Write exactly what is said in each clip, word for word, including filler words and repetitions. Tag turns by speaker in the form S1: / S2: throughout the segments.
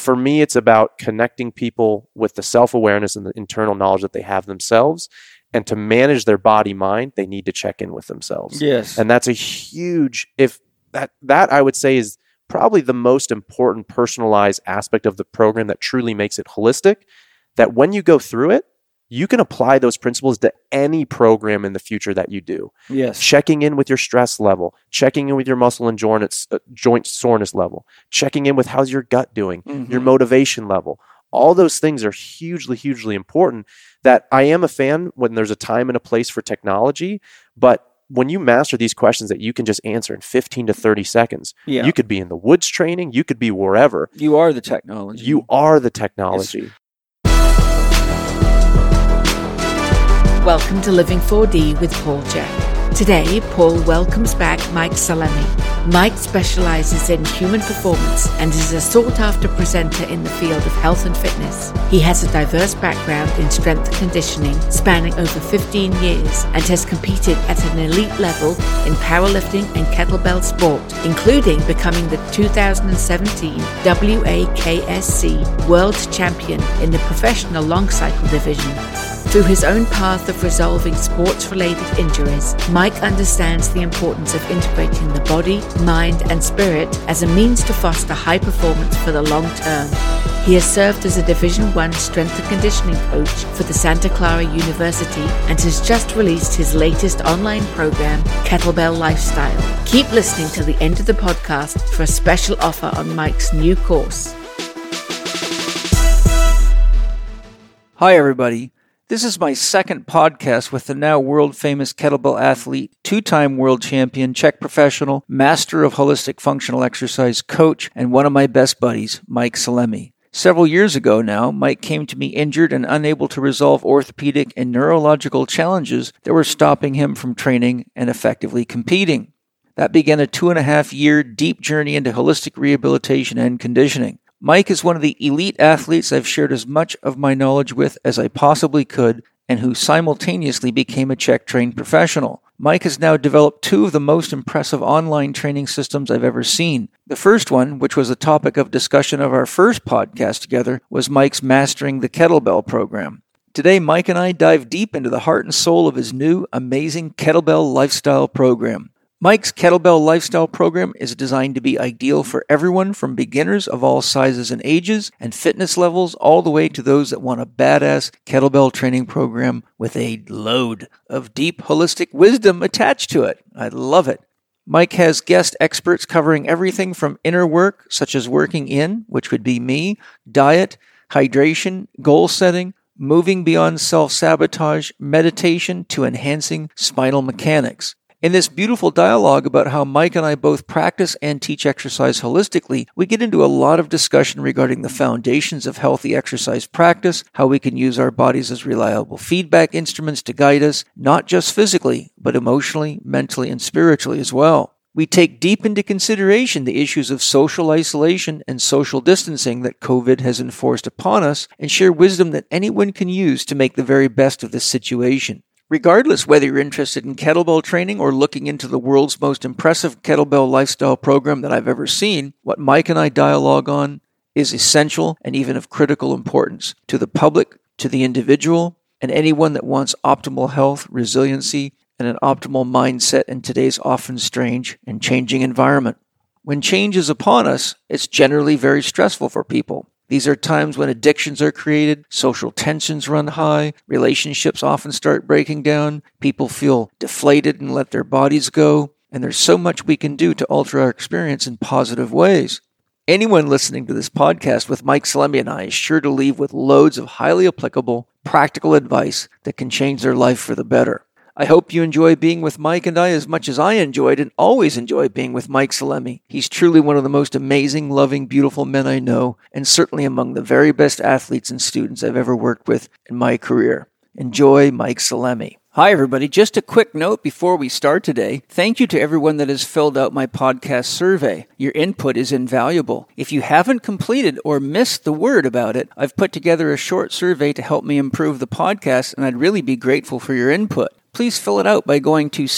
S1: for me, it's about connecting people with the self-awareness and the internal knowledge that they have themselves. And to manage their body mind, they need to check in with themselves.
S2: Yes.
S1: And that's a huge, if that, that I would say is probably the most important personalized aspect of the program that truly makes it holistic, that when you go through it, you can apply those principles to any program in the future that you do.
S2: Yes.
S1: Checking in with your stress level, checking in with your muscle and joint, uh, joint soreness level, checking in with how's your gut doing, mm-hmm. your motivation level. All those things are hugely, hugely important. That I am a fan when there's a time and a place for technology, but when you master these questions that you can just answer in fifteen to thirty seconds, yeah. you could be in the woods training, you could be wherever.
S2: You are the technology.
S1: You are the technology.
S2: Yes.
S3: Welcome to Living four D with Paul Jack. Today, Paul welcomes back Mike Salemi. Mike specializes in human performance and is a sought-after presenter in the field of health and fitness. He has a diverse background in strength and conditioning, spanning over fifteen years, and has competed at an elite level in powerlifting and kettlebell sport, including becoming the two thousand seventeen W A K S C World Champion in the professional long cycle division. Through his own path of resolving sports-related injuries, Mike understands the importance of integrating the body, mind, and spirit as a means to foster high performance for the long term. He has served as a Division one strength and conditioning coach for the Santa Clara University and has just released his latest online program, Kettlebell Lifestyle. Keep listening to the end of the podcast for a special offer on Mike's new course.
S2: Hi, everybody. This is my second podcast with the now world-famous kettlebell athlete, two-time world champion, Czech professional, master of holistic functional exercise coach, and one of my best buddies, Mike Salemi. Several years ago now, Mike came to me injured and unable to resolve orthopedic and neurological challenges that were stopping him from training and effectively competing. That began a two-and-a-half-year deep journey into holistic rehabilitation and conditioning. Mike is one of the elite athletes I've shared as much of my knowledge with as I possibly could, and who simultaneously became a Czech-trained professional. Mike has now developed two of the most impressive online training systems I've ever seen. The first one, which was the topic of discussion of our first podcast together, was Mike's Mastering the Kettlebell program. Today, Mike and I dive deep into the heart and soul of his new, amazing Kettlebell Lifestyle program. Mike's Kettlebell Lifestyle program is designed to be ideal for everyone from beginners of all sizes and ages and fitness levels all the way to those that want a badass kettlebell training program with a load of deep holistic wisdom attached to it. I love it. Mike has guest experts covering everything from inner work, such as working in, which would be me, diet, hydration, goal setting, moving beyond self-sabotage, meditation, to enhancing spinal mechanics. In this beautiful dialogue about how Mike and I both practice and teach exercise holistically, we get into a lot of discussion regarding the foundations of healthy exercise practice, how we can use our bodies as reliable feedback instruments to guide us, not just physically, but emotionally, mentally, and spiritually as well. We take deep into consideration the issues of social isolation and social distancing that COVID has enforced upon us, and share wisdom that anyone can use to make the very best of this situation. Regardless whether you're interested in kettlebell training or looking into the world's most impressive kettlebell lifestyle program that I've ever seen, what Mike and I dialogue on is essential and even of critical importance to the public, to the individual, and anyone that wants optimal health, resiliency, and an optimal mindset in today's often strange and changing environment. When change is upon us, it's generally very stressful for people. These are times when addictions are created, social tensions run high, relationships often start breaking down, people feel deflated and let their bodies go, and there's so much we can do to alter our experience in positive ways. Anyone listening to this podcast with Mike Salemi and I is sure to leave with loads of highly applicable, practical advice that can change their life for the better. I hope you enjoy being with Mike and I as much as I enjoyed and always enjoy being with Mike Salemi. He's truly one of the most amazing, loving, beautiful men I know, and certainly among the very best athletes and students I've ever worked with in my career. Enjoy Mike Salemi. Hi, everybody. Just a quick note before we start today. Thank you to everyone that has filled out my podcast survey. Your input is invaluable. If you haven't completed or missed the word about it, I've put together a short survey to help me improve the podcast, and I'd really be grateful for your input. please fill it out by going to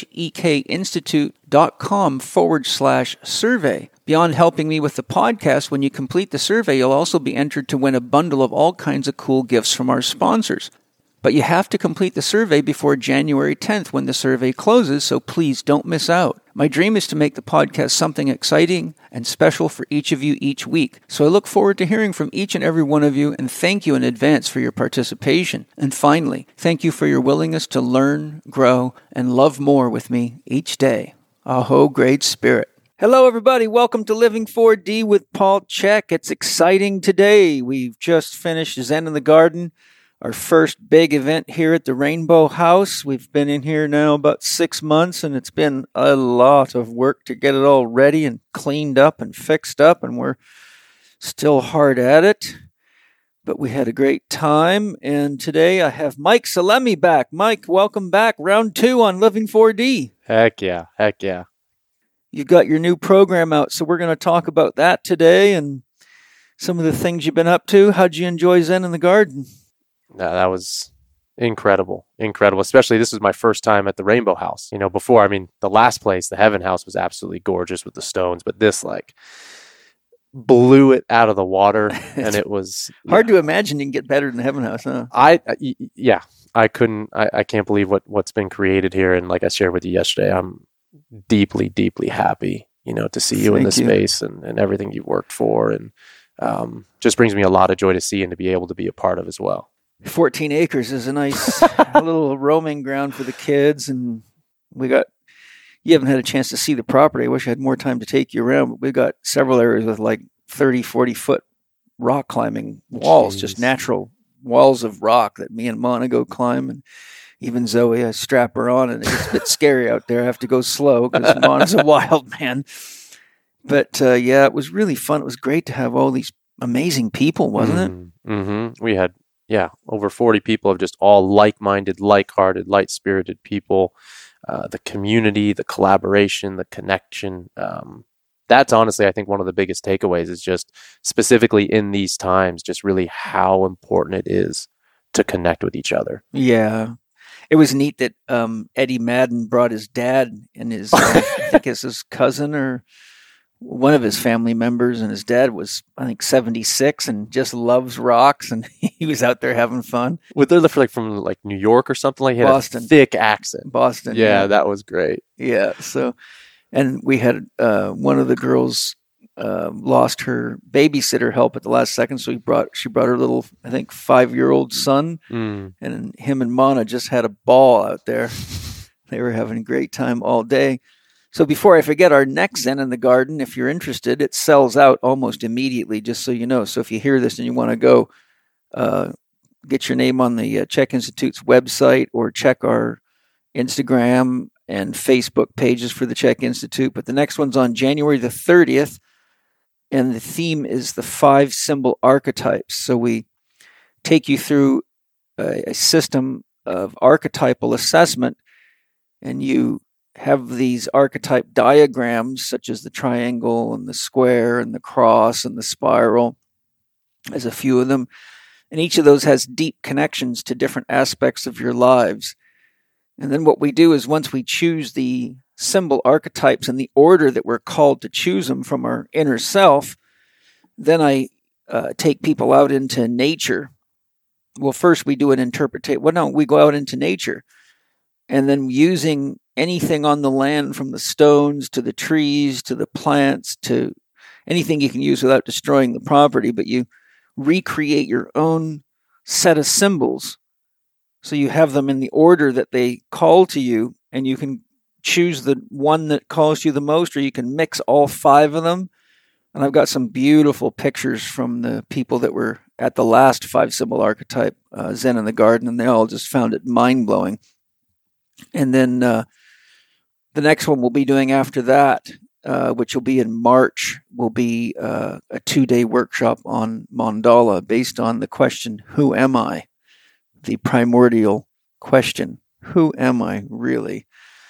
S2: chekinstitute.com forward slash survey. Beyond helping me with the podcast, when you complete the survey, you'll also be entered to win a bundle of all kinds of cool gifts from our sponsors. But you have to complete the survey before January tenth when the survey closes, so please don't miss out. My dream is to make the podcast something exciting and special for each of you each week. So I look forward to hearing from each and every one of you, and thank you in advance for your participation. And finally, thank you for your willingness to learn, grow, and love more with me each day. Aho, great spirit. Hello, everybody. Welcome to Living four D with Paul Chek. It's exciting today. We've just finished Zen in the Garden, our first big event here at the Rainbow House. We've been in here now about six months, and it's been a lot of work to get it all ready and cleaned up and fixed up, and we're still hard at it. But we had a great time, and today I have Mike Salemi back. Mike, welcome back. Round two on Living four D.
S1: Heck yeah. Heck yeah.
S2: You've got your new program out, so we're going to talk about that today and some of the things you've been up to. How'd you enjoy Zen in the Garden?
S1: No, that was incredible, incredible. Especially this was my first time at the Rainbow House. You know, before, I mean, the last place, the Heaven House, was absolutely gorgeous with the stones, but this like blew it out of the water, and it was
S2: hard
S1: yeah.
S2: to imagine you can get better than the Heaven House, huh?
S1: I, I yeah, I couldn't. I, I can't believe what what's been created here, and like I shared with you yesterday, I'm deeply, deeply happy, you know, to see you
S2: Thank
S1: in this
S2: you.
S1: space and, and everything you've worked for, and um, just brings me a lot of joy to see and to be able to be a part of as well.
S2: fourteen acres is a nice little roaming ground for the kids, and we got, you haven't had a chance to see the property. I wish I had more time to take you around, but we got several areas with like thirty, forty foot rock climbing walls,
S1: Jeez.
S2: just natural walls of rock that me and Mona go climb, and even Zoe, I strap her on, and it gets a bit scary out there. I have to go slow because Mona's a wild man. But uh, yeah, it was really fun. It was great to have all these amazing people, wasn't it?
S1: Mm-hmm. We had, yeah, over forty people of just all like-minded, like-hearted, light-spirited people. Uh, the community, the collaboration, the connection. Um, that's honestly, I think, one of the biggest takeaways is just specifically in these times, just really how important it is to connect with each other.
S2: Yeah. It was neat that um, Eddie Madden brought his dad and his, uh, I think it's his cousin or one of his family members, and his dad was, I think, seventy-six and just loves rocks, and he was out there having fun.
S1: With they're like from like New York or something, like he had
S2: Boston.
S1: a thick accent.
S2: Boston.
S1: Yeah, that was great.
S2: Yeah. So, and we had uh, one of the girls uh, lost her babysitter help at the last second, so he brought she brought her little, I think, five year old son,
S1: Mm.
S2: and him and Mona just had a ball out there. They were having a great time all day. So before I forget, our next Zen in the Garden, if you're interested, it sells out almost immediately, just so you know. So if you hear this and you want to go, uh, get your name on the uh, Chek Institute's website or check our Instagram and Facebook pages for the Chek Institute. But the next one's on January the thirtieth, and the theme is the five symbol archetypes. So we take you through a, a system of archetypal assessment, and you have these archetype diagrams, such as the triangle and the square and the cross and the spiral. There's a few of them. And each of those has deep connections to different aspects of your lives. And then what we do is once we choose the symbol archetypes in the order that we're called to choose them from our inner self, then I uh, take people out into nature. Well, first we do an interpretation. Well, no, we go out into nature. And then using anything on the land, from the stones to the trees to the plants to anything you can use without destroying the property, but you recreate your own set of symbols. So you have them in the order that they call to you, and you can choose the one that calls you the most, or you can mix all five of them. And I've got some beautiful pictures from the people that were at the last five symbol archetype, uh, Zen in the Garden, and they all just found it mind-blowing. And then uh, the next one we'll be doing after that, uh, which will be in March, will be uh, a two-day workshop on mandala based on the question, who am I? The primordial question, who am I really?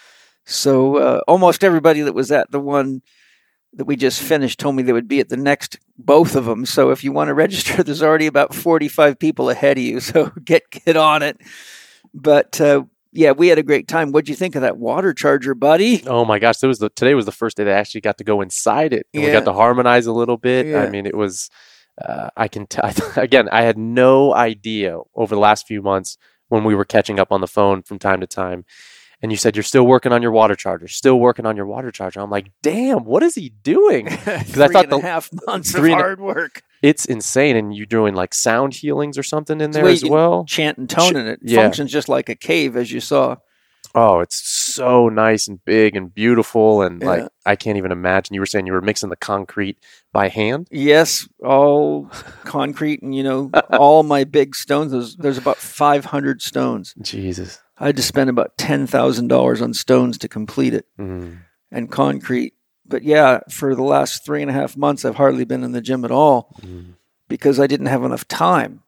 S2: So uh, almost everybody that was at the one that we just finished told me they would be at the next, both of them. So if you want to register, there's already about forty-five people ahead of you. So get get on it. But uh, yeah, we had a great time. What'd you think of that water charger, buddy?
S1: Oh my gosh, that was the, today was the first day that I actually got to go inside it. And
S2: Yeah.
S1: we got to harmonize a little bit.
S2: Yeah.
S1: I mean, it was, uh, I can tell, again, I had no idea over the last few months when we were catching up on the phone from time to time. And you said, you're still working on your water charger, still working on your water charger. I'm like, damn, what is he doing?
S2: Three
S1: I thought
S2: and a
S1: the-
S2: half months of
S1: three and a-
S2: hard work.
S1: It's insane. And you're doing like sound healings or something in there
S2: Wait,
S1: as
S2: you-
S1: well.
S2: Chant and tone,
S1: Ch-
S2: and it
S1: yeah.
S2: functions just like a cave, as you saw.
S1: Oh, it's so nice and big and beautiful. And
S2: Yeah.
S1: like, I can't even imagine. You were saying you were mixing the concrete by hand?
S2: Yes, all concrete, and you know, all my big stones. There's, there's about five hundred stones.
S1: Jesus.
S2: I had to spend about ten thousand dollars on stones to complete it
S1: Mm.
S2: and concrete. But yeah, for the last three and a half months, I've hardly been in the gym at all
S1: Mm.
S2: because I didn't have enough time.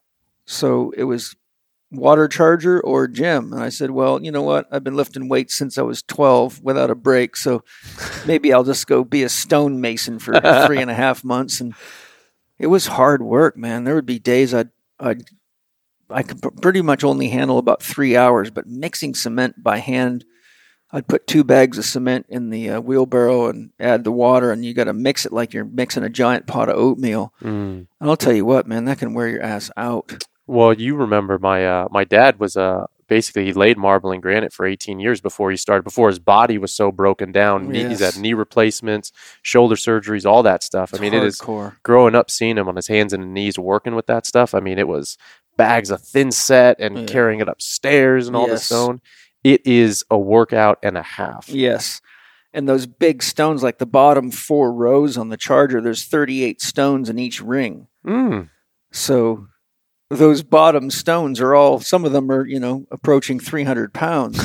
S2: So it was water charger or gym. And I said, well, you know what? I've been lifting weights since I was twelve without a break. So maybe I'll just go be a stonemason for three and a half months. And it was hard work, man. There would be days I'd, I'd I could pr- pretty much only handle about three hours, but mixing cement by hand, I'd put two bags of cement in the uh, wheelbarrow and add the water, and you got to mix it like you're mixing a giant pot of oatmeal.
S1: Mm.
S2: And I'll tell you what, man, that can wear your ass out.
S1: Well, you remember my uh, my dad was uh, basically he laid marble and granite for eighteen years before he started, before his body was so broken down. Knee- He's
S2: Yes.
S1: had knee replacements, shoulder surgeries, all that stuff. I mean, it is
S2: hardcore.
S1: growing up seeing him on his hands and knees working with that stuff. I mean, it was bags of thin set and
S2: Yeah.
S1: carrying it upstairs and all the
S2: Yes.
S1: stone. It is a workout and a half.
S2: Yes. And those big stones, like the bottom four rows on the charger, there's thirty-eight stones in each ring.
S1: Mm.
S2: So those bottom stones are all, some of them are, you know, approaching three hundred pounds.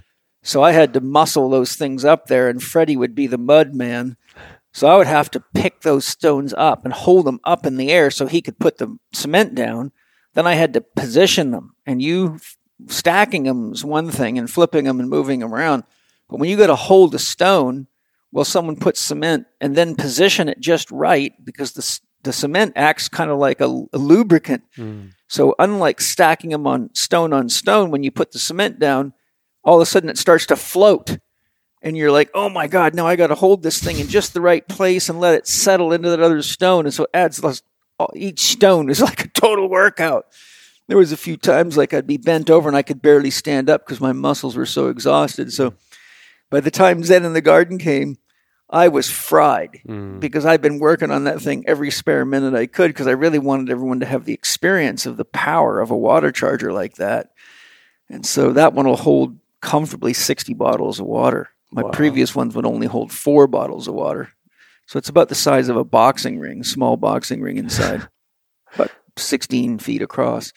S2: So I had to muscle those things up there, and Freddie would be the mud man. So I would have to pick those stones up and hold them up in the air so he could put the cement down. Then I had to position them, and you stacking them is one thing and flipping them and moving them around. But when you got to hold a stone, well, someone puts cement and then position it just right, because the c- the cement acts kind of like a, a lubricant.
S1: Mm.
S2: So unlike stacking them on stone on stone, when you put the cement down, all of a sudden it starts to float. And you're like, oh my God, now I got to hold this thing in just the right place and let it settle into that other stone. And so it adds less, each stone is like a total workout. There was a few times like I'd be bent over and I could barely stand up because my muscles were so exhausted. So by the time Zen in the Garden came, I was fried
S1: Mm.
S2: because I'd been working on that thing every spare minute I could, because I really wanted everyone to have the experience of the power of a water charger like that. And so that one will hold comfortably sixty bottles of water. My
S1: Wow.
S2: previous ones would only hold four bottles of water. So it's about the size of a boxing ring, small boxing ring inside, about sixteen feet across.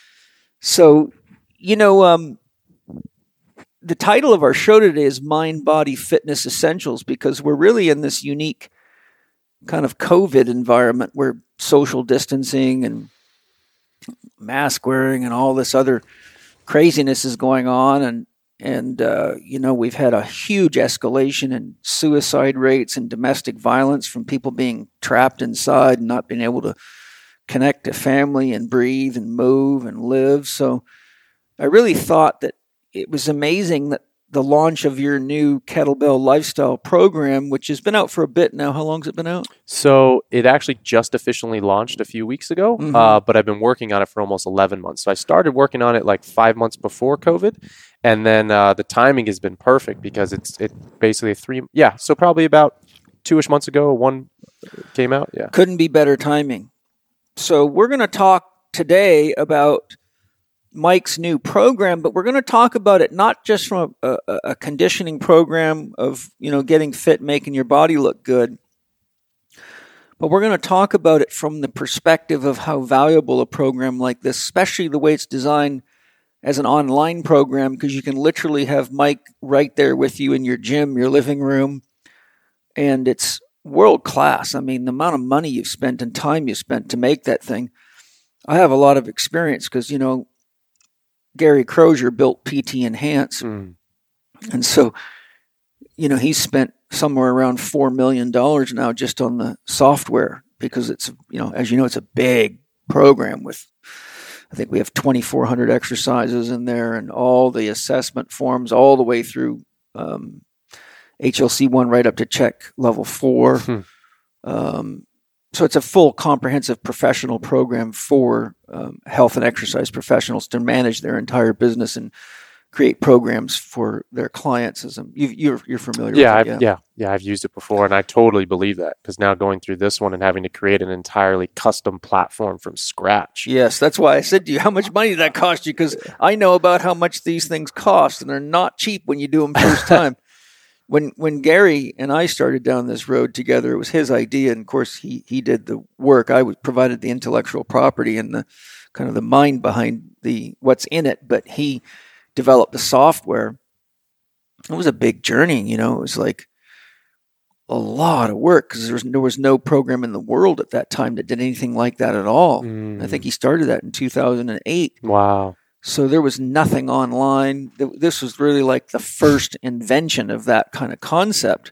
S2: So, you know, um, the title of our show today is Mind, Body, Fitness Essentials, because we're really in this unique kind of COVID environment where social distancing and mask wearing and all this other craziness is going on. And, and uh, you know, we've had a huge escalation in suicide rates and domestic violence from people being trapped inside and not being able to connect to family and breathe and move and live. So I really thought that it was amazing that the launch of your new Kettlebell Lifestyle program, which has been out for a bit now. How long has it been out?
S1: So it actually just officially launched a few weeks ago,
S2: Mhm.
S1: uh, but I've been working on it for almost eleven months. So I started working on it like five months before COVID, and then uh, the timing has been perfect because it's it basically three, yeah, so probably about two-ish months ago, one came out, yeah.
S2: Couldn't be better timing. So we're going to talk today about Mike's new program, but we're going to talk about it not just from a, a, a conditioning program of, you know, getting fit, making your body look good, but we're going to talk about it from the perspective of how valuable a program like this, especially the way it's designed as an online program, because you can literally have Mike right there with you in your gym, your living room, and it's world class. I mean, the amount of money you've spent and time you spent to make that thing. I have a lot of experience because, you know, Gary Crozier built P T Enhance.
S1: Mm.
S2: And so, you know, he's spent somewhere around four million dollars now just on the software, because it's, you know, as you know, it's a big program with I think we have twenty-four hundred exercises in there, and all the assessment forms all the way through um, H L C one right up to check level four. Hmm. Um, so it's a full comprehensive professional program for um, health and exercise professionals to manage their entire business and create programs for their clients. As a, you, you're you're familiar
S1: yeah,
S2: with it.
S1: I've, yeah, yeah, I've used it before, and I totally believe that, because now going through this one and having to create an entirely custom platform from scratch.
S2: Yes, that's why I said to you, how much money did that cost you? Because I know about how much these things cost, and they're not cheap when you do them first time. When when Gary and I started down this road together, it was his idea, and of course he he did the work. I was provided the intellectual property and the kind of the mind behind the what's in it, but he developed the software. It was a big journey, you know. It was like a lot of work because there was, there was no program in the world at that time that did anything like that at all. Mm. I think he started that in two thousand eight.
S1: Wow.
S2: So there was nothing online. This was really like the first invention of that kind of concept.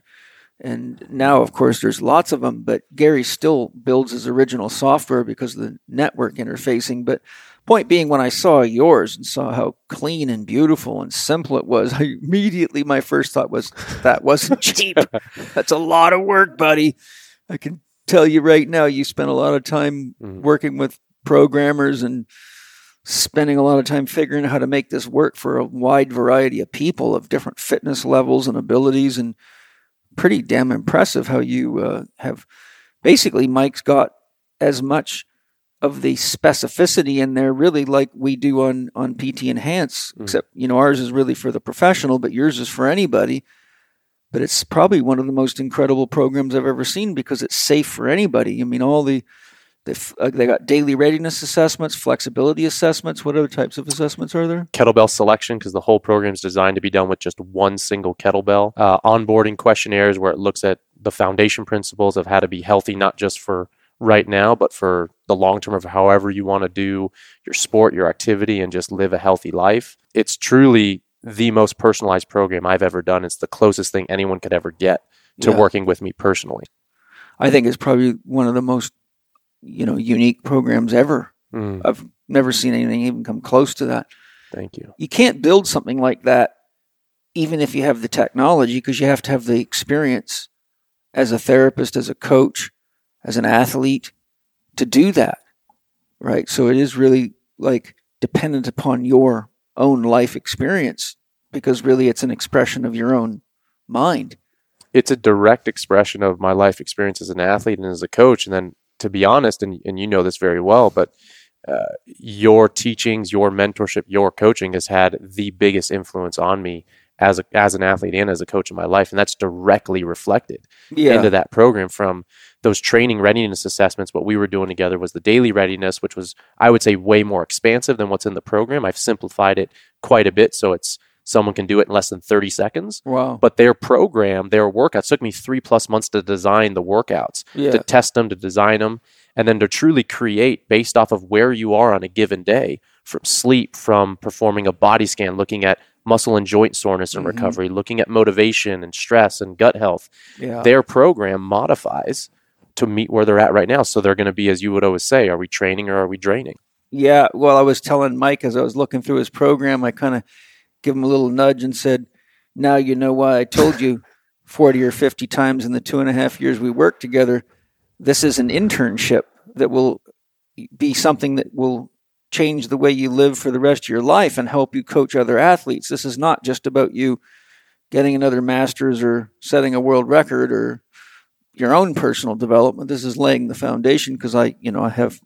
S2: And now, of course, there's lots of them, but Gary still builds his original software because of the network interfacing. But point being, when I saw yours and saw how clean and beautiful and simple it was, I immediately, my first thought was, that wasn't cheap. That's a lot of work, buddy. I can tell you right now, you spent a lot of time mm. working with programmers and spending a lot of time figuring out how to make this work for a wide variety of people of different fitness levels and abilities, and pretty damn impressive how you uh, have basically, Mike's got as much of the specificity in there really like we do on, on P T Enhance, mm. except, you know, ours is really for the professional, but yours is for anybody. But it's probably one of the most incredible programs I've ever seen because it's safe for anybody. I mean, all the They uh, they got daily readiness assessments, flexibility assessments. What other types of assessments are there?
S1: Kettlebell selection, because the whole program is designed to be done with just one single kettlebell. Uh, onboarding questionnaires where it looks at the foundation principles of how to be healthy, not just for right now, but for the long term of however you want to do your sport, your activity, and just live a healthy life. It's truly the most personalized program I've ever done. It's the closest thing anyone could ever get to yeah. working with me personally.
S2: I think it's probably one of the most you know, unique programs ever. Mm. I've never seen anything even come close to that.
S1: Thank you.
S2: You can't build something like that even if you have the technology, because you have to have the experience as a therapist, as a coach, as an athlete to do that, right? So it is really like dependent upon your own life experience, because really it's an expression of your own mind.
S1: It's a direct expression of my life experience as an athlete and as a coach. And then, to be honest, and, and you know this very well, but uh, your teachings, your mentorship, your coaching has had the biggest influence on me as a, as an athlete and as a coach in my life. And that's directly reflected yeah. into that program. From those training readiness assessments, what we were doing together was the daily readiness, which was, I would say, way more expansive than what's in the program. I've simplified it quite a bit, so it's someone can do it in less than thirty seconds.
S2: Wow.
S1: But their program, their workouts, took me three plus months to design the workouts, yeah. to test them, to design them, and then to truly create based off of where you are on a given day, from sleep, from performing a body scan, looking at muscle and joint soreness and mm-hmm. recovery, looking at motivation and stress and gut health. Yeah. Their program modifies to meet where they're at right now. So they're going to be, as you would always say, are we training or are we draining?
S2: Yeah. Well, I was telling Mike as I was looking through his program, I kind of give him a little nudge and said, now you know why I told you forty or fifty times in the two and a half years we worked together, this is an internship that will be something that will change the way you live for the rest of your life and help you coach other athletes. This is not just about you getting another master's or setting a world record or your own personal development. This is laying the foundation, because I, you know, I have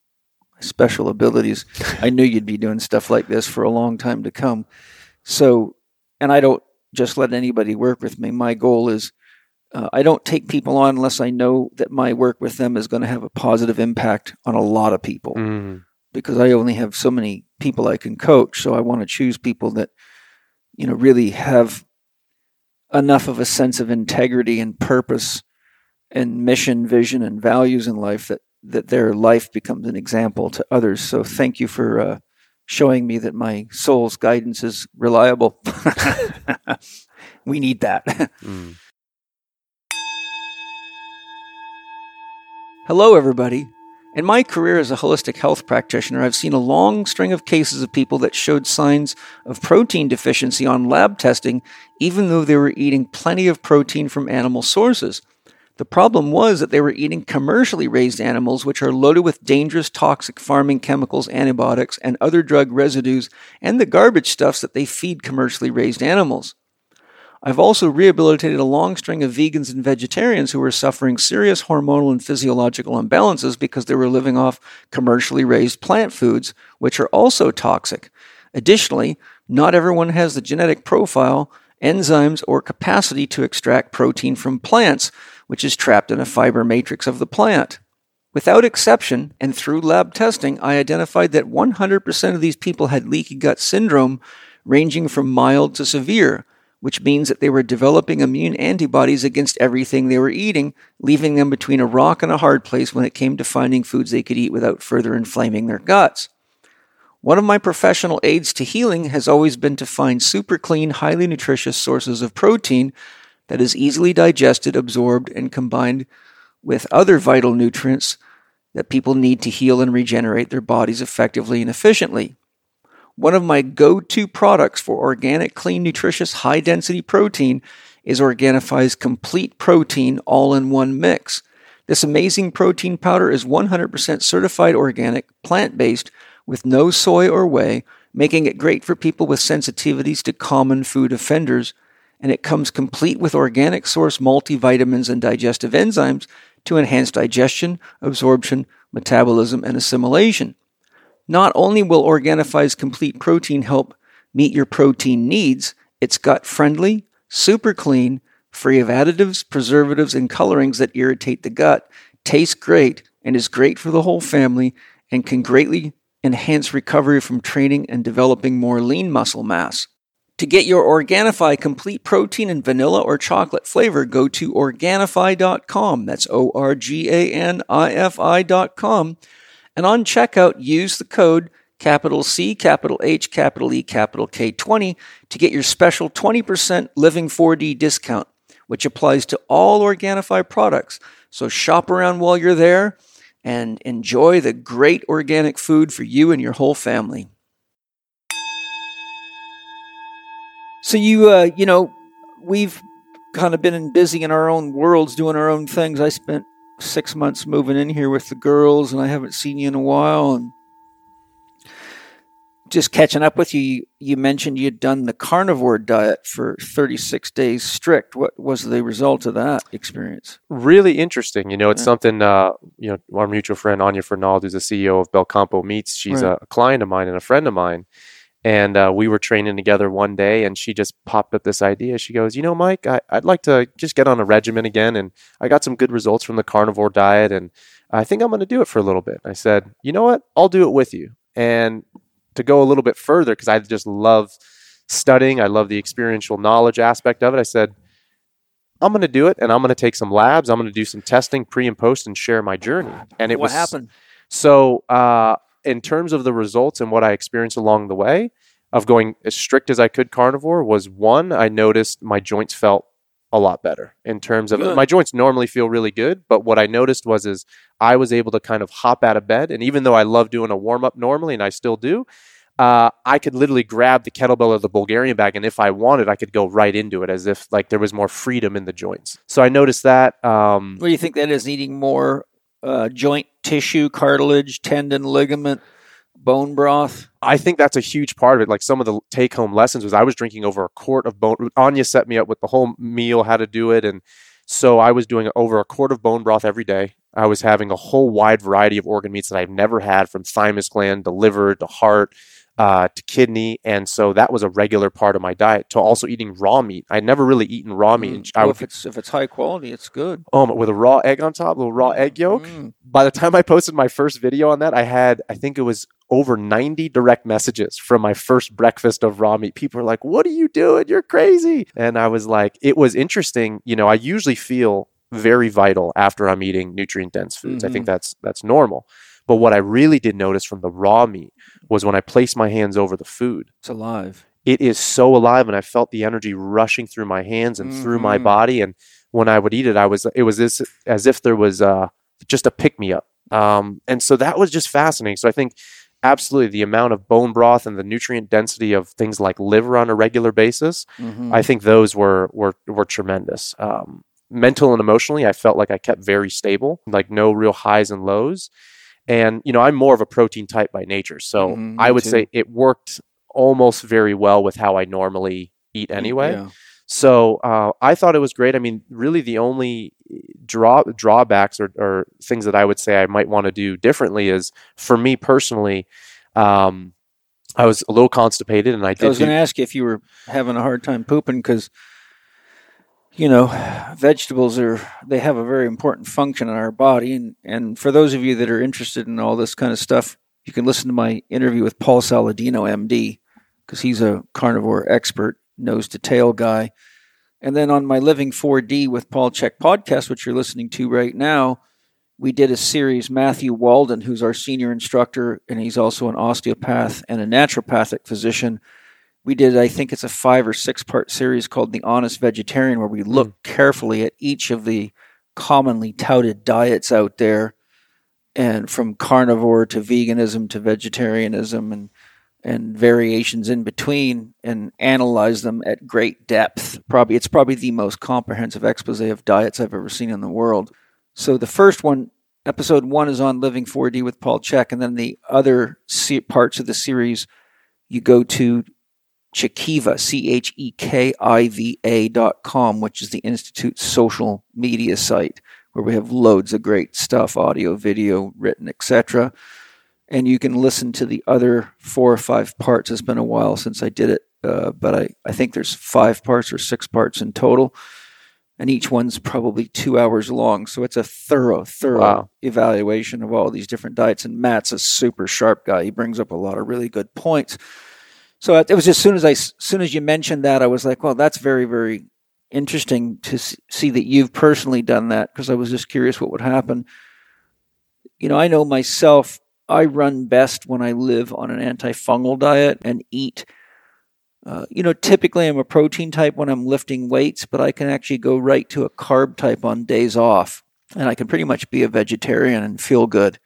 S2: special abilities. I knew you'd be doing stuff like this for a long time to come. So, and I don't just let anybody work with me. My goal is uh, I don't take people on unless I know that my work with them is going to have a positive impact on a lot of people, mm. because I only have so many people I can coach. So I want to choose people that, you know, really have enough of a sense of integrity and purpose and mission, vision, and values in life that, that their life becomes an example to others. So thank you for uh, showing me that my soul's guidance is reliable. We need that. Mm. Hello, everybody. In my career as a holistic health practitioner, I've seen a long string of cases of people that showed signs of protein deficiency on lab testing, even though they were eating plenty of protein from animal sources. The problem was that they were eating commercially raised animals, which are loaded with dangerous toxic farming chemicals, antibiotics, and other drug residues, and the garbage stuffs that they feed commercially raised animals. I've also rehabilitated a long string of vegans and vegetarians who were suffering serious hormonal and physiological imbalances because they were living off commercially raised plant foods, which are also toxic. Additionally, not everyone has the genetic profile, enzymes, or capacity to extract protein from plants, which is trapped in a fiber matrix of the plant. Without exception, and through lab testing, I identified that one hundred percent of these people had leaky gut syndrome, ranging from mild to severe, which means that they were developing immune antibodies against everything they were eating, leaving them between a rock and a hard place when it came to finding foods they could eat without further inflaming their guts. One of my professional aids to healing has always been to find super clean, highly nutritious sources of protein that is easily digested, absorbed, and combined with other vital nutrients that people need to heal and regenerate their bodies effectively and efficiently. One of my go-to products for organic, clean, nutritious, high-density protein is Organifi's Complete Protein all-in-one mix. This amazing protein powder is one hundred percent certified organic, plant-based, with no soy or whey, making it great for people with sensitivities to common food offenders, and it comes complete with organic source multivitamins and digestive enzymes to enhance digestion, absorption, metabolism, and assimilation. Not only will Organifi's Complete Protein help meet your protein needs, it's gut-friendly, super clean, free of additives, preservatives, and colorings that irritate the gut, tastes great, and is great for the whole family, and can greatly enhance recovery from training and developing more lean muscle mass. To get your Organifi Complete Protein in vanilla or chocolate flavor, go to Organifi dot com. That's O R G A N I F I dot com. And on checkout, use the code capital C, capital H, capital E, capital K twenty to get your special twenty percent Living four D discount, which applies to all Organifi products. So shop around while you're there and enjoy the great organic food for you and your whole family. So you, uh, you know, we've kind of been busy in our own worlds, doing our own things. I spent six months moving in here with the girls, and I haven't seen you in a while. And just catching up with you, you mentioned you'd done the carnivore diet for thirty-six days strict. What was the result of that experience?
S1: Really interesting. You know, it's
S2: Yeah.
S1: something, uh, you know, our mutual friend, Anya Fernald, who's the C E O of Belcampo Meats, she's
S2: Right.
S1: a client of mine and a friend of mine. And uh, we were training together one day, and she just popped up this idea. She goes, you know, Mike, I, I'd like to just get on a regimen again. And I got some good results from the carnivore diet, and I think I'm going to do it for a little bit. I said, you know what? I'll do it with you. And to go a little bit further, because I just love studying, I love the experiential knowledge aspect of it, I said, I'm going to do it, and I'm going to take some labs. I'm going to do some testing pre and post and share my journey. And it
S2: what
S1: was
S2: happened?
S1: So, uh, in terms of the results and what I experienced along the way of going as strict as I could carnivore, was one, I noticed my joints felt a lot better in terms of
S2: Good.
S1: my joints normally feel really good. But what I noticed was, is I was able to kind of hop out of bed. And even though I love doing a warm up normally, and I still do, uh, I could literally grab the kettlebell or the Bulgarian bag. And if I wanted, I could go right into it as if like there was more freedom in the joints. So I noticed that. Um,
S2: What do you think that is? Needing more uh, joint tissue, cartilage, tendon, ligament, bone broth?
S1: I think that's a huge part of it. Like some of the take-home lessons was I was drinking over a quart of bone. Anya set me up with the whole meal, how to do it. And so I was doing over a quart of bone broth every day. I was having a whole wide variety of organ meats that I've never had, from thymus gland to liver to heart uh, to kidney. And so that was a regular part of my diet, to also eating raw meat. I'd never really eaten raw meat.
S2: Mm.
S1: I
S2: Well,
S1: would,
S2: if it's if it's high quality, it's good.
S1: um, with a raw egg on top, a little raw egg yolk.
S2: Mm.
S1: By the time I posted my first video on that, I had, I think it was over ninety direct messages from my first breakfast of raw meat. People were like, what are you doing? You're crazy. And I was like, it was interesting. You know, I usually feel very vital after I'm eating nutrient dense foods.
S2: Mhm.
S1: I think that's, that's normal. But what I really did notice from the raw meat was when I placed my hands over the food,
S2: It's alive.
S1: it is so alive, and I felt the energy rushing through my hands and through my
S2: Mhm.
S1: body. And when I would eat it, I was, it was this, as if there was uh, just a pick me up. Um, and so that was just fascinating. So I think absolutely the amount of bone broth and the nutrient density of things like liver on a regular basis, mm-hmm. I think those were were were tremendous. Um, mental and emotionally, I felt like I kept very stable, like no real highs and lows. And, you know, I'm more of a protein type by nature. So mm-hmm, I would too. say it worked almost very well with how I normally eat anyway. Yeah. So uh, I thought it was great. I mean, really the only draw drawbacks or, or things that I would say I might want to do differently is, for me personally, um, I was a little constipated, and I did.
S2: I was going to ask you if you were having a hard time pooping, because, you know, vegetables are, they have a very important function in our body. And, and for those of you that are interested in all this kind of stuff, you can listen to my interview with Paul Saladino, M D, because he's a carnivore expert, nose to tail guy. And then on my Living four D with Paul Chek podcast, which you're listening to right now, we did a series, Matthew Walden, who's our senior instructor, and he's also an osteopath and a naturopathic physician. We did, I think it's a five or six part series called The Honest Vegetarian, where we look mm. carefully at each of the commonly touted diets out there, and from carnivore to veganism to vegetarianism and and variations in between, and analyze them at great depth. Probably it's probably the most comprehensive expose of diets I've ever seen in the world. So the first one, episode one, is on Living four D with Paul Chek, and then the other parts of the series, you go to Chekiva, C H E K I V A dot com, which is the Institute's social media site, where we have loads of great stuff, audio, video, written, et cetera. And you can listen to the other four or five parts. It's been a while since I did it, uh, but I, I think there's five parts or six parts in total. And each one's probably two hours long. So it's a thorough, thorough wow. evaluation of all these different diets. And Matt's a super sharp guy. He brings up a lot of really good points. So it was as soon as I, as soon as you mentioned that, I was like, well, that's very, very interesting to see that you've personally done that, because I was just curious what would happen. You know, I know myself, I run best when I live on an antifungal diet and eat. Uh, you know, typically I'm a protein type when I'm lifting weights, but I can actually go right to a carb type on days off, and I can pretty much be a vegetarian and feel good.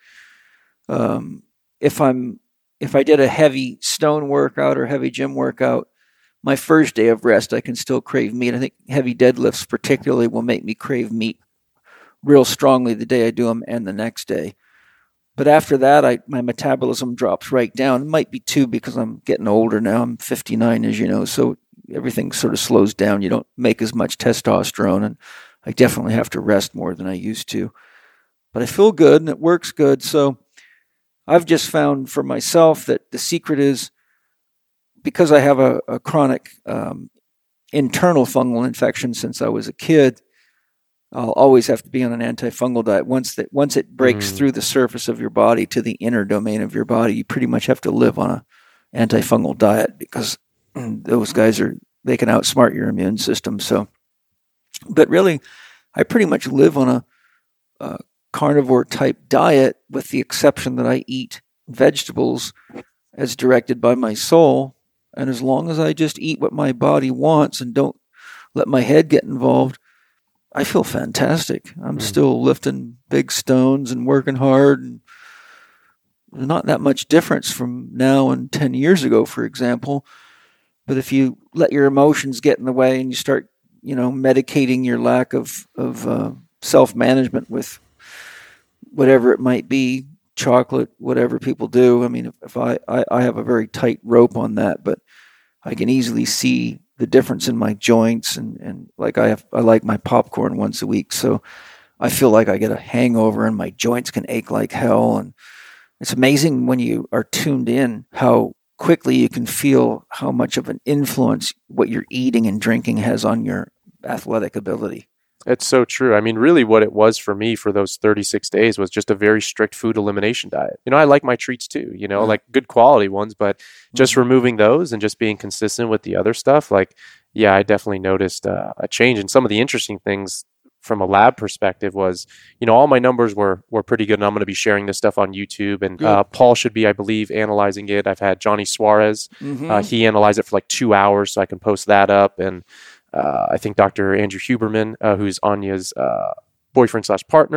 S2: Um, if I'm if I did a heavy stone workout or heavy gym workout, my first day of rest, I can still crave meat. I think heavy deadlifts particularly will make me crave meat real strongly the day I do them and the next day. But after that, I my metabolism drops right down. It might be too because I'm getting older now. I'm fifty-nine, as you know, so everything sort of slows down. You don't make as much testosterone, and I definitely have to rest more than I used to. But I feel good, and it works good. So I've just found for myself that the secret is, because I have a, a chronic um, internal fungal infection since I was a kid, I'll always have to be on an antifungal diet. Once that once it breaks mm. through the surface of your body to the inner domain of your body, you pretty much have to live on a antifungal diet, because those guys are they can outsmart your immune system. So, but really, I pretty much live on a, a carnivore type diet, with the exception that I eat vegetables as directed by my soul. And as long as I just eat what my body wants and don't let my head get involved, I feel fantastic. I'm mm. still lifting big stones and working hard, and not that much difference from now and ten years ago, for example. But if you let your emotions get in the way and you start, you know, medicating your lack of, of uh, self-management with whatever it might be, chocolate, whatever people do. I mean, if, if I, I, I have a very tight rope on that, but I can easily see the difference in my joints, and, and like I have, I like my popcorn once a week. So I feel like I get a hangover and my joints can ache like hell. And it's amazing when you are tuned in how quickly you can feel how much of an influence what you're eating and drinking has on your athletic ability.
S1: It's so true. I mean, really what it was for me for those thirty-six days was just a very strict food elimination diet. You know, I like my treats too, you know, yeah. like good quality ones, but just mm-hmm. removing those and just being consistent with the other stuff. Like, yeah, I definitely noticed uh, a change. And some of the interesting things from a lab perspective was, you know, all my numbers were were pretty good. And I'm going to be sharing this stuff on YouTube. And uh, Paul should be, I believe, analyzing it. I've had Johnny Suarez. Mm-hmm. Uh, he analyzed it for like two hours, so I can post that up. And Uh, I think Doctor Andrew Huberman, uh, who's Anya's uh, boyfriend slash partner,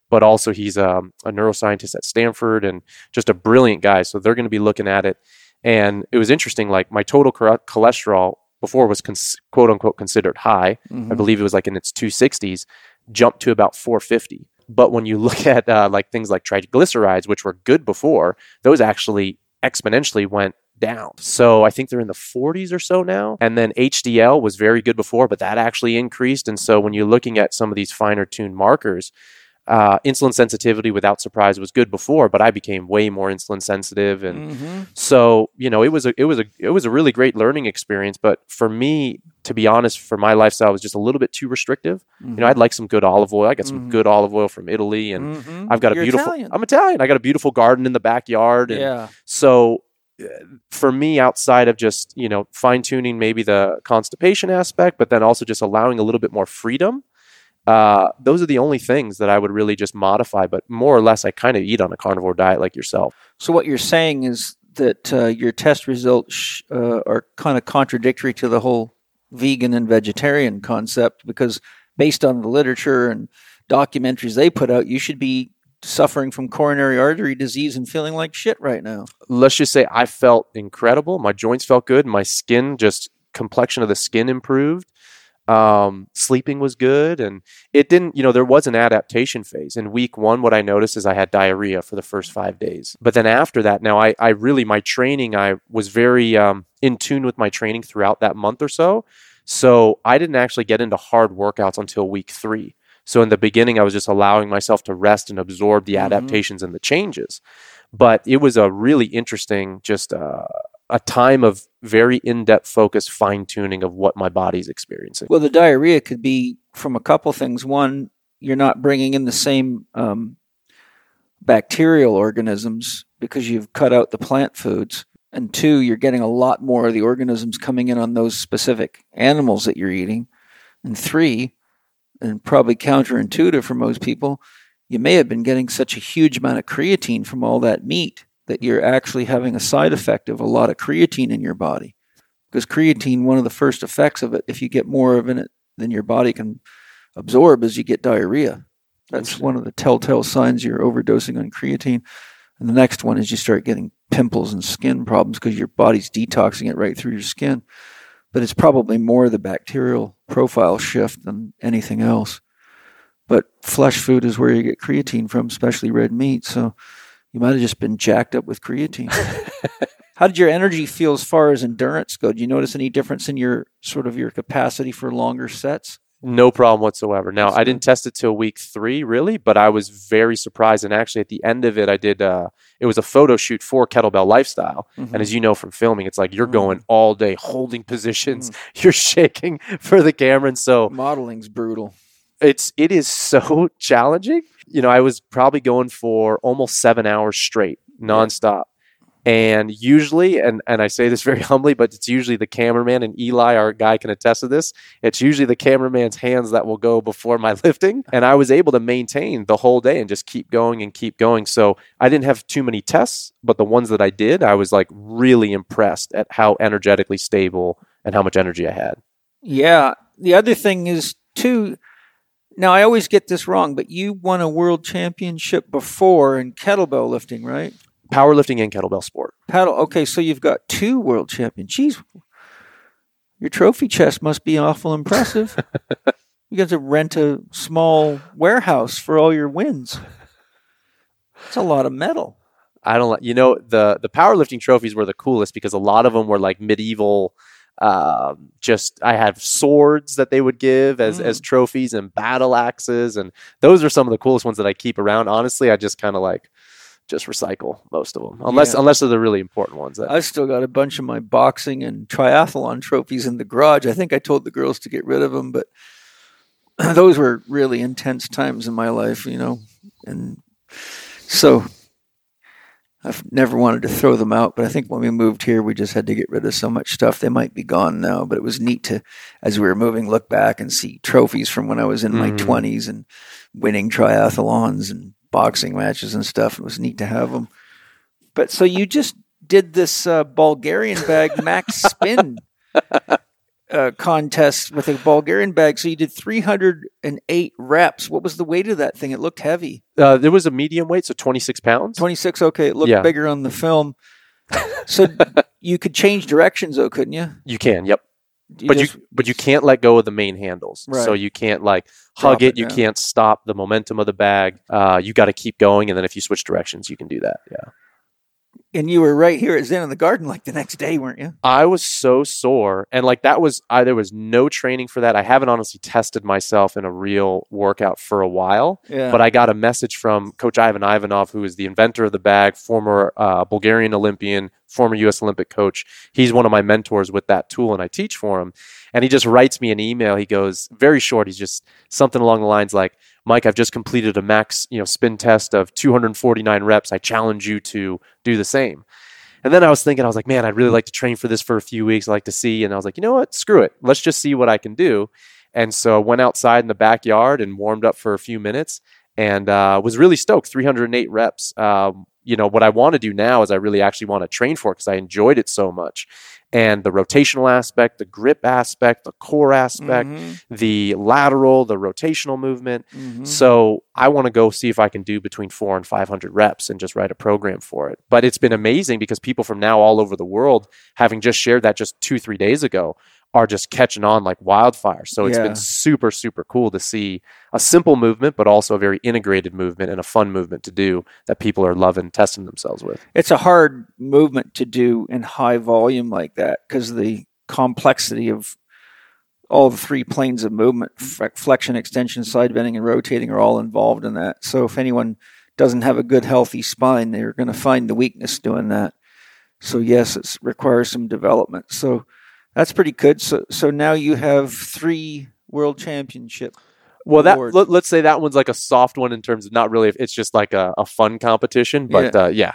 S1: but also he's um, a neuroscientist at Stanford and just a brilliant guy. So they're going to be looking at it. And it was interesting, like my total cholesterol before was cons- quote unquote considered high. Mm-hmm. I believe it was like in its two sixties, jumped to about four fifty. But when you look at uh, like things like triglycerides, which were good before, those actually exponentially went down. So I think they're in the forties or so now. And then H D L was very good before, but that actually increased. And so when you're looking at some of these finer tuned markers, uh, insulin sensitivity without surprise was good before, but I became way more insulin sensitive. And mm-hmm. so, you know, it was a, it was a, it was a really great learning experience. But for me, to be honest, for my lifestyle, it was just a little bit too restrictive. Mm-hmm. You know, I'd like some good olive oil. I got some mm-hmm. good olive oil from Italy, and mm-hmm. I've got a
S2: You're
S1: beautiful,
S2: Italian.
S1: I'm Italian. I got a beautiful garden in the backyard. And
S2: yeah.
S1: So for me, outside of just, you know, fine tuning maybe the constipation aspect, but then also just allowing a little bit more freedom, uh, those are the only things that I would really just modify. But more or less, I kind of eat on a carnivore diet like yourself.
S2: So what you're saying is that uh, your test results sh- uh, are kind of contradictory to the whole vegan and vegetarian concept, because based on the literature and documentaries they put out, you should be suffering from coronary artery disease and feeling like shit right now.
S1: Let's just say I felt incredible. My joints felt good. My skin, just complexion of the skin improved. Um, sleeping was good. And it didn't, you know, there was an adaptation phase. In week one, what I noticed is I had diarrhea for the first five days. But then after that, now I, I really, my training, I was very um, in tune with my training throughout that month or so. So I didn't actually get into hard workouts until week three. So in the beginning, I was just allowing myself to rest and absorb the mm-hmm. adaptations and the changes. But it was a really interesting, just uh, a time of very in-depth focus, fine-tuning of what my body's experiencing.
S2: Well, the diarrhea could be from a couple things. One, you're not bringing in the same um, bacterial organisms because you've cut out the plant foods. And two, you're getting a lot more of the organisms coming in on those specific animals that you're eating. And three, and probably counterintuitive for most people, you may have been getting such a huge amount of creatine from all that meat that you're actually having a side effect of a lot of creatine in your body. Because creatine, one of the first effects of it, if you get more of it than your body can absorb, is you get diarrhea. That's one of the telltale signs you're overdosing on creatine. And the next one is you start getting pimples and skin problems because your body's detoxing it right through your skin. But it's probably more the bacterial profile shift than anything else. But flesh food is where you get creatine from, especially red meat. So you might have just been jacked up with creatine. How did your energy feel as far as endurance go? Did you notice any difference in your sort of your capacity for longer sets?
S1: No problem whatsoever. Now, I didn't test it till week three, really, but I was very surprised. And actually, at the end of it, I did, uh, it was a photo shoot for Kettlebell Lifestyle. Mm-hmm. And as you know from filming, it's like you're mm-hmm. going all day, holding positions. Mm-hmm. You're shaking for the camera. And so
S2: modeling's brutal.
S1: It's, it is so challenging. You know, I was probably going for almost seven hours straight, nonstop. And usually, and, and I say this very humbly, but it's usually the cameraman, and Eli, our guy, can attest to this. It's usually the cameraman's hands that will go before my lifting. And I was able to maintain the whole day and just keep going and keep going. So I didn't have too many tests, but the ones that I did, I was like really impressed at how energetically stable and how much energy I had.
S2: Yeah. The other thing is, too, now I always get this wrong, but you won a world championship before in kettlebell lifting, right?
S1: Powerlifting and kettlebell sport.
S2: Paddle. Okay, so you've got two world champions. Jeez, your trophy chest must be awful impressive. You got to rent a small warehouse for all your wins. That's a lot of metal.
S1: I don't like, you know, the, the powerlifting trophies were the coolest because a lot of them were like medieval. Um, just I have swords that they would give as, mm. as trophies and battle axes. And those are some of the coolest ones that I keep around. Honestly, I just kind of like, just recycle most of them, unless yeah. unless they're the really important ones.
S2: I've still got a bunch of my boxing and triathlon trophies in the garage. I think I told the girls to get rid of them, but those were really intense times in my life, you know. And so I've never wanted to throw them out, but I think when we moved here, we just had to get rid of so much stuff. They might be gone now, but it was neat to, as we were moving, look back and see trophies from when I was in mm. my twenties and winning triathlons and boxing matches and stuff. It was neat to have them. But so you just did this uh, Bulgarian bag max spin. uh, contest with a Bulgarian bag. So you did three hundred eight reps. What was the weight of that thing? It looked heavy.
S1: Uh, there was a medium weight, so twenty-six pounds.
S2: twenty-six, okay. It looked
S1: Yeah.
S2: bigger on the film. So you could change directions, though, couldn't you?
S1: You can, yep.
S2: You
S1: but
S2: just-
S1: you but you can't let go of the main handles.
S2: Right.
S1: So you can't like
S2: Drop
S1: hug it.
S2: it,
S1: You
S2: yeah.
S1: can't stop the momentum of the bag. Uh, you got to keep going, and then if you switch directions, you can do that. Yeah.
S2: And you were right here at Zen in the Garden like the next day, weren't you?
S1: I was so sore, and like that was I there was no training for that. I haven't honestly tested myself in a real workout for a while.
S2: Yeah.
S1: But I got a message from Coach Ivan Ivanov, who is the inventor of the bag, former uh, Bulgarian Olympian, former U S Olympic coach. He's one of my mentors with that tool, and I teach for him. And he just writes me an email. He goes, very short, he's just something along the lines like, Mike, I've just completed a max, you know, spin test of two hundred forty-nine reps. I challenge you to do the same. And then I was thinking, I was like, man, I'd really like to train for this for a few weeks. I like to see. And I was like, you know what? Screw it. Let's just see what I can do. And so I went outside in the backyard and warmed up for a few minutes and uh, was really stoked. three hundred eight reps. Um, you know, what I want to do now is I really actually want to train for it because I enjoyed it so much. And the rotational aspect, the grip aspect, the core aspect,
S2: Mm-hmm.
S1: the lateral, the rotational movement.
S2: Mm-hmm.
S1: So I want to go see if I can do between four and five hundred reps and just write a program for it. But it's been amazing because people from now all over the world, having just shared that just two, three days ago, are just catching on like wildfire. So it's
S2: Yeah.
S1: been super, super cool to see a simple movement, but also a very integrated movement and a fun movement to do that people are loving testing themselves with.
S2: It's a hard movement to do in high volume like that because the complexity of all the three planes of movement, f- flexion, extension, side bending, and rotating are all involved in that. So if anyone doesn't have a good, healthy spine, they're going to find the weakness doing that. So yes, it requires some development. So that's pretty good. So so now you have three world championship.
S1: Well, that
S2: awards.
S1: let, let's say that one's like a soft one in terms of not really, it's just like a, a fun competition. But
S2: Yeah.
S1: uh, yeah,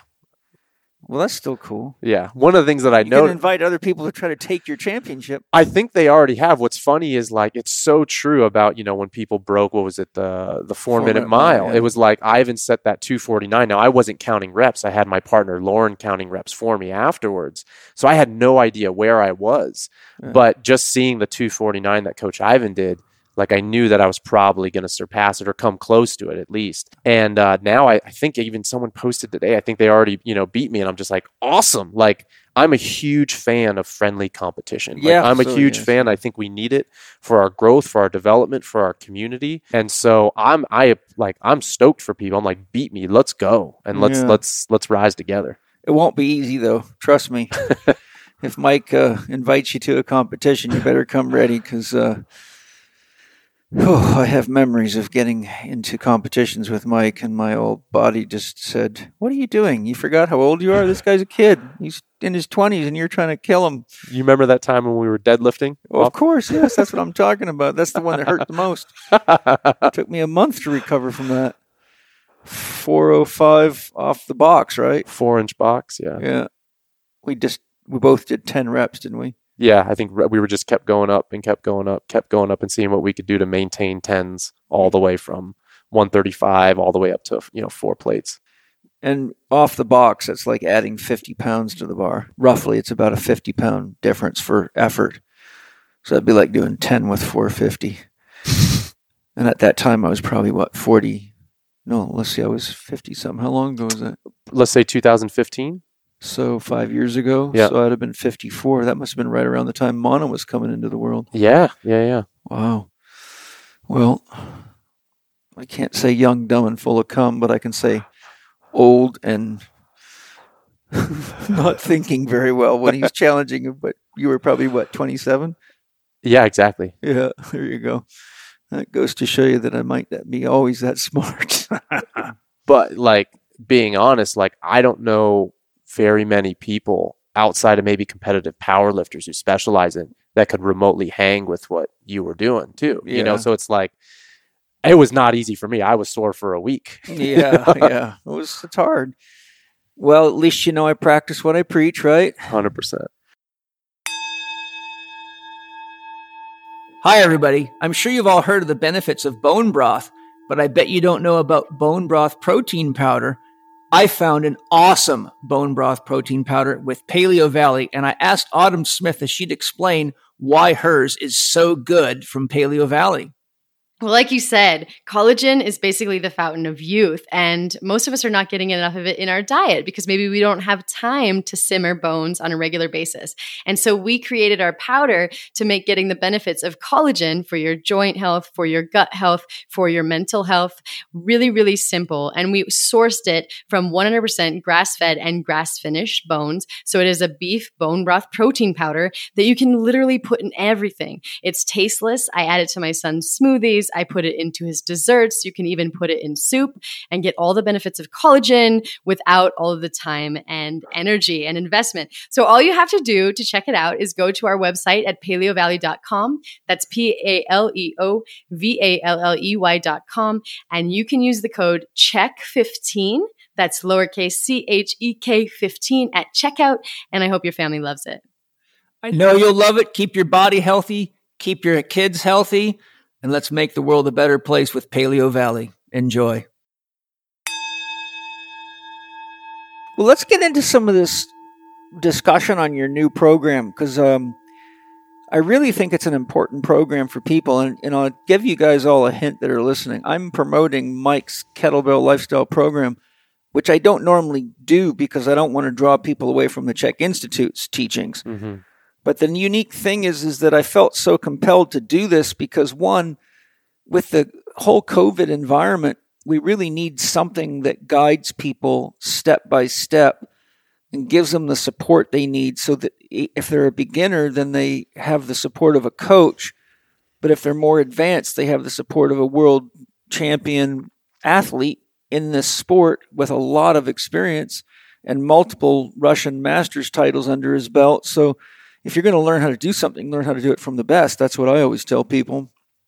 S2: Well, that's still cool.
S1: yeah. One of the things that I
S2: You
S1: know,
S2: can invite other people to try to take your championship.
S1: I think they already have. What's funny is like it's so true about, you know, when people broke, what was it, the the four,
S2: Four
S1: minute
S2: minute mile,
S1: mile.
S2: yeah.
S1: It was like Ivan set that two forty-nine. Now I wasn't counting reps. I had my partner Lauren counting reps for me afterwards. So I had no idea where I was.
S2: Yeah.
S1: But just seeing the two forty-nine that Coach Ivan did, like I knew that I was probably going to surpass it or come close to it at least. And uh, now I, I think even someone posted today, I think they already, you know, beat me. And I'm just like, awesome. Like I'm a huge fan of friendly competition. Like,
S2: Yeah,
S1: I'm a
S2: so,
S1: huge
S2: yes.
S1: fan. I think we need it for our growth, for our development, for our community. And so I'm, I like, I'm stoked for people. I'm like, beat me. Let's go. And let's,
S2: Yeah.
S1: let's, let's rise together.
S2: It won't be easy, though. Trust me. If Mike uh, invites you to a competition, you better come ready because uh, oh, I have memories of getting into competitions with Mike, and my old body just said, "What are you doing? You forgot how old you are? This guy's a kid. He's in his twenties, and you're trying to kill him."
S1: You remember that time when we were deadlifting?
S2: Well, of course, yes. That's what I'm talking about. That's the one that hurt the most. It took me a month to recover from that. four oh five off the box, right?
S1: Four inch box. Yeah.
S2: Yeah. We just we both did ten reps, didn't we?
S1: Yeah, I think we were just kept going up and kept going up, kept going up and seeing what we could do to maintain tens all the way from one thirty-five all the way up to, you know, four plates.
S2: And off the box, it's like adding fifty pounds to the bar. Roughly, it's about a fifty pound difference for effort. So that'd be like doing ten with four fifty. And at that time, I was probably, what, forty? No, let's see, I was fifty something. How long ago was that?
S1: Let's say two thousand fifteen.
S2: So five years ago.
S1: Yeah.
S2: So I'd have been fifty-four. That must have been right around the time Mono was coming into the world.
S1: Yeah, yeah, yeah.
S2: Wow. Well, I can't say young, dumb, and full of cum, but I can say old and not thinking very well when he's challenging him. But you were probably, what, twenty-seven?
S1: Yeah, exactly.
S2: Yeah, there you go. That goes to show you that I might not be always that smart.
S1: But like being honest, like I don't know very many people outside of maybe competitive powerlifters who specialize in that could remotely hang with what you were doing too. You know,
S2: Yeah.
S1: so it's like it was not easy for me. I was sore for a week.
S2: yeah, yeah. It was, it's hard. Well, at least you know I practice what I preach, right?
S1: one hundred percent.
S2: Hi, everybody. I'm sure you've all heard of the benefits of bone broth, but I bet you don't know about bone broth protein powder. I found an awesome bone broth protein powder with Paleo Valley, and I asked Autumn Smith if she'd explain why hers is so good from Paleo Valley.
S4: Well, like you said, collagen is basically the fountain of youth, and most of us are not getting enough of it in our diet because maybe we don't have time to simmer bones on a regular basis. And so we created our powder to make getting the benefits of collagen for your joint health, for your gut health, for your mental health, really, really simple. And we sourced it from one hundred percent grass-fed and grass-finished bones. So it is a beef bone broth protein powder that you can literally put in everything. It's tasteless. I add it to my son's smoothies. I put it into his desserts. You can even put it in soup and get all the benefits of collagen without all of the time and energy and investment. So all you have to do to check it out is go to our website at paleo valley dot com. That's P A L E O V A L L E Y dot com. And you can use the code check fifteen. That's lowercase C H E K fifteen at checkout. And I hope your family loves it.
S2: I know you'll love it. Keep your body healthy. Keep your kids healthy. And let's make the world a better place with Paleo Valley. Enjoy. Well, let's get into some of this discussion on your new program, because um, I really think it's an important program for people. And, and I'll give you guys all a hint that are listening. I'm promoting Mike's Kettlebell Lifestyle Program, which I don't normally do because I don't want to draw people away from the Czech Institute's teachings. Mm-hmm. But the unique thing is, is that I felt so compelled to do this because, one, with the whole COVID environment, we really need something that guides people step by step and gives them the support they need so that if they're a beginner, then they have the support of a coach. But if they're more advanced, they have the support of a world champion athlete in this sport with a lot of experience and multiple Russian masters titles under his belt. So if you're going to learn how to do something, learn how to do it from the best. That's what I always tell people.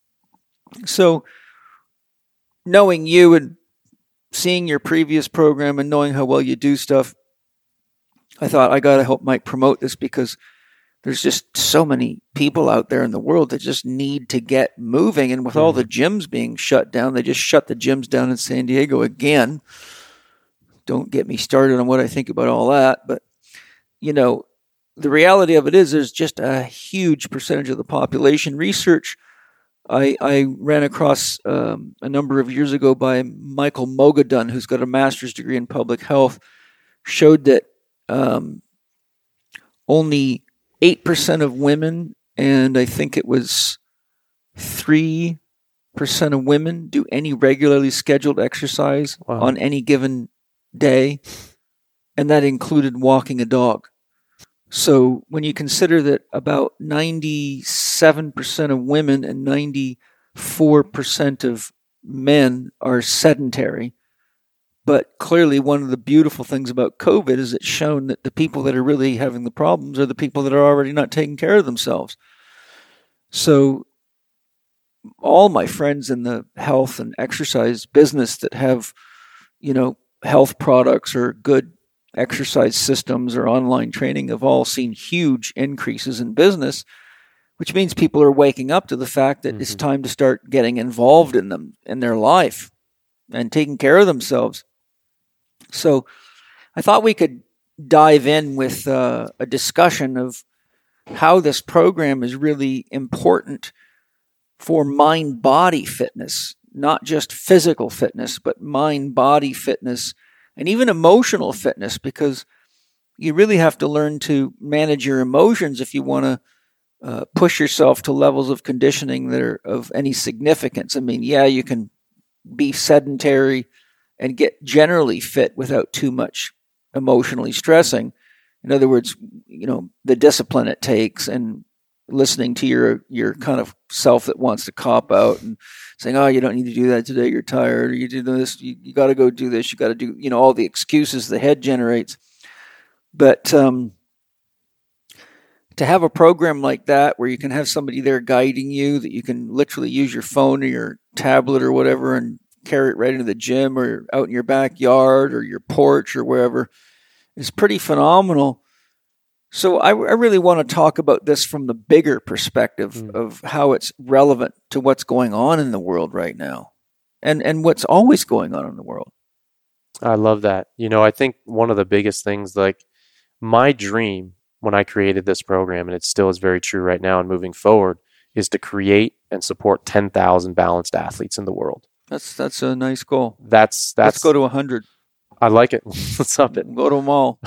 S2: So knowing you and seeing your previous program and knowing how well you do stuff, I thought I got to help Mike promote this because there's just so many people out there in the world that just need to get moving. And with mm-hmm. all the gyms being shut down, they just shut the gyms down in San Diego again. Don't get me started on what I think about all that. But, you know, the reality of it is there's just a huge percentage of the population. Research I, I ran across um, a number of years ago by Michael Mogadun, who's got a master's degree in public health, showed that um, only eight percent of women, and I think it was three percent of women, do any regularly scheduled exercise wow. on any given day, and that included walking a dog. So when you consider that about ninety-seven percent of women and ninety-four percent of men are sedentary, but clearly one of the beautiful things about COVID is it's shown that the people that are really having the problems are the people that are already not taking care of themselves. So all my friends in the health and exercise business that have, you know, health products or good exercise systems or online training have all seen huge increases in business, which means people are waking up to the fact that mm-hmm. it's time to start getting involved in them, in their life, and taking care of themselves. So I thought we could dive in with uh, a discussion of how this program is really important for mind-body fitness, not just physical fitness, but mind-body fitness and even emotional fitness, because you really have to learn to manage your emotions if you want to uh, push yourself to levels of conditioning that are of any significance. I mean, yeah, you can be sedentary and get generally fit without too much emotionally stressing. In other words, you know, the discipline it takes and listening to your your kind of self that wants to cop out and saying, oh, you don't need to do that today, you're tired, or you do this, you, you got to go do this, you got to do, you know, all the excuses the head generates. But um, to have a program like that where you can have somebody there guiding you, that you can literally use your phone or your tablet or whatever and carry it right into the gym or out in your backyard or your porch or wherever, is pretty phenomenal. So I, I really want to talk about this from the bigger perspective mm. of how it's relevant to what's going on in the world right now and, and what's always going on in the world.
S1: I love that. You know, I think one of the biggest things, like my dream when I created this program, and it still is very true right now and moving forward, is to create and support ten thousand balanced athletes in the world.
S2: That's that's a nice goal.
S1: That's that's.
S2: Let's go to one hundred.
S1: I like it. Let's up it.
S2: Go to them all.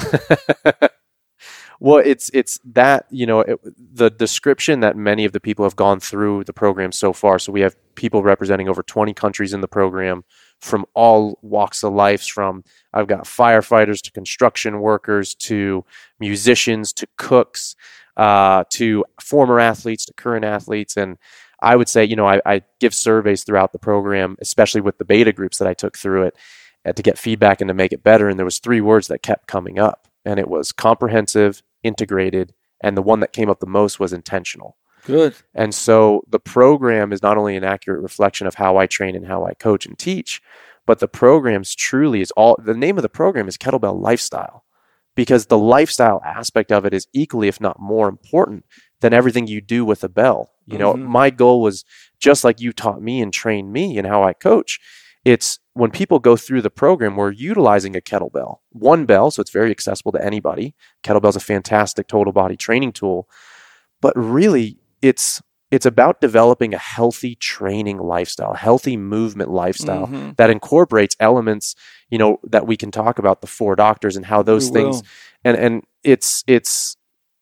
S1: Well, it's it's that, you know, it, the description that many of the people have gone through the program so far. So we have people representing over twenty countries in the program from all walks of life, from I've got firefighters to construction workers to musicians to cooks uh, to former athletes to current athletes. And I would say, you know, I, I give surveys throughout the program, especially with the beta groups that I took through it, uh, to get feedback and to make it better. And there was three words that kept coming up, and it was comprehensive, integrated, and the one that came up the most was intentional.
S2: Good.
S1: And so the program is not only an accurate reflection of how I train and how I coach and teach, but the program's truly is all, the name of the program is Kettlebell Lifestyle, because the lifestyle aspect of it is equally, if not more important than everything you do with a bell. You know,
S2: Mm-hmm.
S1: my goal was just like you taught me and trained me and how I coach. It's when people go through the program, we're utilizing a kettlebell, one bell, so it's very accessible to anybody. Kettlebell is a fantastic total body training tool, but really it's it's about developing a healthy training lifestyle, healthy movement lifestyle
S2: Mhm.
S1: that incorporates elements, you know, that we can talk about, the four doctors and how those
S2: We
S1: things,
S2: will.
S1: and and it's it's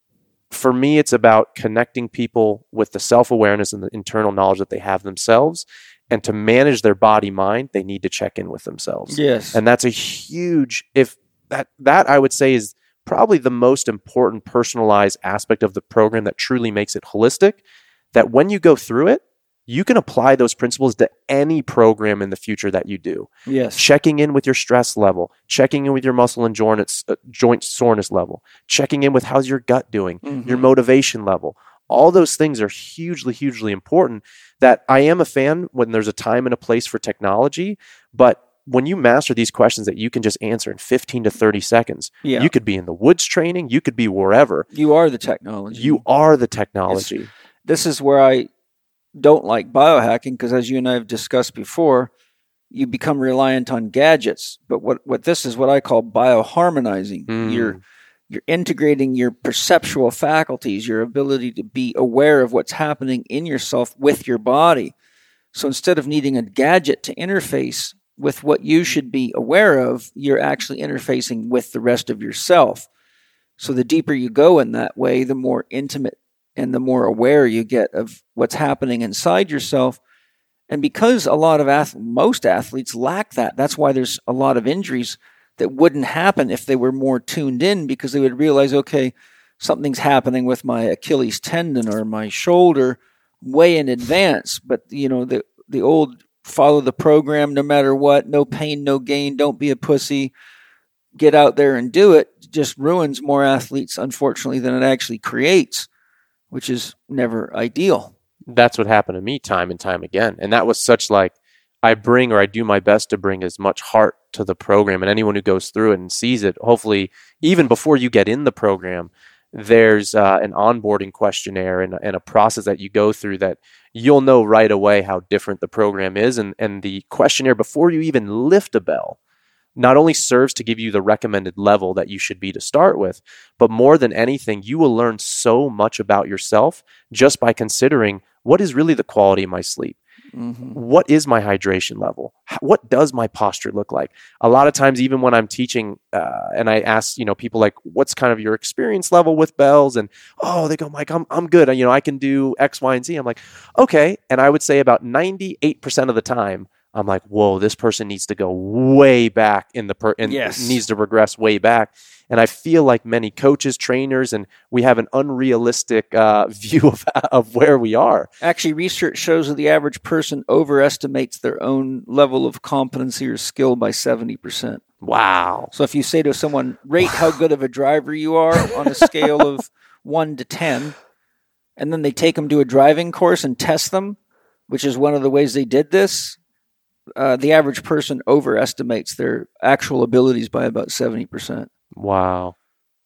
S1: for me, it's about connecting people with the self-awareness and the internal knowledge that they have themselves. And to manage their body mind, they need to check in with themselves.
S2: Yes.
S1: And that's a huge, if that, that I would say is probably the most important personalized aspect of the program that truly makes it holistic, that when you go through it, you can apply those principles to any program in the future that you do.
S2: Yes.
S1: Checking in with your stress level, checking in with your muscle and joint, uh, joint soreness level, checking in with how's your gut doing,
S2: Mhm.
S1: your motivation level. All those things are hugely, hugely important. That I am a fan when there's a time and a place for technology, but when you master these questions that you can just answer in fifteen to thirty seconds,
S2: Yeah.
S1: you could be in the woods training, you could be wherever.
S2: You are the technology.
S1: You are the technology.
S2: This is where I don't like biohacking, because as you and I have discussed before, you become reliant on gadgets. But what, what this is what I call bioharmonizing.
S1: Mm.
S2: You're you're integrating your perceptual faculties, your ability to be aware of what's happening in yourself with your body. So instead of needing a gadget to interface with what you should be aware of, you're actually interfacing with the rest of yourself. So the deeper you go in that way, the more intimate and the more aware you get of what's happening inside yourself. And because a lot of ath- most athletes lack that, that's why there's a lot of injuries that wouldn't happen if they were more tuned in, because they would realize, okay, something's happening with my Achilles tendon or my shoulder way in advance. But, you know, the, the old follow the program no matter what, no pain, no gain, don't be a pussy, get out there and do it, just ruins more athletes, unfortunately, than it actually creates, which is never ideal.
S1: That's what happened to me time and time again. And that was such like, I bring, or I do my best to bring as much heart to the program, and anyone who goes through it and sees it, hopefully, even before you get in the program, there's uh, an onboarding questionnaire and, and a process that you go through that you'll know right away how different the program is. And, and the questionnaire, before you even lift a bell, not only serves to give you the recommended level that you should be to start with, but more than anything, you will learn so much about yourself just by considering what is really the quality of my sleep.
S2: Mm-hmm.
S1: What is my hydration level? How, what does my posture look like? A lot of times, even when I'm teaching, uh, and I ask, you know, people like, "What's kind of your experience level with bells?" And oh, they go, "Mike, I'm I'm good. You know, I can do X, Y, and Z." I'm like, "Okay," and I would say about ninety-eight percent of the time, I'm like, "Whoa, this person needs to go way back in the per and
S2: Yes.
S1: needs to regress way back." And I feel like many coaches, trainers, and we have an unrealistic uh, view of, of where we are.
S2: Actually, research shows that the average person overestimates their own level of competency or skill by seventy percent.
S1: Wow.
S2: So if you say to someone, rate how good of a driver you are on a scale of one to ten, and then they take them to a driving course and test them, which is one of the ways they did this, uh, the average person overestimates their actual abilities by about seventy percent.
S1: Wow.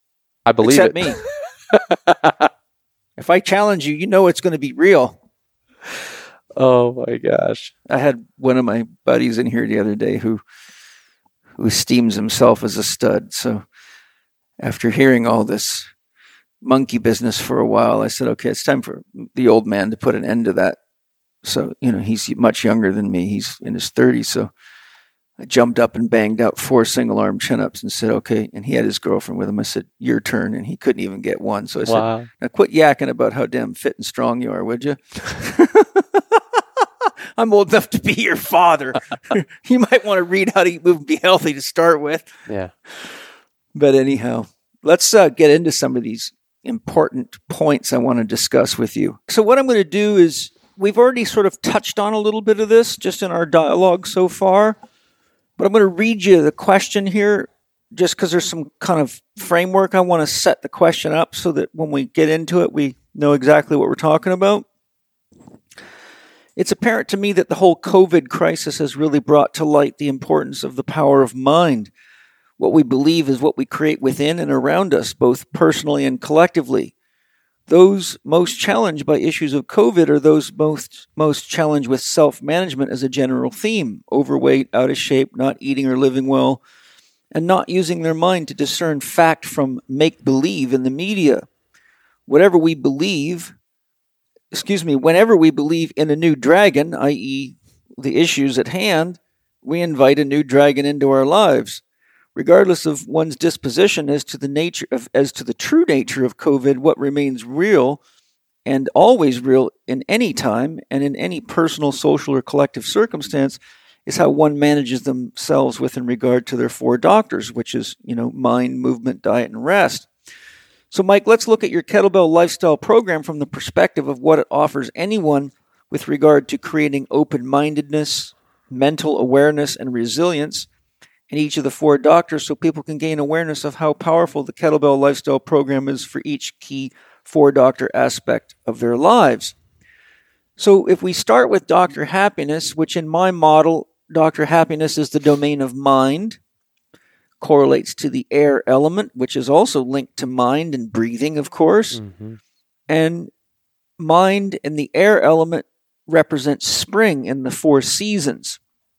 S1: I believe
S2: Except
S1: it.
S2: me. If I challenge you, you know it's going to be real.
S1: Oh my gosh.
S2: I had one of my buddies in here the other day who who esteems himself as a stud. So after hearing all this monkey business for a while. I said, okay, it's time for the old man to put an end to that. So, you know, he's much younger than me. He's in his thirties. So I jumped up and banged out four single arm chin-ups and said, okay. And he had his girlfriend with him. I said, your turn. And he couldn't even get one. So I said,
S1: wow.
S2: now quit yakking about how damn fit and strong you are, would you? I'm old enough to be your father. You might want to read how to eat, move, and be healthy to start with.
S1: Yeah.
S2: But anyhow, let's uh, get into some of these important points I want to discuss with you. So what I'm going to do is, we've already sort of touched on a little bit of this just in our dialogue so far, but I'm going to read you the question here just because there's some kind of framework. I want to set the question up so that when we get into it, we know exactly what we're talking about. It's apparent to me that the whole COVID crisis has really brought to light the importance of the power of mind. What we believe is what we create within and around us, both personally and collectively. Those most challenged by issues of COVID are those most most challenged with self-management as a general theme, overweight, out of shape, not eating or living well, and not using their mind to discern fact from make-believe in the media. Whatever we believe, excuse me, whenever we believe in a new dragon, that is the issues at hand, we invite a new dragon into our lives. Regardless of one's disposition as to the nature of, as to the true nature of COVID, what remains real and always real in any time and in any personal, social, or collective circumstance is how one manages themselves with in regard to their four doctors, which is, you know, mind, movement, diet, and rest. So, Mike, let's look at your Kettlebell Lifestyle program from the perspective of what it offers anyone with regard to creating open-mindedness, mental awareness, and resilience in each of the four doctors so people can gain awareness of how powerful the Kettlebell Lifestyle program is for each key four-doctor aspect of their lives. So if we start with Doctor Happiness, which in my model, Doctor Happiness is the domain of mind, correlates to the air element, which is also linked to mind and breathing, of course. Mm-hmm. And mind and the air element represent spring in the four seasons.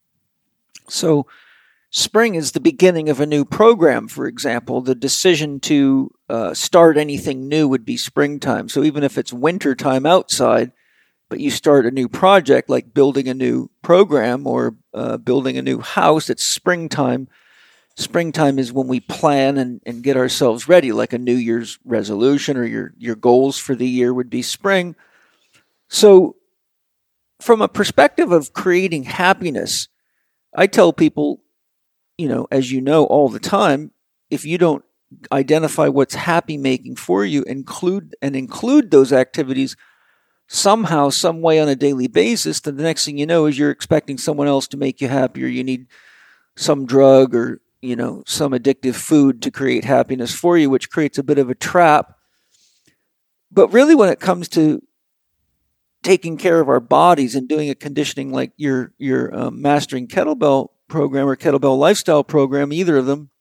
S2: So spring is the beginning of a new program, for example. The decision to uh, start anything new would be springtime. So even if it's wintertime outside, but you start a new project like building a new program or uh, building a new house, it's springtime. Springtime is when we plan and, and get ourselves ready, like a New Year's resolution or your, your goals for the year would be spring. So from a perspective of creating happiness, I tell people, you know, as you know all the time, if you don't identify what's happy making for you, include and include those activities somehow, some way on a daily basis, then the next thing you know is you're expecting someone else to make you happy, or you need some drug or, you know, some addictive food to create happiness for you, which creates a bit of a trap. But really when it comes to taking care of our bodies and doing a conditioning like your, your um, Mastering Kettlebell program or Kettlebell Lifestyle program, either of them,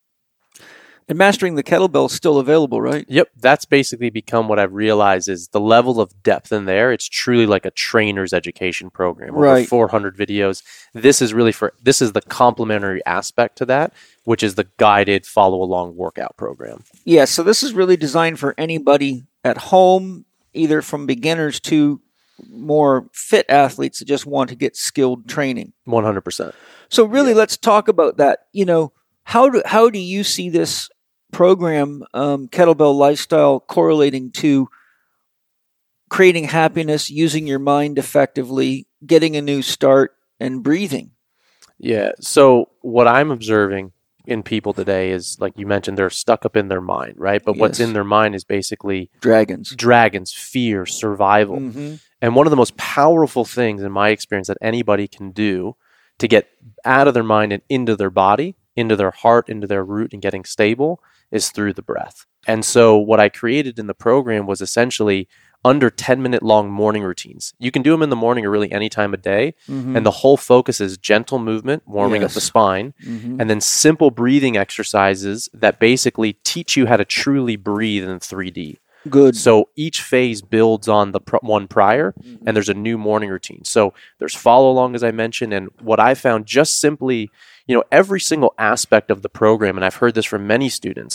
S2: and Mastering the Kettlebell is still available, right?
S1: Yep. That's basically become what I've realized is the level of depth in there. It's truly like a trainer's education program. Over
S2: right.
S1: four hundred videos. This is really for, this is the complementary aspect to that, which is the guided follow along workout program.
S2: Yeah. So this is really designed for anybody at home, either from beginners to more fit athletes that just want to get skilled training.
S1: one hundred percent.
S2: So really,
S1: yeah.
S2: let's talk about that. You know, how do, how do you see this program, um, Kettlebell Lifestyle, correlating to creating happiness, using your mind effectively, getting a new start, and breathing?
S1: Yeah. So what I'm observing in people today is, like you mentioned, they're stuck up in their mind, right? But yes. What's in their mind is basically
S2: dragons,
S1: dragons, fear, survival. Mm-hmm. And one of the most powerful things in my experience that anybody can do to get out of their mind and into their body, into their heart, into their root, and getting stable is through the breath. And so what I created in the program was essentially under ten minute long morning routines. You can do them in the morning or really any time of day. Mm-hmm. And the whole focus is gentle movement, warming yes. up the spine, mm-hmm. and then simple breathing exercises that basically teach you how to truly breathe in three D.
S2: Good.
S1: So each phase builds on the pr- one prior, mm-hmm. and there's a new morning routine. So there's follow along, as I mentioned, and what I found just simply, you know, every single aspect of the program, and I've heard this from many students,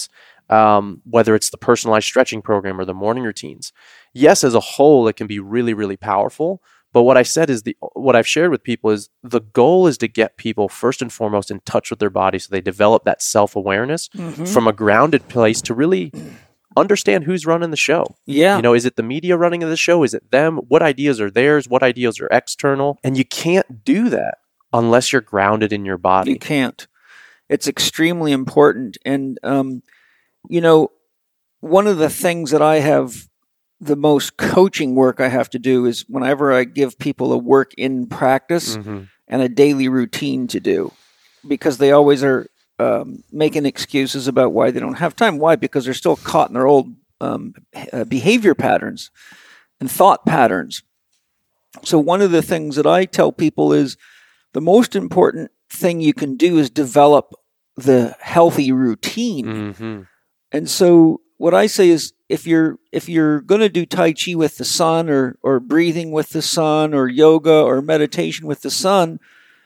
S1: um, whether it's the personalized stretching program or the morning routines. Yes, as a whole, it can be really, really powerful. But what I said is the what I've shared with people is the goal is to get people first and foremost in touch with their body so they develop that self-awareness mm-hmm. from a grounded place to really understand who's running the show.
S2: Yeah.
S1: You know, is it the media running the show? Is it them? What ideas are theirs? What ideas are external? And you can't do that unless you're grounded in your body.
S2: You can't. It's extremely important. And, um, you know, one of the things that I have the most coaching work I have to do is whenever I give people a work in practice mm-hmm. and a daily routine to do, because they always are um, making excuses about why they don't have time. Why? Because they're still caught in their old um, uh, behavior patterns and thought patterns. So one of the things that I tell people is the most important thing you can do is develop the healthy routine.
S1: Mm-hmm.
S2: And so what I say is, if you're if you're going to do Tai Chi with the sun, or or breathing with the sun, or yoga or meditation with the sun,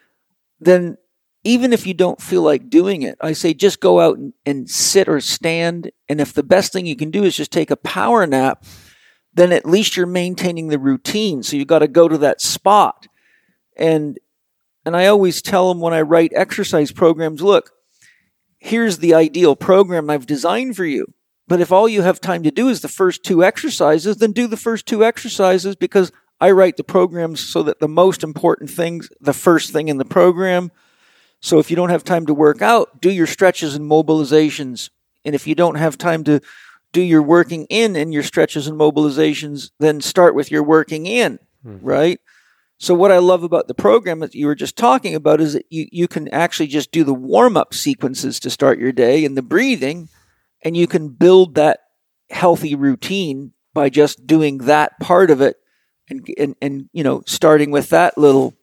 S2: then even if you don't feel like doing it, I say just go out and, and sit or stand. And if the best thing you can do is just take a power nap, then at least you're maintaining the routine. So you got to go to that spot. And and I always tell them when I write exercise programs, look, here's the ideal program I've designed for you. But if all you have time to do is the first two exercises, then do the first two exercises, because I write the programs so that the most important things, the first thing in the program. So if you don't have time to work out, do your stretches and mobilizations. And if you don't have time to do your working in and your stretches and mobilizations, then start with your working in, mm-hmm. right? So what I love about the program that you were just talking about is that you, you can actually just do the warm-up sequences to start your day and the breathing, and you can build that healthy routine by just doing that part of it and, and, and you know, starting with that little,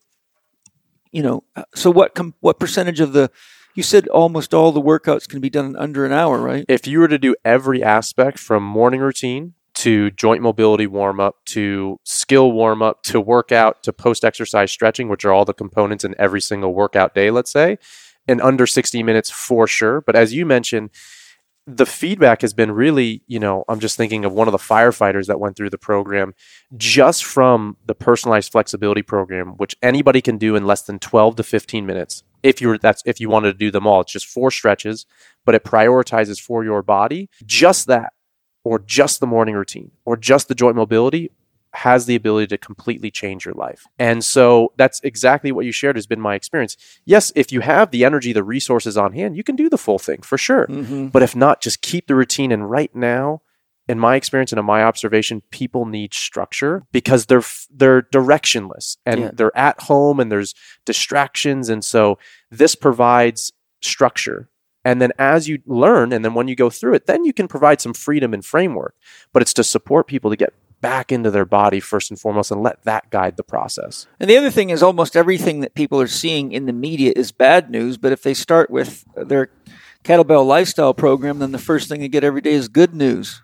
S2: you know, so what com- what percentage of the, you said almost all the workouts can be done in under an hour, right?
S1: If you were to do every aspect from morning routine to joint mobility warm-up to skill warm-up to workout to post-exercise stretching, which are all the components in every single workout day, let's say, in under sixty minutes for sure. But as you mentioned, the feedback has been really, you know, I'm just thinking of one of the firefighters that went through the program just from the personalized flexibility program, which anybody can do in less than twelve to fifteen minutes. If you're, that's, if you wanted to do them all, it's just four stretches, but it prioritizes for your body. Just that, or just the morning routine, or just the joint mobility has the ability to completely change your life. And so that's exactly what you shared has been my experience. Yes, if you have the energy, the resources on hand, you can do the full thing for sure.
S2: Mm-hmm.
S1: But if not, just keep the routine. And right now, in my experience and in my observation, people need structure because they're they're directionless and
S2: yeah.
S1: they're at home and there's distractions. And so this provides structure. And then as you learn, and then when you go through it, then you can provide some freedom and framework. But it's to support people to get back into their body first and foremost and let that guide the process.
S2: And the other thing is almost everything that people are seeing in the media is bad news, but if they start with their kettlebell lifestyle program, then the first thing they get every day is good news.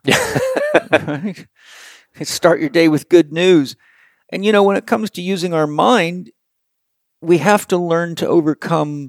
S2: Right? Start your day with good news. And you know, when it comes to using our mind, we have to learn to overcome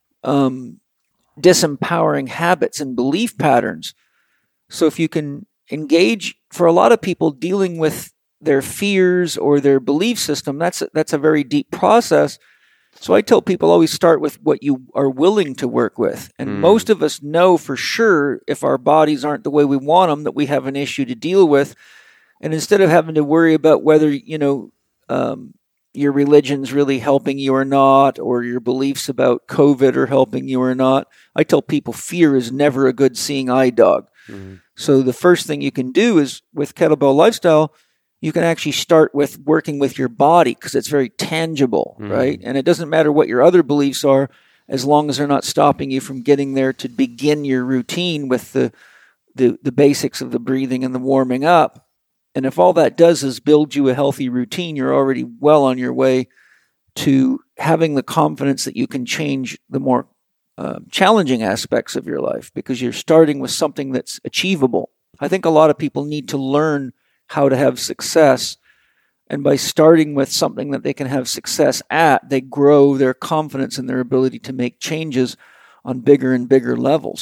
S2: um, disempowering habits and belief patterns. So if you can engage, for a lot of people dealing with their fears or their belief system, that's a, that's a very deep process. So I tell people always start with what you are willing to work with. And mm. most of us know for sure if our bodies aren't the way we want them, that we have an issue to deal with. And instead of having to worry about whether, you know, um, your religion's really helping you or not, or your beliefs about COVID are helping you or not, I tell people fear is never a good seeing eye dog. Mm-hmm. So the first thing you can do is with Kettlebell Lifestyle, you can actually start with working with your body because it's very tangible, mm-hmm. right? And it doesn't matter what your other beliefs are, as long as they're not stopping you from getting there to begin your routine with the the, the basics of the breathing and the warming up. And if all that does is build you a healthy routine, you're already well on your way to having the confidence that you can change the more uh, challenging aspects of your life because you're starting with something that's achievable. I think a lot of people need to learn how to have success. And by starting with something that they can have success at, they grow their confidence and their ability to make changes on bigger and bigger levels.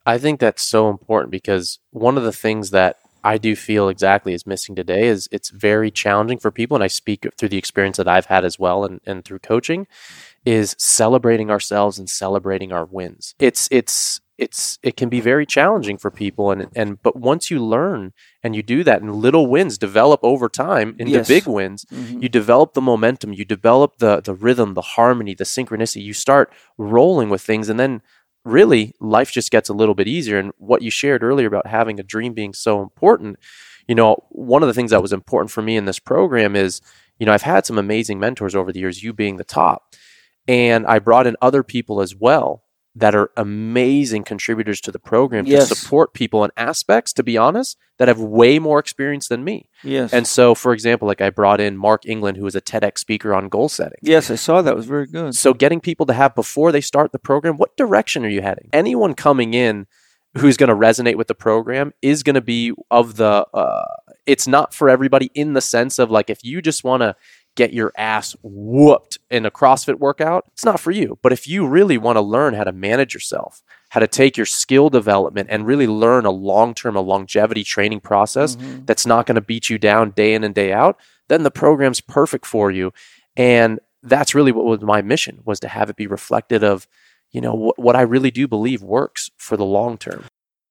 S1: I think that's so important because one of the things that I do feel exactly is missing today is it's very challenging for people, and I speak through the experience that I've had as well and, and through coaching, is celebrating ourselves and celebrating our wins. It's it's it's it can be very challenging for people, and and but once you learn and you do that, and little wins develop over time into
S2: Yes.
S1: big wins,
S2: Mhm.
S1: you develop the momentum, you develop the the rhythm, the harmony, the synchronicity. You start rolling with things, and then really life just gets a little bit easier. And what you shared earlier about having a dream being so important, you know, one of the things that was important for me in this program is, you know, I've had some amazing mentors over the years, you being the top, and I brought in other people as well that are amazing contributors to the program
S2: Yes.
S1: to support people in aspects, to be honest, that have way more experience than me.
S2: Yes.
S1: And so, for example, like I brought in Mark England, who was a TEDx speaker on goal setting.
S2: yes, I saw that. It was very good.
S1: So getting people to have, before they start the program, what direction are you heading? Anyone coming in who's going to resonate with the program is going to be of the, uh, it's not for everybody in the sense of like, if you just want to get your ass whooped in a CrossFit workout, it's not for you. But if you really want to learn how to manage yourself, how to take your skill development and really learn a long-term, a longevity training process
S2: Mhm.
S1: that's not going to beat you down day in and day out, then the program's perfect for you. And that's really what was my mission, was to have it be reflected of, you know, what, what I really do believe works for the long term.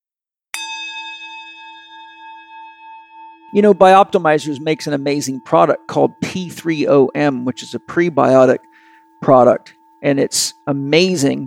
S2: You know, Bioptimizers makes an amazing product called P three O M, which is a prebiotic product. And it's amazing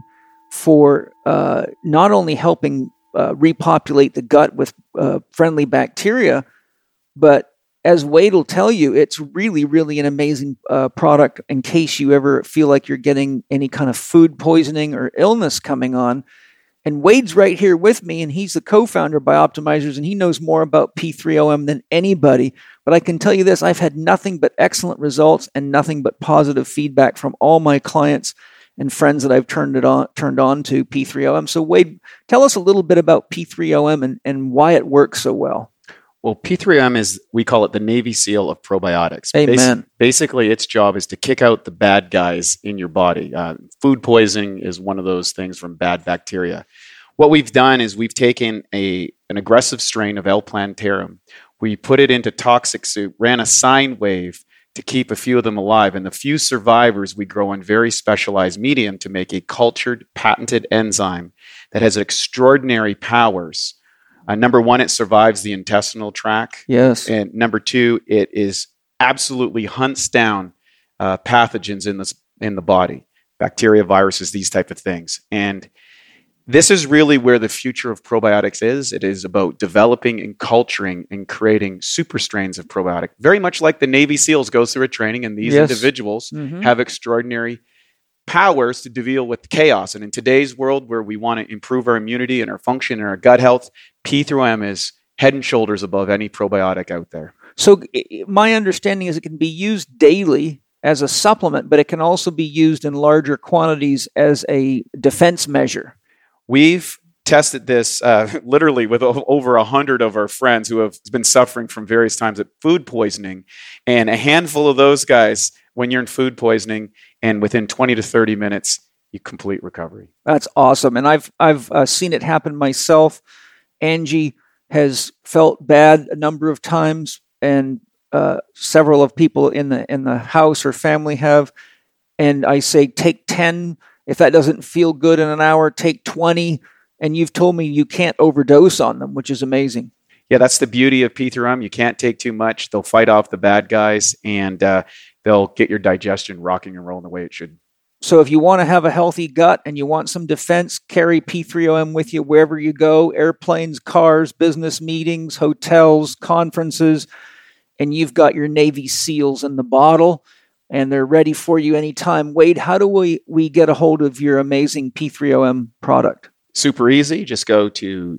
S2: for uh, not only helping uh, repopulate the gut with uh, friendly bacteria, but as Wade will tell you, it's really, really an amazing uh, product in case you ever feel like you're getting any kind of food poisoning or illness coming on. And Wade's right here with me, and he's the co-founder of Bioptimizers, and he knows more about P three O M than anybody. But I can tell you this, I've had nothing but excellent results and nothing but positive feedback from all my clients and friends that I've turned it on, turned on to P three O M. So Wade, tell us a little bit about P three O M and, and why it works so well.
S5: Well, P three O M is, we call it the Navy SEAL of probiotics.
S2: Amen.
S5: Basi- basically, its job is to kick out the bad guys in your body. Uh, food poisoning is one of those things from bad bacteria. What we've done is we've taken a an aggressive strain of L. plantarum. We put it into toxic soup, ran a sine wave to keep a few of them alive. And the few survivors we grow in very specialized medium to make a cultured, patented enzyme that has extraordinary powers. Uh, number one, it survives the intestinal tract.
S2: Yes.
S5: And number two, it is absolutely hunts down uh, pathogens in the, in the body, bacteria, viruses, these type of things. And this is really where the future of probiotics is. It is about developing and culturing and creating super strains of probiotic. Very much like the Navy SEALs go through a training, and these
S2: Yes.
S5: individuals
S2: Mhm.
S5: have extraordinary powers to deal with chaos. And in today's world where we want to improve our immunity and our function and our gut health, P three O M is head and shoulders above any probiotic out there.
S2: So i- i- my understanding is it can be used daily as a supplement, but it can also be used in larger quantities as a defense measure.
S5: We've tested this uh, literally with o- over a hundred of our friends who have been suffering from various times of food poisoning. And a handful of those guys, when you're in food poisoning, and within twenty to thirty minutes, you complete recovery.
S2: That's awesome, and I've I've uh, seen it happen myself. Angie has felt bad a number of times, and uh, several of people in the in the house or family have. And I say, take ten. If that doesn't feel good in an hour, take twenty. And you've told me you can't overdose on them, which is amazing.
S5: Yeah, that's the beauty of P three O M. You can't take too much. They'll fight off the bad guys, and uh, they'll get your digestion rocking and rolling the way it should.
S2: So if you want to have a healthy gut and you want some defense, carry P three O M with you wherever you go, airplanes, cars, business meetings, hotels, conferences, and you've got your Navy SEALs in the bottle, and they're ready for you anytime. Wade, how do we, we get a hold of your amazing P three O M product?
S5: Super easy. Just go to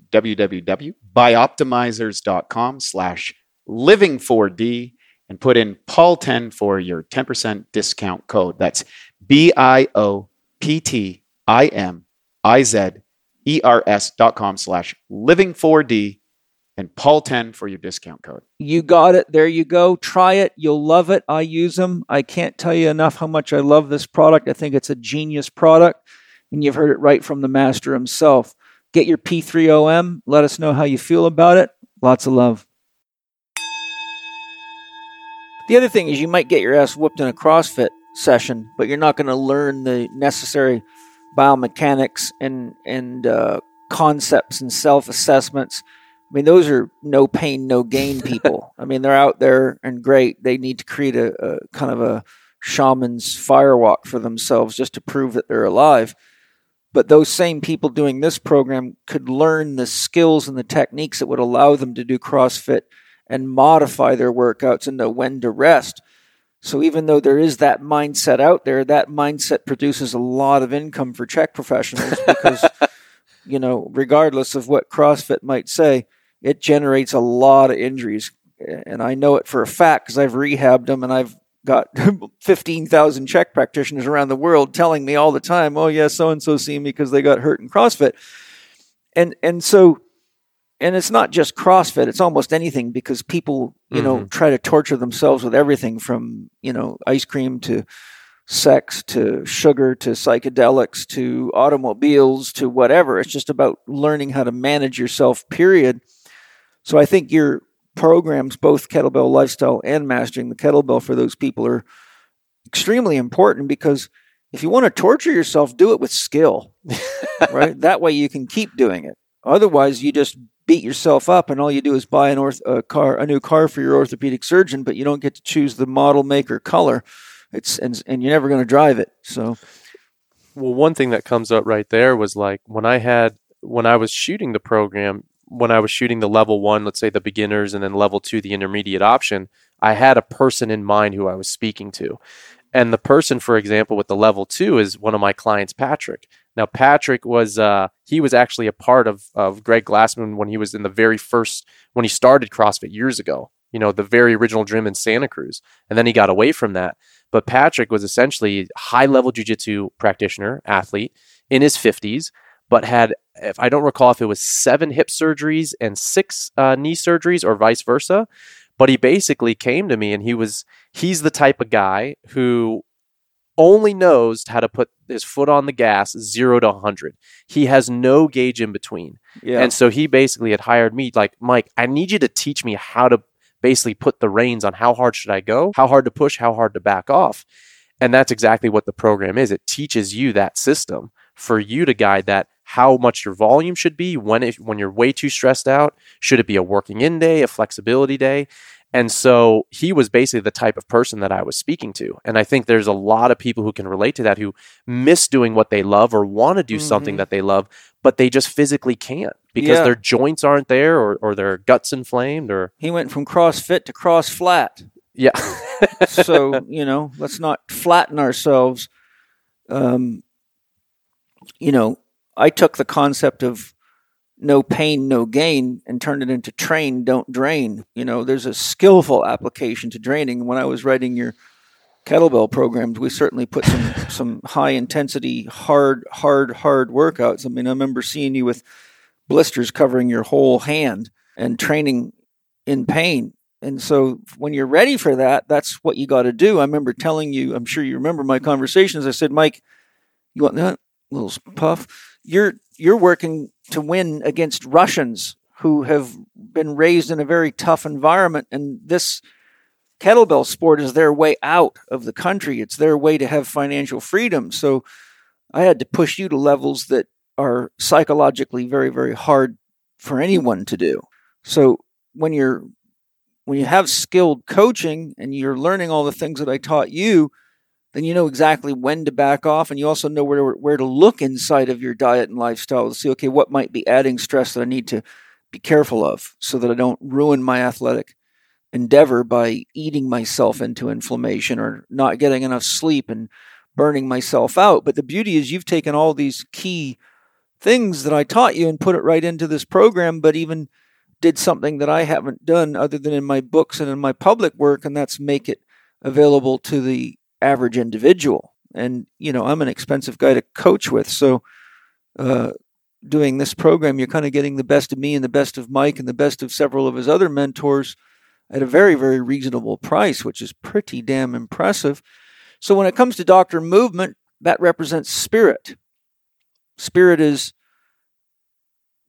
S5: www.bioptimizers.com slash living 4D and put in Paul ten for your ten percent discount code. That's B I O P T I M I Z E R S dot com slash living 4D and Paul ten for your discount code.
S2: You got it. There you go. Try it. You'll love it. I use them. I can't tell you enough how much I love this product. I think it's a genius product, and you've heard it right from the master himself. Get your P three O M. Let us know how you feel about it. Lots of love. The other thing is you might get your ass whooped in a CrossFit session, but you're not going to learn the necessary biomechanics and, and uh, concepts and self-assessments. I mean, those are no pain, no gain people. I mean, they're out there and great. They need to create a, a kind of a shaman's firewalk for themselves just to prove that they're alive. But those same people doing this program could learn the skills and the techniques that would allow them to do CrossFit and modify their workouts and know when to rest. So even though there is that mindset out there, that mindset produces a lot of income for Czech professionals because, you know, regardless of what CrossFit might say, it generates a lot of injuries. And I know it for a fact because I've rehabbed them and I've got fifteen thousand Czech practitioners around the world telling me all the time, oh, yeah, so-and-so seen me because they got hurt in CrossFit. And and so, and it's not just CrossFit, it's almost anything because people, you mm-hmm. know, try to torture themselves with everything from, you know, ice cream to sex to sugar to psychedelics to automobiles to whatever. It's just about learning how to manage yourself, period. So I think your programs, both Kettlebell Lifestyle and Mastering the Kettlebell for those people are extremely important because if you want to torture yourself, do it with skill, right? That way you can keep doing it. Otherwise, you just beat yourself up and all you do is buy an orth- a car, a new car for your orthopedic surgeon, but you don't get to choose the model, make, or color. It's and, and you're never going to drive it. So,
S1: well, one thing that comes up right there was like when I had when I was shooting the program, when I was shooting the level one, let's say the beginners, and then level two, the intermediate option, I had a person in mind who I was speaking to. And the person, for example, with the level two is one of my clients, Patrick. Now, Patrick was, uh, he was actually a part of, of Greg Glassman when he was in the very first, when he started CrossFit years ago, you know, the very original gym in Santa Cruz. And then he got away from that. But Patrick was essentially a high-level jiu-jitsu practitioner, athlete, in his fifties, but had, if I don't recall if it was seven hip surgeries and six uh, knee surgeries or vice versa, but he basically came to me and he was, he's the type of guy who only knows how to put his foot on the gas, zero to one hundred. He has no gauge in between. Yeah. And so he basically had hired me like, Mike, I need you to teach me how to basically put the reins on how hard should I go, how hard to push, how hard to back off. And that's exactly what the program is. It teaches you that system for you to guide that, how much your volume should be, when it, when you're way too stressed out. Should it be a working in day, a flexibility day? And so he was basically the type of person that I was speaking to. And I think there's a lot of people who can relate to that, who miss doing what they love or want to do mm-hmm. something that they love, but they just physically can't because yeah. their joints aren't there or, or their guts inflamed. Or
S2: he went from CrossFit to cross flat.
S1: Yeah.
S2: So, you know, let's not flatten ourselves. Um, you know, I took the concept of no pain, no gain and turned it into train, don't drain. You know, there's a skillful application to draining. When I was writing your kettlebell programs, we certainly put some, some high intensity, hard, hard, hard workouts. I mean, I remember seeing you with blisters covering your whole hand and training in pain. And so when you're ready for that, that's what you got to do. I remember telling you, I'm sure you remember my conversations. I said, Mike, you want that little puff? You're you're working to win against Russians who have been raised in a very tough environment, and this kettlebell sport is their way out of the country. It's their way to have financial freedom. So I had to push you to levels that are psychologically very, very hard for anyone to do. So when you're when you have skilled coaching and you're learning all the things that I taught you, then you know exactly when to back off, and you also know where where to look inside of your diet and lifestyle to see, okay, what might be adding stress that I need to be careful of so that I don't ruin my athletic endeavor by eating myself into inflammation or not getting enough sleep and burning myself out. But the beauty is you've taken all these key things that I taught you and put it right into this program, but even did something that I haven't done other than in my books and in my public work, and that's make it available to the average individual. And, you know, I'm an expensive guy to coach with. So uh, doing this program, you're kind of getting the best of me and the best of Mike and the best of several of his other mentors at a very, very reasonable price, which is pretty damn impressive. So when it comes to Doctor Movement, that represents spirit. Spirit is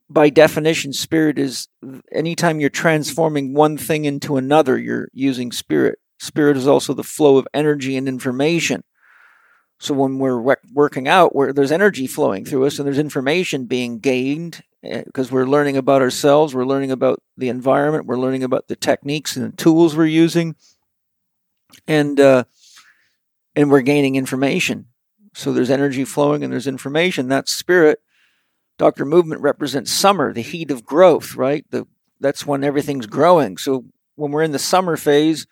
S2: by definition, spirit is anytime you're transforming one thing into another, you're using spirit. Spirit is also the flow of energy and information. So when we're w- working out, where there's energy flowing through us and there's information being gained because we're learning about ourselves, we're learning about the environment, we're learning about the techniques and the tools we're using, and uh, and we're gaining information. So there's energy flowing and there's information. That's spirit. Doctor Movement represents summer, the heat of growth, right? The, that's when everything's growing. So when we're in the summer phase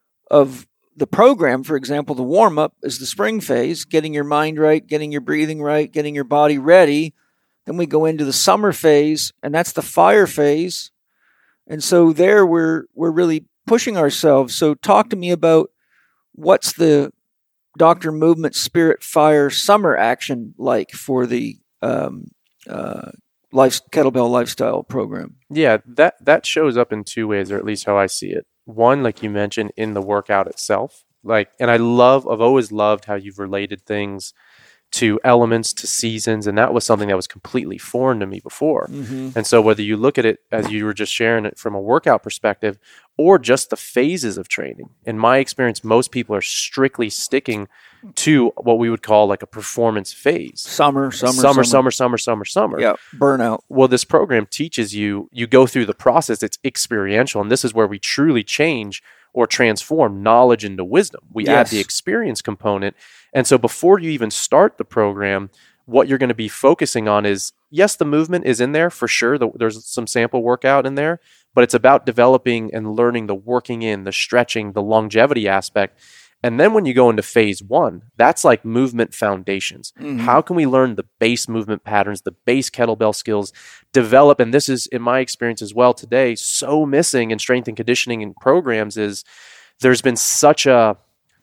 S2: of the program, for example, the warm-up is the spring phase, getting your mind right, getting your breathing right, getting your body ready. Then we go into the summer phase, and that's the fire phase. And so there we're we're really pushing ourselves. So talk to me about what's the Doctor Movement Spirit Fire Summer action like for the um, uh, life, kettlebell lifestyle program?
S1: Yeah, that that shows up in two ways, or at least how I see it. One, like you mentioned, in the workout itself. Like, and I love, I've always loved how you've related things to elements, to seasons, and that was something that was completely foreign to me before.
S2: Mm-hmm.
S1: And so whether you look at it as you were just sharing it from a workout perspective, or just the phases of training, in my experience, most people are strictly sticking to what we would call like a performance phase.
S2: Summer, summer,
S1: summer, summer, summer, summer, summer.
S2: Yeah, burnout.
S1: Well, this program teaches you, you go through the process, it's experiential, and this is where we truly change or transform knowledge into wisdom. We
S2: Yes.
S1: add the experience component. And so before you even start the program, what you're going to be focusing on is, yes, the movement is in there for sure. The, there's some sample workout in there, but it's about developing and learning the working in, the stretching, the longevity aspect. And then when you go into phase one, that's like movement foundations.
S2: Mm-hmm.
S1: How can we learn the base movement patterns, the base kettlebell skills, develop? And this is, in my experience as well today, so missing in strength and conditioning and programs is there's been such a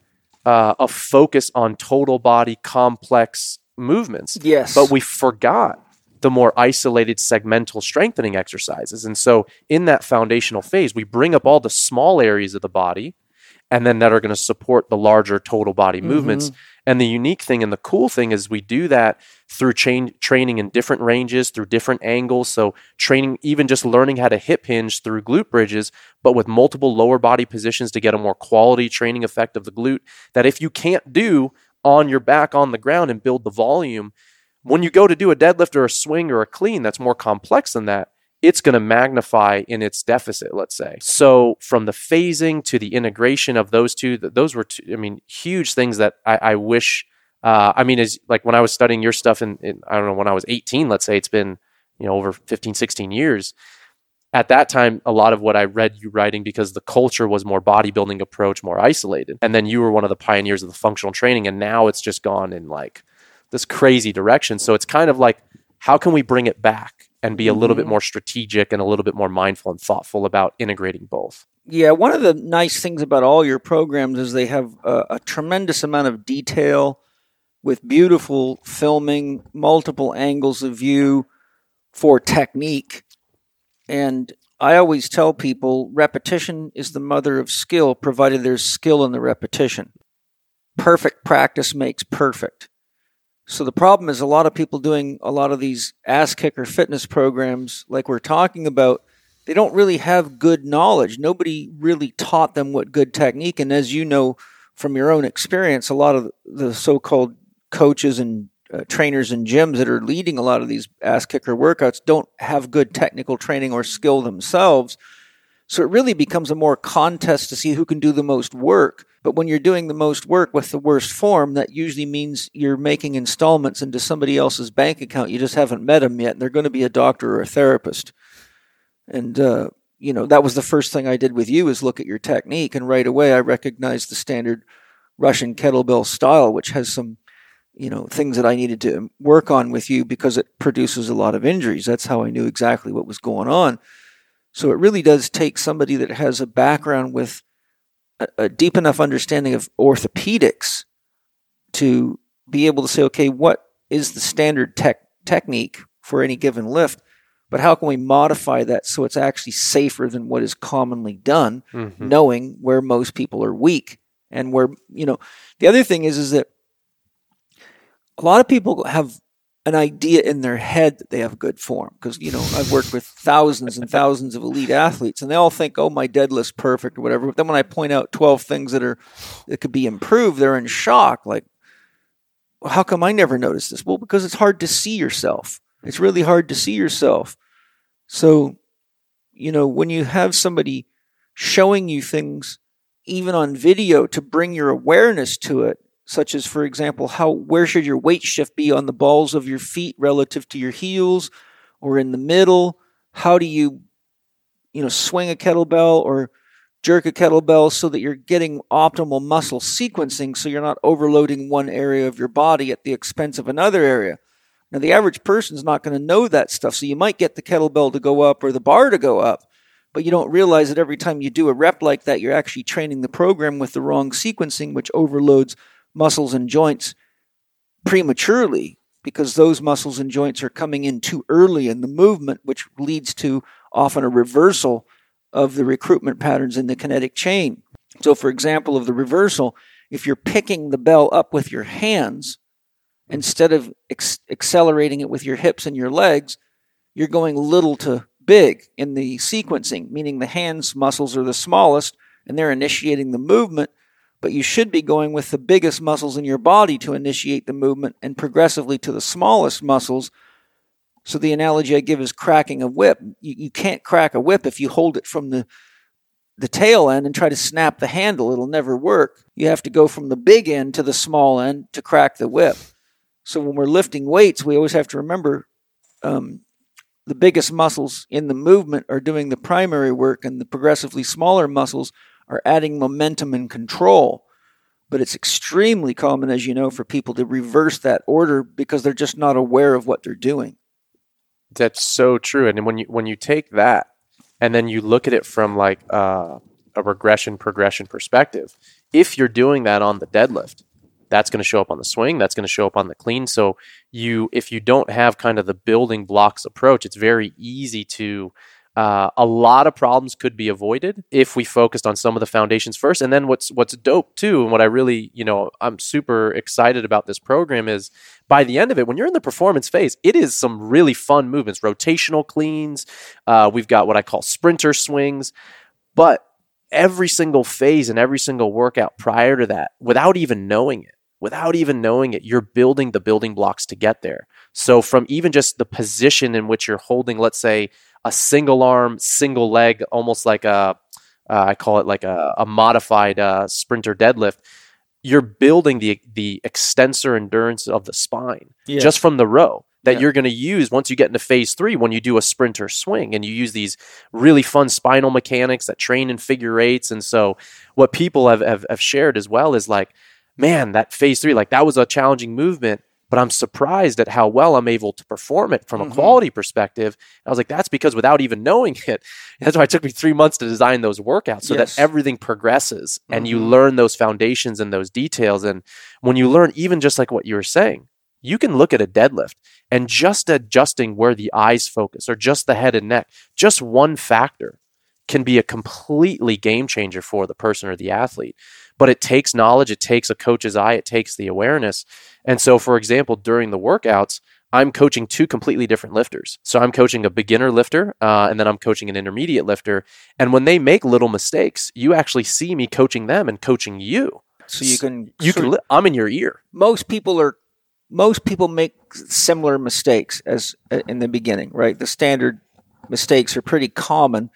S1: uh, a focus on total body complex movements.
S2: Yes.
S1: But we forgot the more isolated segmental strengthening exercises. And so in that foundational phase, we bring up all the small areas of the body and then that are going to support the larger total body
S2: Mm-hmm.
S1: movements. And the unique thing and the cool thing is we do that through chain, training in different ranges, through different angles. So training, even just learning how to hip hinge through glute bridges, but with multiple lower body positions to get a more quality training effect of the glute that if you can't do on your back on the ground and build the volume, when you go to do a deadlift or a swing or a clean that's more complex than that, it's going to magnify in its deficit, let's say. So from the phasing to the integration of those two, those were, two, I mean, huge things that I, I wish, uh, I mean, as like when I was studying your stuff in, in, I don't know, when I was eighteen, let's say it's been, you know, over fifteen, sixteen years. At that time, a lot of what I read you writing, because the culture was more bodybuilding approach, more isolated. And then you were one of the pioneers of the functional training. And now it's just gone in like this crazy direction. So it's kind of like, how can we bring it back and be a little
S2: Mm-hmm.
S1: bit more strategic and a little bit more mindful and thoughtful about integrating both?
S2: Yeah, one of the nice things about all your programs is they have a, a tremendous amount of detail with beautiful filming, multiple angles of view for technique. And I always tell people repetition is the mother of skill, provided there's skill in the repetition. Perfect practice makes perfect. So the problem is a lot of people doing a lot of these ass kicker fitness programs like we're talking about, they don't really have good knowledge. Nobody really taught them what good technique. And as you know from your own experience, a lot of the so-called coaches and uh, trainers and gyms that are leading a lot of these ass kicker workouts don't have good technical training or skill themselves. So it really becomes a more contest to see who can do the most work. But when you're doing the most work with the worst form, that usually means you're making installments into somebody else's bank account. You just haven't met them yet, and they're going to be a doctor or a therapist. And, uh, you know, that was the first thing I did with you is look at your technique. And right away, I recognized the standard Russian kettlebell style, which has some, you know, things that I needed to work on with you because it produces a lot of injuries. That's how I knew exactly what was going on. So it really does take somebody that has a background with a, a deep enough understanding of orthopedics to be able to say, okay, what is the standard tech technique for any given lift, but how can we modify that so it's actually safer than what is commonly done,
S1: Mm-hmm.
S2: knowing where most people are weak and where, you know, the other thing is, is that a lot of people have an idea in their head that they have good form. Because, you know, I've worked with thousands and thousands of elite athletes, and they all think, oh, my deadlift's perfect or whatever. But then when I point out twelve things that are that could be improved, they're in shock. Like, well, how come I never noticed this? Well, because it's hard to see yourself. It's really hard to see yourself. So, you know, when you have somebody showing you things, even on video, to bring your awareness to it, such as, for example, how where should your weight shift be on the balls of your feet relative to your heels or in the middle? How do you, you know, swing a kettlebell or jerk a kettlebell so that you're getting optimal muscle sequencing so you're not overloading one area of your body at the expense of another area? Now, the average person's not going to know that stuff, so you might get the kettlebell to go up or the bar to go up, but you don't realize that every time you do a rep like that, you're actually training the program with the wrong sequencing, which overloads muscles and joints prematurely, because those muscles and joints are coming in too early in the movement, which leads to often a reversal of the recruitment patterns in the kinetic chain. So, for example, of the reversal, if you're picking the bell up with your hands instead of ex- accelerating it with your hips and your legs, you're going little to big in the sequencing, meaning the hands muscles are the smallest and they're initiating the movement, but you should be going with the biggest muscles in your body to initiate the movement and progressively to the smallest muscles. So the analogy I give is cracking a whip. You, you can't crack a whip if you hold it from the, the tail end and try to snap the handle. It'll never work. You have to go from the big end to the small end to crack the whip. So when we're lifting weights, we always have to remember um, the biggest muscles in the movement are doing the primary work, and the progressively smaller muscles are adding momentum and control. But it's extremely common, as you know, for people to reverse that order because they're just not aware of what they're doing.
S1: That's so true. And when you when you take that and then you look at it from like uh, a regression progression perspective, if you're doing that on the deadlift, that's going to show up on the swing, that's going to show up on the clean. So you if you don't have kind of the building blocks approach, it's very easy to Uh, a lot of problems could be avoided if we focused on some of the foundations first. And then what's what's dope too, and what I really, you know, I'm super excited about this program is by the end of it, when you're in the performance phase, it is some really fun movements, rotational cleans. Uh, we've got what I call sprinter swings. But every single phase and every single workout prior to that, without even knowing it, without even knowing it, you're building the building blocks to get there. So from even just the position in which you're holding, let's say, a single arm, single leg, almost like a, uh, I call it like a, a modified uh, sprinter deadlift. You're building the the extensor endurance of the spine yeah. just from the row that yeah. you're going to use once you get into phase three when you do a sprinter swing and you use these really fun spinal mechanics that train in figure eights. And so what people have, have, have shared as well is like, man, that phase three, like that was a challenging movement, but I'm surprised at how well I'm able to perform it from mm-hmm. a quality perspective. I was like, that's because without even knowing it, that's why it took me three months to design those workouts so yes. that everything progresses and mm-hmm. you learn those foundations and those details. And when you learn, even just like what you were saying, you can look at a deadlift and just adjusting where the eyes focus or just the head and neck, just one factor can be a completely game changer for the person or the athlete. But it takes knowledge, it takes a coach's eye, it takes the awareness. And so, for example, during the workouts, I'm coaching two completely different lifters. So I'm coaching a beginner lifter, uh, and then I'm coaching an intermediate lifter. And when they make little mistakes, you actually see me coaching them and coaching you.
S2: So you can,
S1: you can. Li- I'm in your ear.
S2: Most people are, most people make similar mistakes as uh, in the beginning, right? The standard mistakes are pretty common.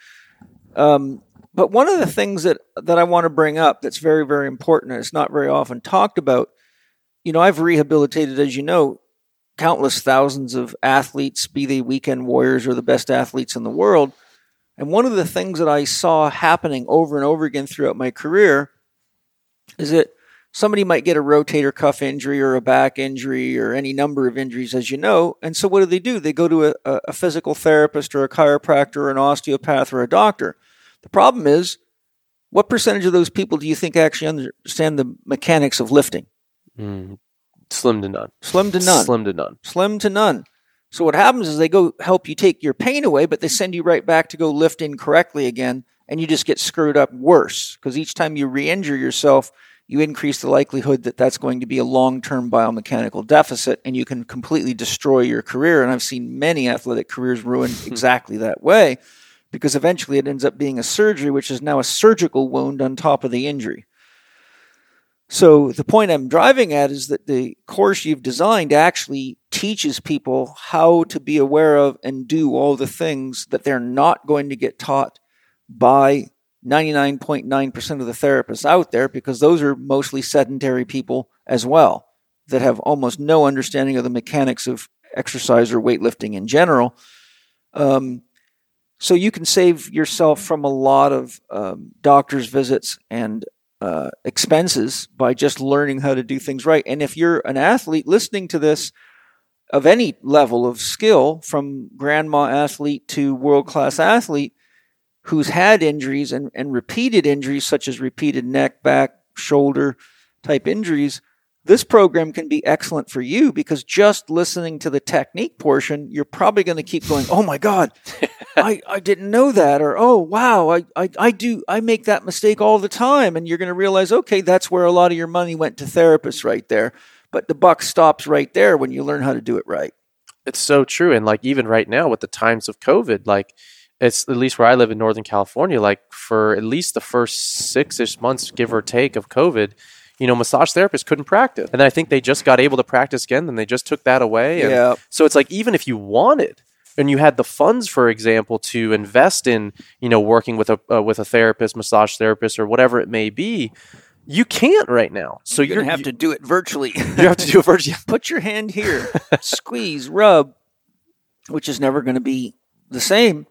S2: Um, But one of the things that, that I want to bring up that's very, very important, and it's not very often talked about, you know, I've rehabilitated, as you know, countless thousands of athletes, be they weekend warriors or the best athletes in the world. And one of the things that I saw happening over and over again throughout my career is that somebody might get a rotator cuff injury or a back injury or any number of injuries, as you know. And so what do they do? They go to a, a physical therapist or a chiropractor or an osteopath or a doctor. The problem is, what percentage of those people do you think actually understand the mechanics of lifting?
S1: Mm, slim to none.
S2: Slim to none.
S1: Slim to none.
S2: Slim to none. So what happens is they go help you take your pain away, but they send you right back to go lift incorrectly again, and you just get screwed up worse. Because each time you re-injure yourself, you increase the likelihood that that's going to be a long-term biomechanical deficit, and you can completely destroy your career. And I've seen many athletic careers ruined exactly that way, because eventually it ends up being a surgery, which is now a surgical wound on top of the injury. So the point I'm driving at is that the course you've designed actually teaches people how to be aware of and do all the things that they're not going to get taught by ninety-nine point nine percent of the therapists out there, because those are mostly sedentary people as well that have almost no understanding of the mechanics of exercise or weightlifting in general. Um, so you can save yourself from a lot of um, doctor's visits and uh, expenses by just learning how to do things right. And if you're an athlete listening to this of any level of skill, from grandma athlete to world-class athlete, who's had injuries and, and repeated injuries, such as repeated neck, back, shoulder type injuries, this program can be excellent for you, because just listening to the technique portion, you're probably going to keep going, oh my God, I, I didn't know that. Or, oh, wow, I, I, I do, I make that mistake all the time. And you're going to realize, okay, that's where a lot of your money went to therapists right there. But the buck stops right there when you learn how to do it right.
S1: It's so true. And like, even right now with the times of COVID, like, it's at least where I live in Northern California, like for at least the first six-ish months, give or take, of COVID, you know, massage therapists couldn't practice. And I think they just got able to practice again, and they just took that away. And
S2: yeah.
S1: So it's like, even if you wanted and you had the funds, for example, to invest in, you know, working with a uh, with a therapist, massage therapist, or whatever it may be, you can't right now. So
S2: you're going to have to do it virtually.
S1: You have to do it virtually.
S2: Put your hand here, squeeze, rub, which is never going to be the same.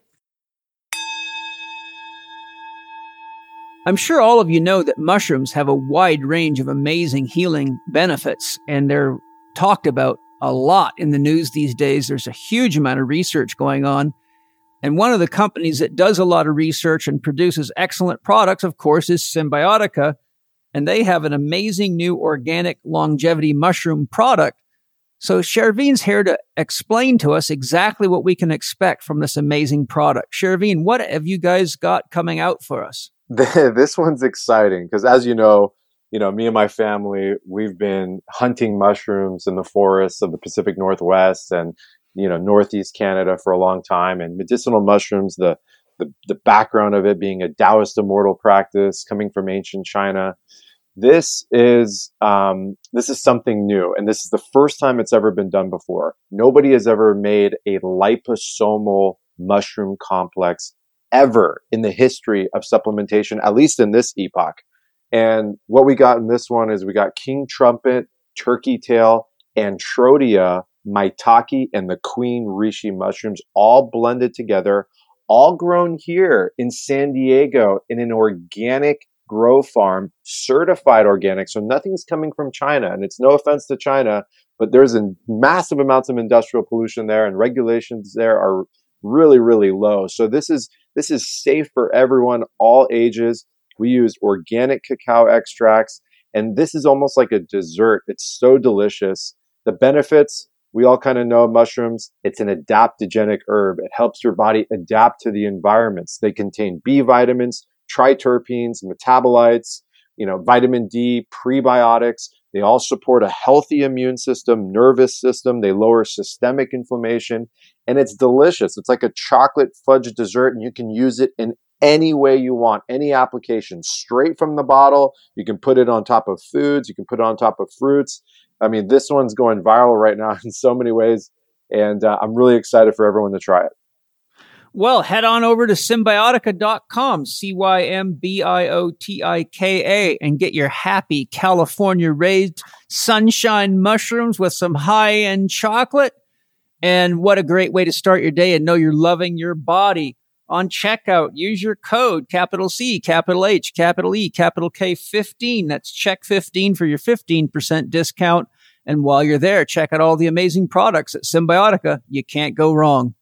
S2: I'm sure all of you know that mushrooms have a wide range of amazing healing benefits, and they're talked about a lot in the news these days. There's a huge amount of research going on. And one of the companies that does a lot of research and produces excellent products, of course, is Cymbiotika. And they have an amazing new organic longevity mushroom product. So Sherveen's here to explain to us exactly what we can expect from this amazing product. Sherveen, what have you guys got coming out for us?
S6: This one's exciting because, as you know, you know, me and my family, we've been hunting mushrooms in the forests of the Pacific Northwest and, you know, Northeast Canada for a long time. And medicinal mushrooms, the the, the background of it being a Taoist immortal practice coming from ancient China. This is um, this is something new, and this is the first time it's ever been done before. Nobody has ever made a liposomal mushroom complex ever in the history of supplementation, at least in this epoch. And what we got in this one is we got king trumpet, turkey tail, Antrodia, maitake, and the queen reishi mushrooms all blended together, all grown here in San Diego in an organic grow farm, certified organic. So nothing's coming from China. And it's no offense to China, but there's a massive amounts of industrial pollution there, and regulations there are really, really low. So this is This is safe for everyone, all ages. We use organic cacao extracts, and this is almost like a dessert. It's so delicious. The benefits, we all kind of know mushrooms. It's an adaptogenic herb. It helps your body adapt to the environments. They contain B vitamins, triterpenes, metabolites, you know, vitamin D, prebiotics. They all support a healthy immune system, nervous system. They lower systemic inflammation, and it's delicious. It's like a chocolate fudge dessert, and you can use it in any way you want, any application, straight from the bottle. You can put it on top of foods. You can put it on top of fruits. I mean, this one's going viral right now in so many ways, and uh, I'm really excited for everyone to try it.
S2: Well, head on over to Cymbiotika dot com, C Y M B I O T I K A, and get your happy California-raised sunshine mushrooms with some high-end chocolate. And what a great way to start your day and know you're loving your body. On checkout, use your code, capital C, capital H, capital E, capital K fifteen. That's check fifteen for your fifteen percent discount. And while you're there, check out all the amazing products at Cymbiotika. You can't go wrong.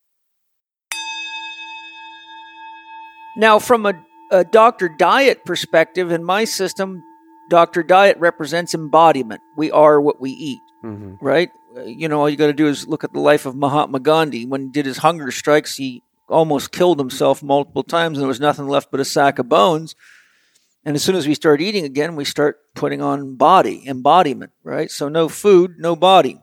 S2: Now, from a, a Doctor Diet perspective, in my system, Doctor Diet represents embodiment. We are what we eat, mm-hmm. right? You know, all you got to do is look at the life of Mahatma Gandhi. When he did his hunger strikes, he almost killed himself multiple times, and there was nothing left but a sack of bones. And as soon as we start eating again, we start putting on body, embodiment, right? So no food, no body.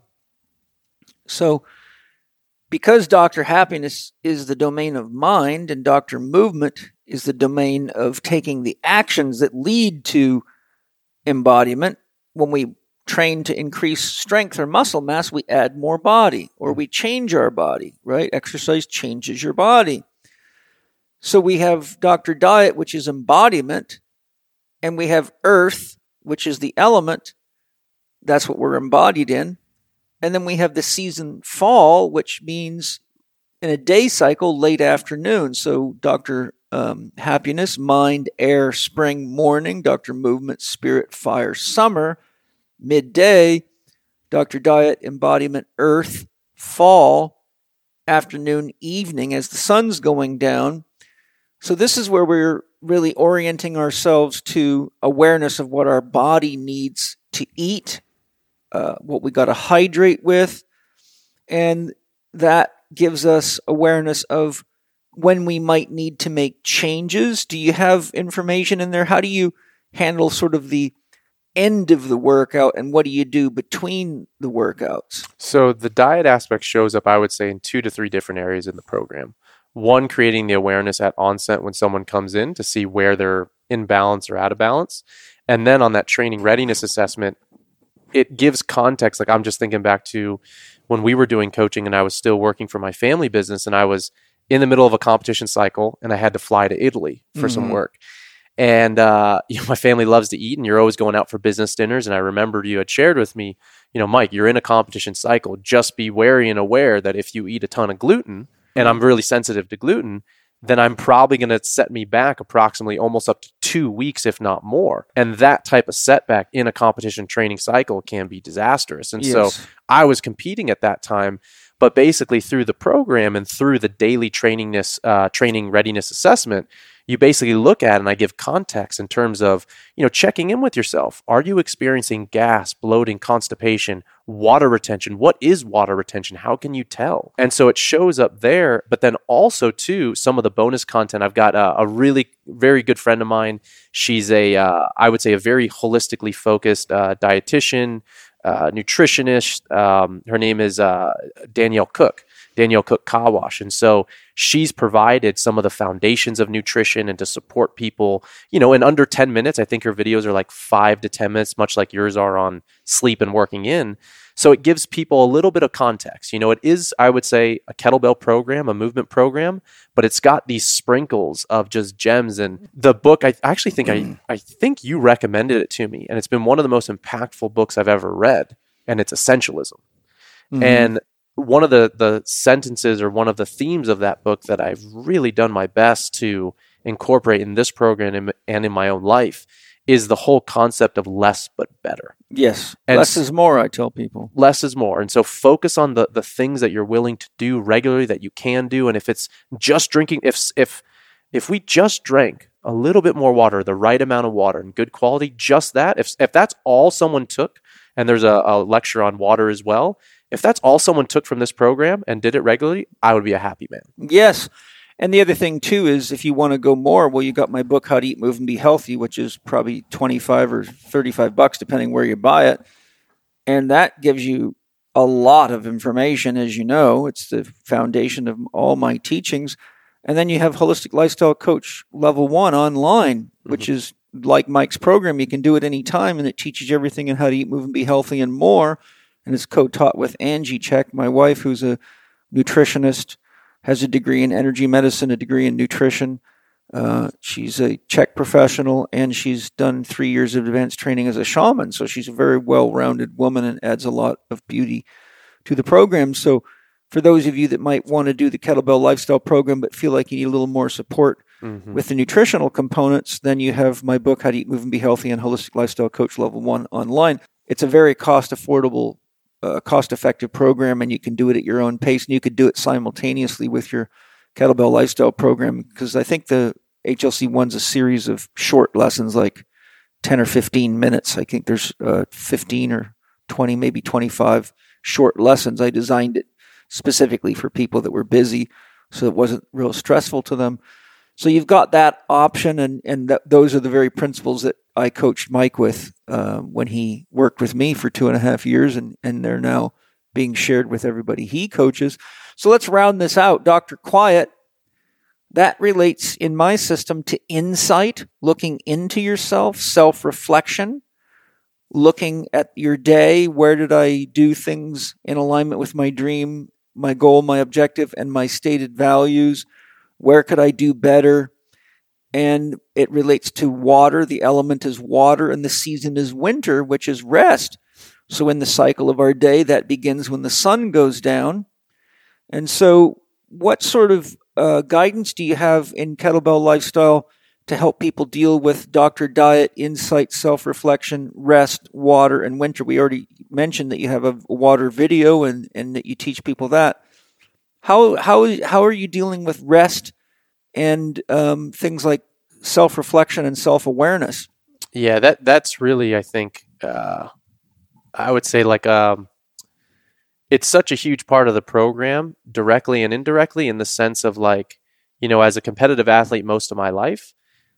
S2: So because Doctor Happiness is the domain of mind and Doctor Movement is the domain of taking the actions that lead to embodiment, when we train to increase strength or muscle mass, we add more body or we change our body, right? Exercise changes your body. So we have Doctor Diet, which is embodiment, and we have Earth, which is the element. That's what we're embodied in. And then we have the season fall, which means in a day cycle, late afternoon. So Doctor Um, Happiness, mind, air, spring, morning. Doctor Movement, spirit, fire, summer. Midday. Doctor Diet, embodiment, earth, fall. Afternoon, evening, as the sun's going down. So this is where we're really orienting ourselves to awareness of what our body needs to eat, uh, what we got to hydrate with, and that gives us awareness of when we might need to make changes. Do you have information in there? How do you handle sort of the end of the workout, and what do you do between the workouts?
S1: So the diet aspect shows up, I would say, in two to three different areas in the program. One, creating the awareness at onset when someone comes in to see where they're in balance or out of balance. And then on that training readiness assessment, it gives context. Like I'm just thinking back to when we were doing coaching and I was still working for my family business and I was in the middle of a competition cycle and I had to fly to Italy for mm-hmm. some work. And uh, you know, my family loves to eat and you're always going out for business dinners. And I remember you had shared with me, you know, Mike, you're in a competition cycle. Just be wary and aware that if you eat a ton of gluten, and I'm really sensitive to gluten, then I'm probably going to set me back approximately almost up to two weeks, if not more. And that type of setback in a competition training cycle can be disastrous. And yes. so I was competing at that time, but basically through the program and through the daily trainingness, uh, training readiness assessment, you basically look at, and I give context in terms of, you know, checking in with yourself. Are you experiencing gas, bloating, constipation, water retention? What is water retention? How can you tell? And so it shows up there, but then also too, some of the bonus content. I've got a, a really very good friend of mine. She's a, uh, I would say a very holistically focused uh, dietitian, uh, nutritionist. Um, her name is uh, Danielle Cook. Danielle Cook Kawash. And so she's provided some of the foundations of nutrition and to support people, you know, in under ten minutes. I think her videos are like five to ten minutes, much like yours are on sleep and working in. So it gives people a little bit of context. You know, it is, I would say, a kettlebell program, a movement program, but it's got these sprinkles of just gems. And the book, I actually think I, I think you recommended it to me, and it's been one of the most impactful books I've ever read, and it's Essentialism. Mm-hmm. And one of the, the sentences or one of the themes of that book that I've really done my best to incorporate in this program and in my own life is the whole concept of less but better.
S2: Yes.
S1: And
S2: less is more, I tell people.
S1: Less is more. And so focus on the, the things that you're willing to do regularly, that you can do. And if it's just drinking, if if if we just drank a little bit more water, the right amount of water and good quality, just that, if if that's all someone took, and there's a, a lecture on water as well, if that's all someone took from this program and did it regularly, I would be a happy man.
S2: Yes. And the other thing, too, is if you want to go more, well, you got my book, How to Eat, Move, and Be Healthy, which is probably twenty-five or thirty-five bucks, depending where you buy it. And that gives you a lot of information, as you know. It's the foundation of all my teachings. And then you have Holistic Lifestyle Coach Level one online, mm-hmm. which is like Mike's program. You can do it any time, and it teaches you everything on how to eat, move, and be healthy and more. And it's co-taught with Angie Check, my wife, who's a nutritionist, has a degree in energy medicine, a degree in nutrition. Uh, she's a Czech professional, and she's done three years of advanced training as a shaman. So she's a very well-rounded woman and adds a lot of beauty to the program. So for those of you that might want to do the Kettlebell Lifestyle program but feel like you need a little more support mm-hmm. with the nutritional components, then you have my book, How to Eat, Move, and Be Healthy, and Holistic Lifestyle Coach Level one online. It's a very cost-affordable a cost-effective program, and you can do it at your own pace, and you could do it simultaneously with your Kettlebell Lifestyle program, because I think the H L C one's a series of short lessons, like ten or fifteen minutes. I think there's uh, fifteen or twenty, maybe twenty-five short lessons. I designed it specifically for people that were busy, so it wasn't real stressful to them. So you've got that option, and, and th- those are the very principles that I coached Mike with uh, when he worked with me for two and a half years, and, and they're now being shared with everybody he coaches. So let's round this out. Doctor Quiet, that relates in my system to insight, looking into yourself, self-reflection, looking at your day. Where did I do things in alignment with my dream, my goal, my objective, and my stated values? Where could I do better? And it relates to water. The element is water, and the season is winter, which is rest. So in the cycle of our day, that begins when the sun goes down. And so what sort of uh, guidance do you have in Kettlebell Lifestyle to help people deal with doctor diet, insight, self-reflection, rest, water, and winter? We already mentioned that you have a water video and, and that you teach people that. How how how are you dealing with rest and um, things like self-reflection and self-awareness?
S1: Yeah, that that's really, I think, uh, I would say like um, it's such a huge part of the program, directly and indirectly, in the sense of like, you know, as a competitive athlete most of my life,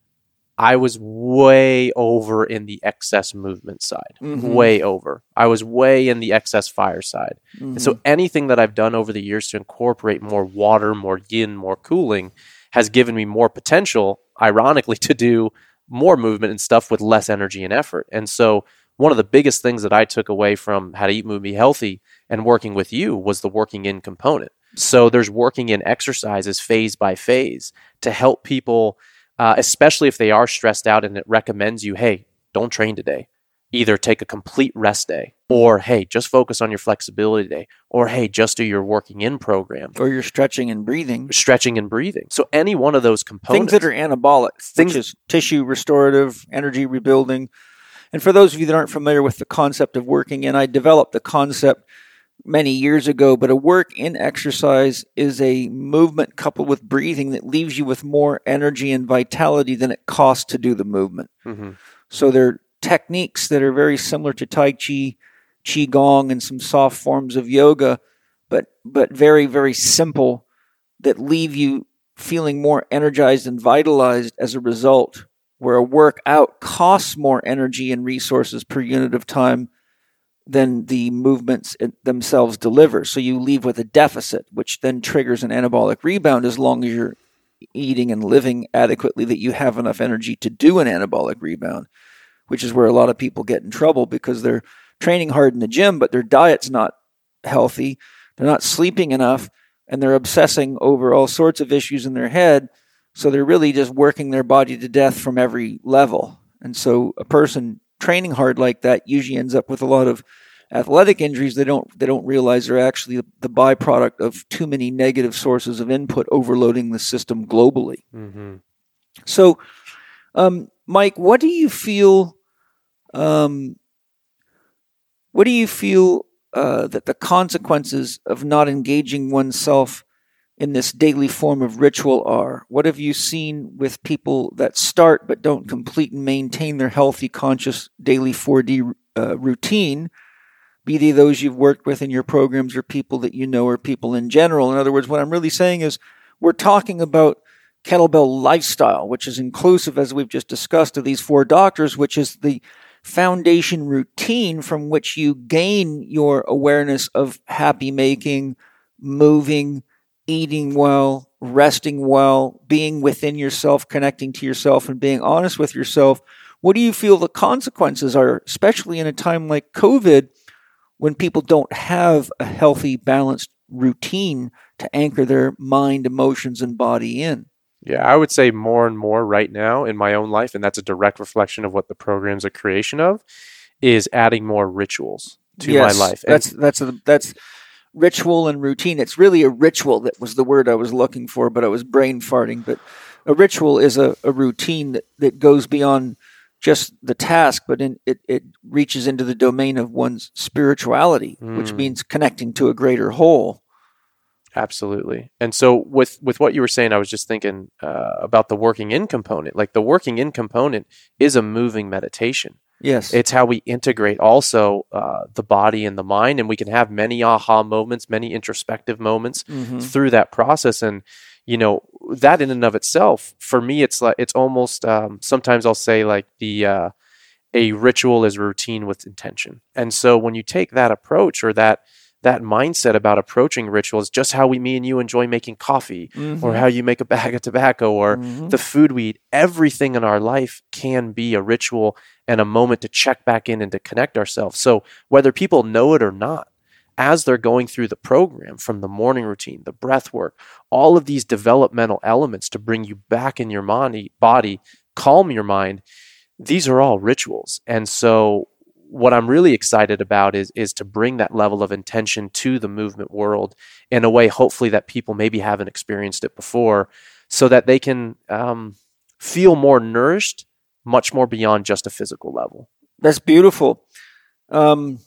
S1: I was way over in the excess movement side, mm-hmm. way over. I was way in the excess fire side. Mm-hmm. And so anything that I've done over the years to incorporate more water, more yin, more cooling has given me more potential, ironically, to do more movement and stuff with less energy and effort. And so one of the biggest things that I took away from How to Eat, Move, Be Healthy and working with you was the working in component. So there's working in exercises phase by phase to help people, Uh, especially if they are stressed out, and it recommends you, hey, don't train today. Either take a complete rest day, or hey, just focus on your flexibility day, or hey, just do your working in program.
S2: Or your stretching and breathing.
S1: Stretching and breathing. So any one of those components.
S2: Things that are anabolic, things, which is tissue restorative, energy rebuilding. And for those of you that aren't familiar with the concept of working in, I developed the concept many years ago, but a work-in exercise is a movement coupled with breathing that leaves you with more energy and vitality than it costs to do the movement. Mm-hmm. So they're techniques that are very similar to Tai Chi, Qigong, and some soft forms of yoga, but but very, very simple, that leave you feeling more energized and vitalized as a result, where a workout costs more energy and resources per unit of time than the movements themselves deliver. So you leave with a deficit, which then triggers an anabolic rebound as long as you're eating and living adequately, that you have enough energy to do an anabolic rebound, which is where a lot of people get in trouble because they're training hard in the gym, but their diet's not healthy, they're not sleeping enough, and they're obsessing over all sorts of issues in their head. So they're really just working their body to death from every level. And so a person training hard like that usually ends up with a lot of athletic injuries. They don't they don't realize they're actually the, the byproduct of too many negative sources of input overloading the system globally. Mm-hmm. So, um, Mike, what do you feel? Um, what do you feel uh, that the consequences of not engaging oneself in this daily form of ritual are? What have you seen with people that start but don't complete and maintain their healthy, conscious daily four D uh, routine, be they those you've worked with in your programs or people that you know or people in general? In other words, what I'm really saying is we're talking about kettlebell lifestyle, which is inclusive, as we've just discussed, of these four doctors, which is the foundation routine from which you gain your awareness of happy making, moving, eating well, resting well, being within yourself, connecting to yourself, and being honest with yourself. What do you feel the consequences are, especially in a time like COVID, when people don't have a healthy, balanced routine to anchor their mind, emotions, and body in?
S1: Yeah, I would say more and more right now in my own life, and that's a direct reflection of what the program's a creation of, is adding more rituals to
S2: yes,
S1: my life. And
S2: that's that's a, that's ritual and routine. It's really a ritual that was the word I was looking for, but I was brain farting. But a ritual is a, a routine that, that goes beyond just the task, but in, it, it reaches into the domain of one's spirituality, mm. which means connecting to a greater whole.
S1: Absolutely. And so with, with what you were saying, I was just thinking uh, about the working in component. Like the working in component is a moving meditation.
S2: Yes.
S1: It's how we integrate also uh, the body and the mind, and we can have many aha moments, many introspective moments mm-hmm. through that process. And, you know, that in and of itself, for me, it's like, it's almost, um, sometimes I'll say like the, uh, a ritual is a routine with intention. And so when you take that approach or that, that mindset about approaching rituals, just how we, me and you enjoy making coffee, mm-hmm. or how you make a bag of tobacco, or mm-hmm. the food we eat, everything in our life can be a ritual and a moment to check back in and to connect ourselves. So whether people know it or not, as they're going through the program, from the morning routine, the breath work, all of these developmental elements to bring you back in your body, body, calm your mind, these are all rituals. And so what I'm really excited about is is to bring that level of intention to the movement world in a way, hopefully, that people maybe haven't experienced it before, so that they can um, feel more nourished, much more beyond just a physical level.
S2: That's beautiful. Um,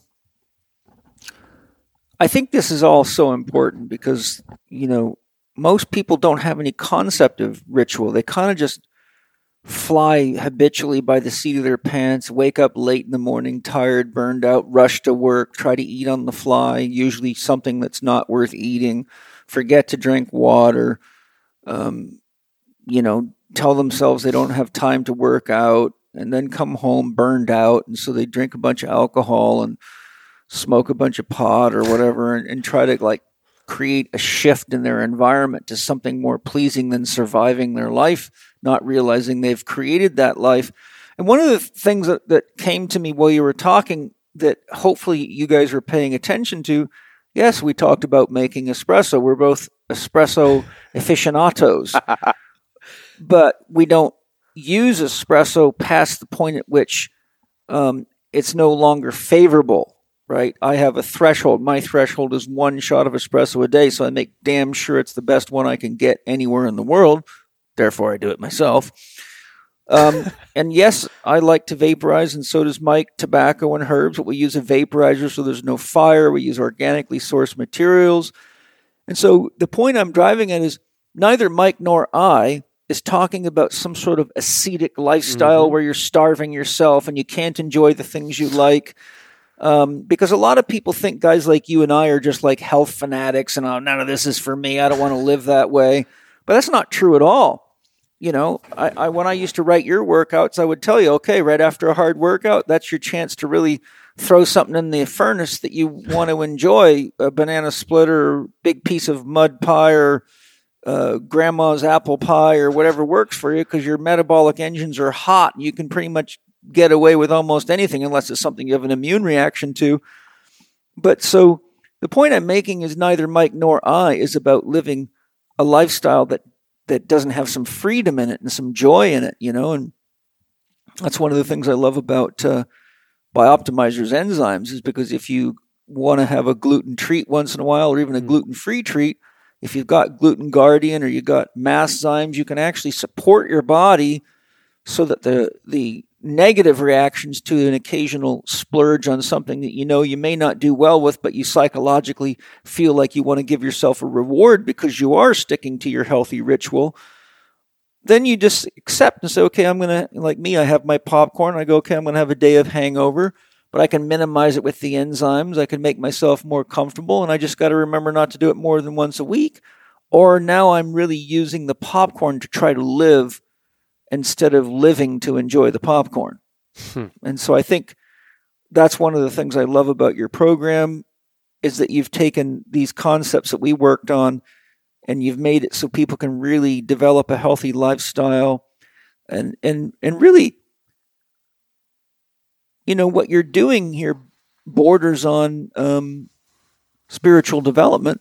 S2: I think this is all so important because, you know, most people don't have any concept of ritual. They kind of just fly habitually by the seat of their pants, wake up late in the morning, tired, burned out, rush to work, try to eat on the fly, usually something that's not worth eating, forget to drink water, um, you know, tell themselves they don't have time to work out, and then come home burned out, and so they drink a bunch of alcohol and smoke a bunch of pot or whatever, and, and try to like create a shift in their environment to something more pleasing than surviving their life, not realizing they've created that life. And one of the things that, that came to me while you were talking that hopefully you guys were paying attention to, yes, we talked about making espresso. We're both espresso aficionados, but we don't use espresso past the point at which um, it's no longer favorable. Right? I have a threshold. My threshold is one shot of espresso a day, so I make damn sure it's the best one I can get anywhere in the world. Therefore, I do it myself. Um, and yes, I like to vaporize, and so does Mike, tobacco and herbs, but we use a vaporizer so there's no fire. We use organically sourced materials. And so the point I'm driving at is neither Mike nor I is talking about some sort of ascetic lifestyle mm-hmm. where you're starving yourself and you can't enjoy the things you like. Um, because a lot of people think guys like you and I are just like health fanatics and, oh, none of this is for me. I don't want to live that way. But that's not true at all. You know, I, I when I used to write your workouts, I would tell you, okay, right after a hard workout, that's your chance to really throw something in the furnace that you want to enjoy, a banana split or big piece of mud pie or uh, grandma's apple pie or whatever works for you, because your metabolic engines are hot and you can pretty much get away with almost anything unless it's something you have an immune reaction to. But so the point I'm making is neither Mike nor I is about living a lifestyle that, that doesn't have some freedom in it and some joy in it, you know, and that's one of the things I love about uh, Bioptimizer's enzymes is because if you want to have a gluten treat once in a while or even a gluten-free treat, if you've got Gluten Guardian or you've got Masszymes, you can actually support your body so that the the negative reactions to an occasional splurge on something that you know you may not do well with, but you psychologically feel like you want to give yourself a reward because you are sticking to your healthy ritual, then you just accept and say, okay, I'm going to, like me, I have my popcorn. I go, okay, I'm going to have a day of hangover, but I can minimize it with the enzymes. I can make myself more comfortable, and I just got to remember not to do it more than once a week. Or now I'm really using the popcorn to try to live instead of living to enjoy the popcorn. Hmm. And so I think that's one of the things I love about your program is that you've taken these concepts that we worked on and you've made it so people can really develop a healthy lifestyle and and and really, you know, what you're doing here borders on um, spiritual development.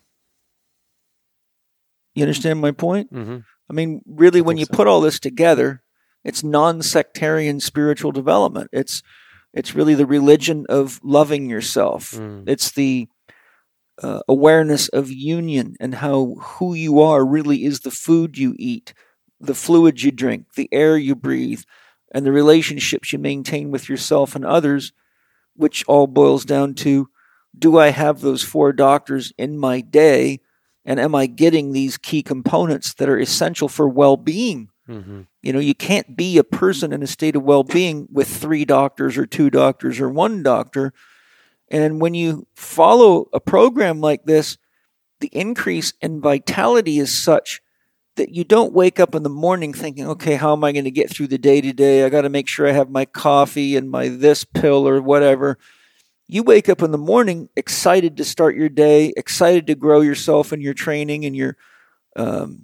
S2: You understand my point? Mm-hmm. I mean, really, when you so. put all this together, it's non-sectarian spiritual development. It's it's really the religion of loving yourself. Mm. It's the uh, awareness of union and how who you are really is the food you eat, the fluids you drink, the air you breathe, and the relationships you maintain with yourself and others, which all boils down to, do I have those four doctors in my day? And am I getting these key components that are essential for well-being? Mm-hmm. You know, you can't be a person in a state of well-being with three doctors or two doctors or one doctor. And when you follow a program like this, the increase in vitality is such that you don't wake up in the morning thinking, okay, how am I going to get through the day today? I got to make sure I have my coffee and my this pill or whatever. You wake up in the morning excited to start your day, excited to grow yourself in your training and your um,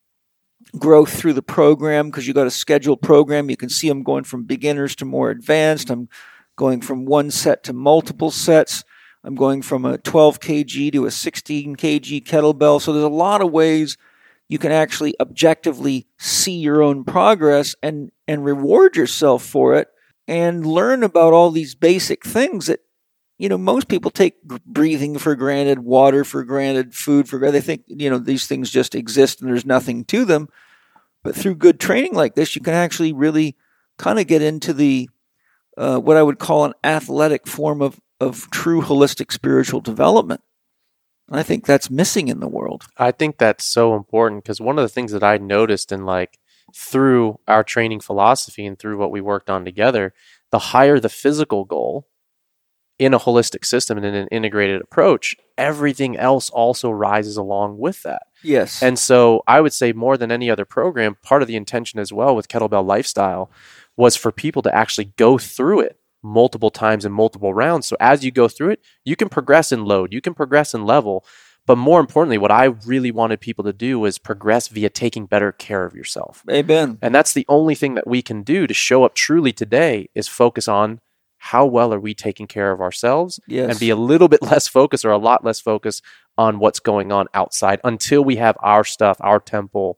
S2: growth through the program, because you got a scheduled program. You can see I'm going from beginners to more advanced. I'm going from one set to multiple sets. I'm going from a twelve kilograms to a sixteen kilogram kettlebell. So there's a lot of ways you can actually objectively see your own progress and, and reward yourself for it and learn about all these basic things that, you know, most people take breathing for granted, water for granted, food for granted. They think, you know, these things just exist and there's nothing to them. But through good training like this, you can actually really kind of get into the, uh, what I would call an athletic form of, of true holistic spiritual development. And I think that's missing in the world.
S1: I think that's so important, because one of the things that I noticed in like through our training philosophy and through what we worked on together, the higher the physical goal in a holistic system and in an integrated approach, everything else also rises along with that.
S2: Yes.
S1: And so I would say more than any other program, part of the intention as well with Kettlebell Lifestyle was for people to actually go through it multiple times in multiple rounds. So as you go through it, you can progress in load, you can progress in level. But more importantly, what I really wanted people to do was progress via taking better care of yourself.
S2: Amen.
S1: And that's the only thing that we can do to show up truly today, is focus on how well are we taking care of ourselves,
S2: yes.
S1: and be a little bit less focused, or a lot less focused on what's going on outside, until we have our stuff, our temple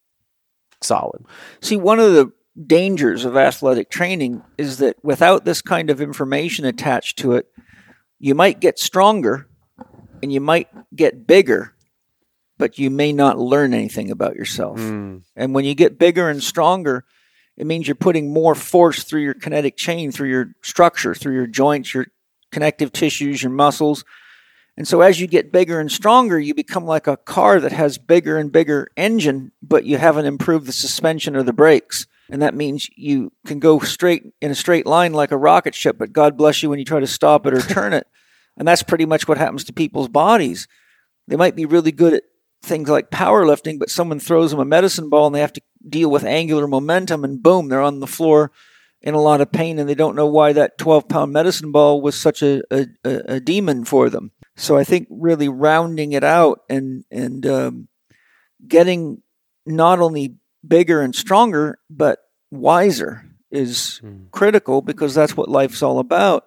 S1: solid.
S2: See, one of the dangers of athletic training is that without this kind of information attached to it, you might get stronger and you might get bigger, but you may not learn anything about yourself.
S1: Mm.
S2: And when you get bigger and stronger, it means you're putting more force through your kinetic chain, through your structure, through your joints, your connective tissues, your muscles. And so as you get bigger and stronger, you become like a car that has bigger and bigger engine, but you haven't improved the suspension or the brakes. And that means you can go straight in a straight line like a rocket ship, but God bless you when you try to stop it or turn it. And that's pretty much what happens to people's bodies. They might be really good at things like powerlifting, but someone throws them a medicine ball and they have to deal with angular momentum, and boom, they're on the floor in a lot of pain, and they don't know why that twelve-pound medicine ball was such a, a, a demon for them. So I think really rounding it out and, and um, getting not only bigger and stronger, but wiser is mm. critical, because that's what life's all about.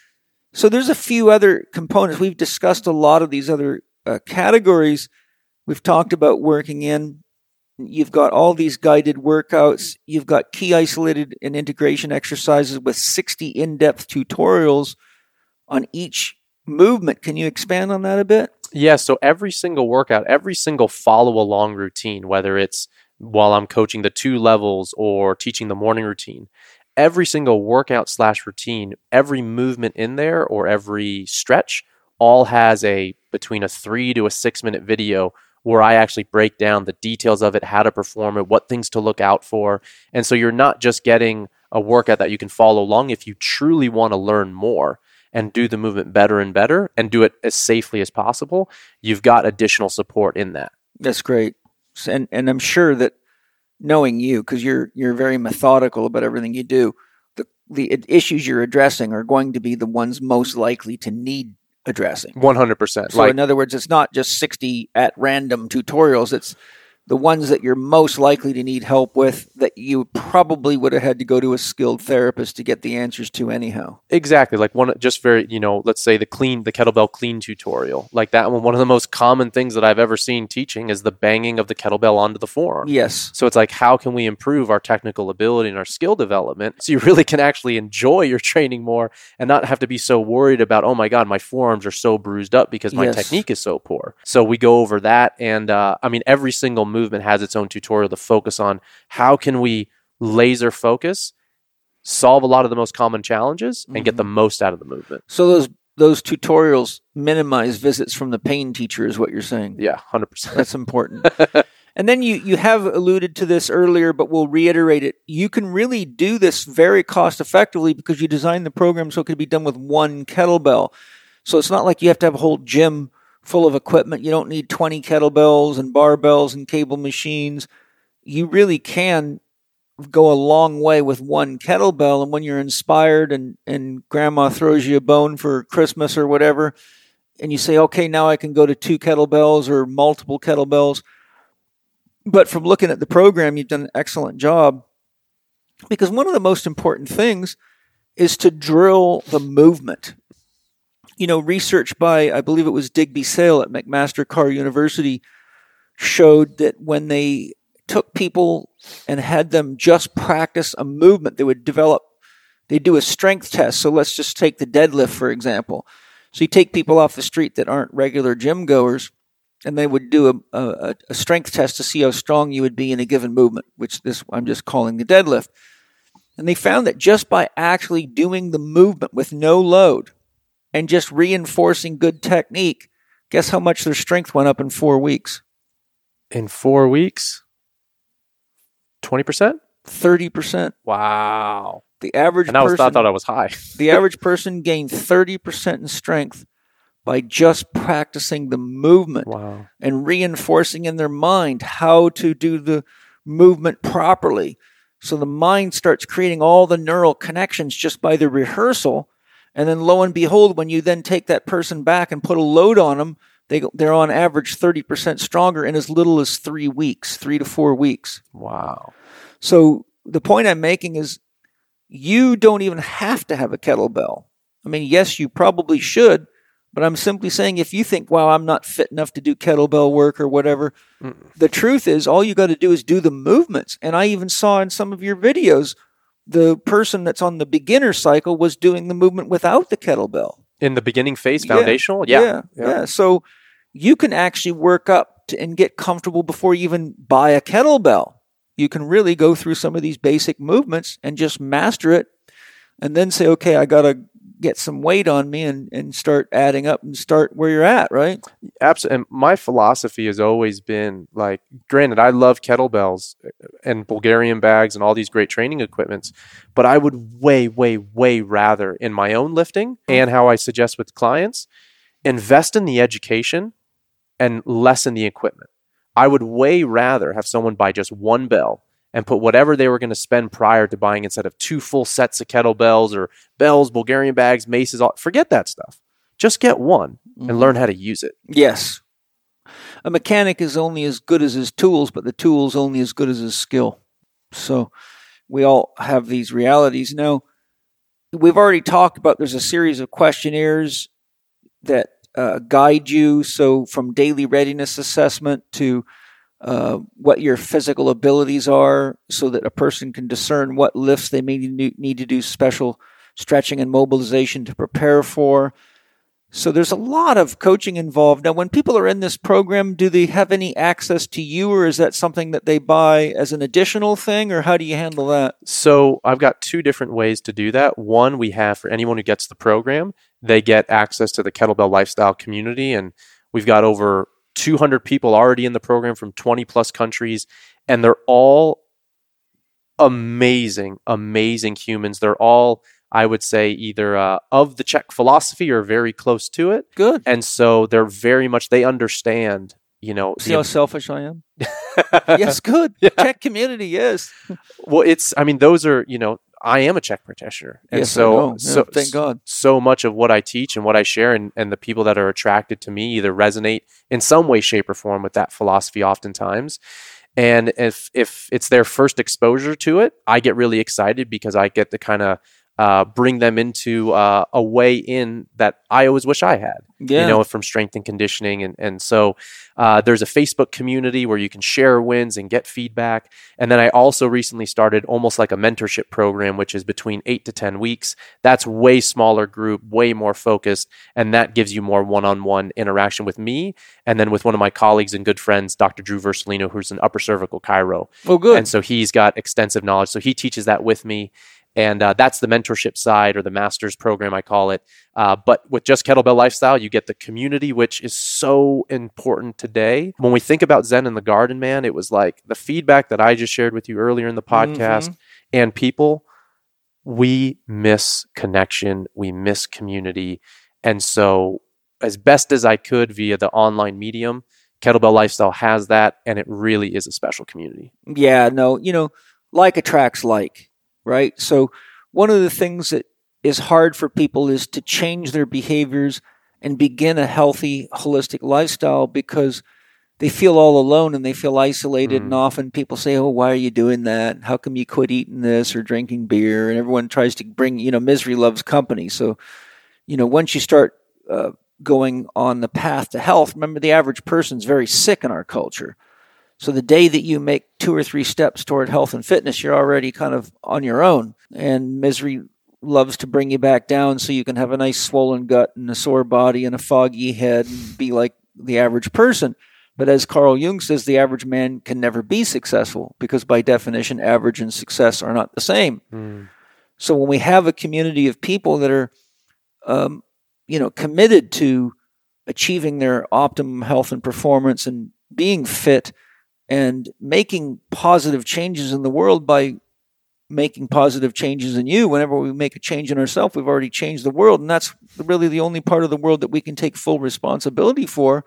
S2: So there's a few other components. We've discussed a lot of these other uh, categories. We've talked about working in. You've got all these guided workouts. You've got key isolated and integration exercises with sixty in-depth tutorials on each movement. Can you expand on that a bit?
S1: Yeah, so every single workout, every single follow-along routine, whether it's while I'm coaching the two levels or teaching the morning routine, every single workout slash routine, every movement in there or every stretch all has a between a three to a six minute video where I actually break down the details of it, how to perform it, what things to look out for. And so you're not just getting a workout that you can follow along. If you truly want to learn more and do the movement better and better and do it as safely as possible, you've got additional support in that.
S2: That's great. And and I'm sure that knowing you, because you're you're very methodical about everything you do, the the issues you're addressing are going to be the ones most likely to need addressing.
S1: one hundred percent.
S2: So like, in other words, it's not just sixty at random tutorials. It's the ones that you're most likely to need help with that you probably would have had to go to a skilled therapist to get the answers to anyhow.
S1: Exactly. Like one, just very, you know, let's say the clean, the kettlebell clean tutorial. Like that one, one of the most common things that I've ever seen teaching is the banging of the kettlebell onto the forearm.
S2: Yes.
S1: So it's like, how can we improve our technical ability and our skill development so you really can actually enjoy your training more and not have to be so worried about, oh my God, my forearms are so bruised up because my
S2: yes.
S1: technique is so poor. So we go over that. And uh, I mean, every single movement has its own tutorial to focus on how can we laser focus, solve a lot of the most common challenges, and mm-hmm. get the most out of the movement.
S2: So those those tutorials minimize visits from the pain teacher is what you're saying.
S1: Yeah, one hundred percent.
S2: That's important. And then you, you have alluded to this earlier, but we'll reiterate it. You can really do this very cost effectively because you designed the program so it could be done with one kettlebell. So it's not like you have to have a whole gym full of equipment. You don't need twenty kettlebells and barbells and cable machines. You really can go a long way with one kettlebell. And when you're inspired and, and grandma throws you a bone for Christmas or whatever, and you say, okay, now I can go to two kettlebells or multiple kettlebells. But from looking at the program, you've done an excellent job, because one of the most important things is to drill the movement. You know, research by, I believe it was Digby Sale at McMaster Carr University, showed that when they took people and had them just practice a movement, they would develop, they do a strength test. So let's just take the deadlift, for example. So you take people off the street that aren't regular gym goers, and they would do a, a, a strength test to see how strong you would be in a given movement, which this I'm just calling the deadlift. And they found that just by actually doing the movement with no load and just reinforcing good technique, guess how much their strength went up in four weeks?
S1: In four weeks? twenty percent?
S2: thirty percent.
S1: Wow.
S2: The average
S1: and I, was,
S2: person,
S1: I thought I was high.
S2: the average person gained thirty percent in strength by just practicing the movement.
S1: Wow.
S2: And reinforcing in their mind how to do the movement properly. So the mind starts creating all the neural connections just by the rehearsal. And then lo and behold, when you then take that person back and put a load on them, they, they're on average thirty percent stronger in as little as three weeks, three to four weeks.
S1: Wow.
S2: So the point I'm making is you don't even have to have a kettlebell. I mean, yes, you probably should, but I'm simply saying if you think, wow, I'm not fit enough to do kettlebell work or whatever, Mm-mm. the truth is all you got to do is do the movements. And I even saw in some of your videos, the person that's on the beginner cycle was doing the movement without the kettlebell.
S1: In the beginning phase, foundational? Yeah.
S2: Yeah.
S1: Yeah.
S2: yeah. yeah. So you can actually work up to, and get comfortable before you even buy a kettlebell. You can really go through some of these basic movements and just master it, and then say, okay, I got to get some weight on me and, and start adding up and start where you're at, right?
S1: Absolutely. And my philosophy has always been, like, granted, I love kettlebells and Bulgarian bags and all these great training equipments, but I would way, way, way rather in my own lifting and how I suggest with clients, invest in the education and less in the equipment. I would way rather have someone buy just one bell and put whatever they were going to spend prior to buying instead of two full sets of kettlebells or bells, Bulgarian bags, maces. All, forget that stuff. Just get one and mm-hmm. learn how to use it.
S2: Yes. A mechanic is only as good as his tools, but the tool's only as good as his skill. So we all have these realities. Now, we've already talked about there's a series of questionnaires that Uh, guide you, so from daily readiness assessment to uh, what your physical abilities are, so that a person can discern what lifts they may need to do special stretching and mobilization to prepare for. So there's a lot of coaching involved. Now, when people are in this program, do they have any access to you, or is that something that they buy as an additional thing, or how do you handle that?
S1: So I've got two different ways to do that. One, we have for anyone who gets the program, they get access to the Kettlebell Lifestyle community, and we've got over two hundred people already in the program from twenty plus countries, and they're all amazing, amazing humans. They're all, I would say, either uh, of the Czech philosophy or very close to it.
S2: Good.
S1: And so they're very much, they understand, you know.
S2: See
S1: the,
S2: how selfish I am? Yes, good. Yeah. Czech community, yes.
S1: Well, it's, I mean, those are, you know, I am a Czech practitioner. And
S2: yes,
S1: so,
S2: I know.
S1: so
S2: yeah, thank God.
S1: So much of what I teach and what I share and, and the people that are attracted to me either resonate in some way, shape, or form with that philosophy oftentimes. And if if it's their first exposure to it, I get really excited because I get to kind of uh, bring them into uh, a way in that I always wish I had,
S2: yeah.
S1: you know, from strength and conditioning. And, and so uh, there's a Facebook community where you can share wins and get feedback. And then I also recently started almost like a mentorship program, which is between eight to ten weeks. That's way smaller group, way more focused. And that gives you more one-on-one interaction with me. And then with one of my colleagues and good friends, Doctor Drew Versalino, who's an upper cervical chiro.
S2: Oh, good.
S1: And so he's got extensive knowledge. So he teaches that with me. And uh, that's the mentorship side, or the master's program, I call it. Uh, but with just Kettlebell Lifestyle, you get the community, which is so important today. When we think about Zen in the Garden, man, it was like the feedback that I just shared with you earlier in the podcast, mm-hmm. and people, we miss connection, we miss community. And so as best as I could via the online medium. Kettlebell Lifestyle has that, and it really is a special community.
S2: Yeah, no, you know, like attracts like, right? So one of the things that is hard for people is to change their behaviors and begin a healthy, holistic lifestyle because they feel all alone and they feel isolated. Mm. And often people say, oh, why are you doing that? How come you quit eating this or drinking beer? And everyone tries to bring, you know, misery loves company. So, you know, once you start uh, going on the path to health, remember the average person's very sick in our culture. So the day that you make two or three steps toward health and fitness, you're already kind of on your own. And misery loves to bring you back down so you can have a nice swollen gut and a sore body and a foggy head and be like the average person. But as Carl Jung says, the average man can never be successful because by definition, average and success are not the same. Mm. So when we have a community of people that are, um, you know, committed to achieving their optimum health and performance and being fit and making positive changes in the world by making positive changes in you. Whenever we make a change in ourselves, we've already changed the world. And that's really the only part of the world that we can take full responsibility for.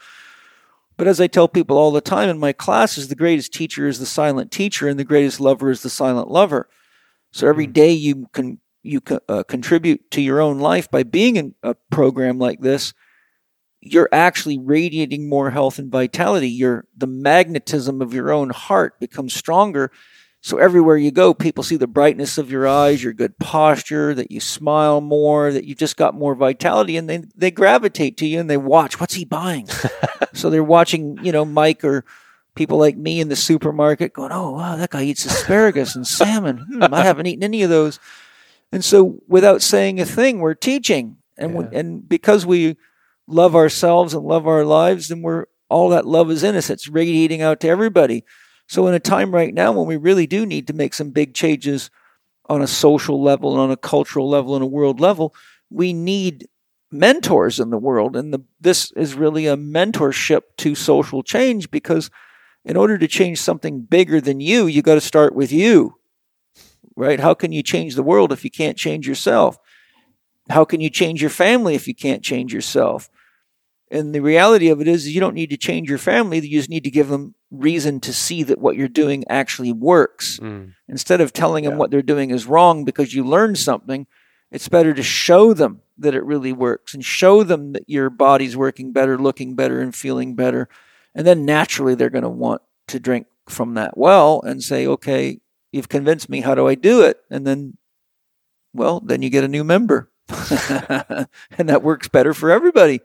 S2: But as I tell people all the time in my classes, the greatest teacher is the silent teacher and the greatest lover is the silent lover. So every day you can you can, uh, contribute to your own life by being in a program like this, you're actually radiating more health and vitality. Your the magnetism of your own heart becomes stronger. So everywhere you go, people see the brightness of your eyes, your good posture, that you smile more, that you've just got more vitality, and they they gravitate to you and they watch. What's he buying? So they're watching, you know, Mike or people like me in the supermarket going, oh, wow, that guy eats asparagus and salmon. Hmm, I haven't eaten any of those. And so without saying a thing, we're teaching. And yeah. we, and because we love ourselves and love our lives, then we're all that love is in us. It's radiating out to everybody. So in a time right now when we really do need to make some big changes on a social level and on a cultural level and a world level, we need mentors in the world. And the, this is really a mentorship to social change because in order to change something bigger than you, you got to start with you, right? How can you change the world if you can't change yourself? How can you change your family if you can't change yourself? And the reality of it is you don't need to change your family. You just need to give them reason to see that what you're doing actually works. Mm. Instead of telling them yeah. what they're doing is wrong because you learned something, it's better to show them that it really works and show them that your body's working better, looking better, and feeling better. And then naturally they're going to want to drink from that well and say, okay, you've convinced me. How do I do it? And then, well, then you get a new member. And that works better for everybody.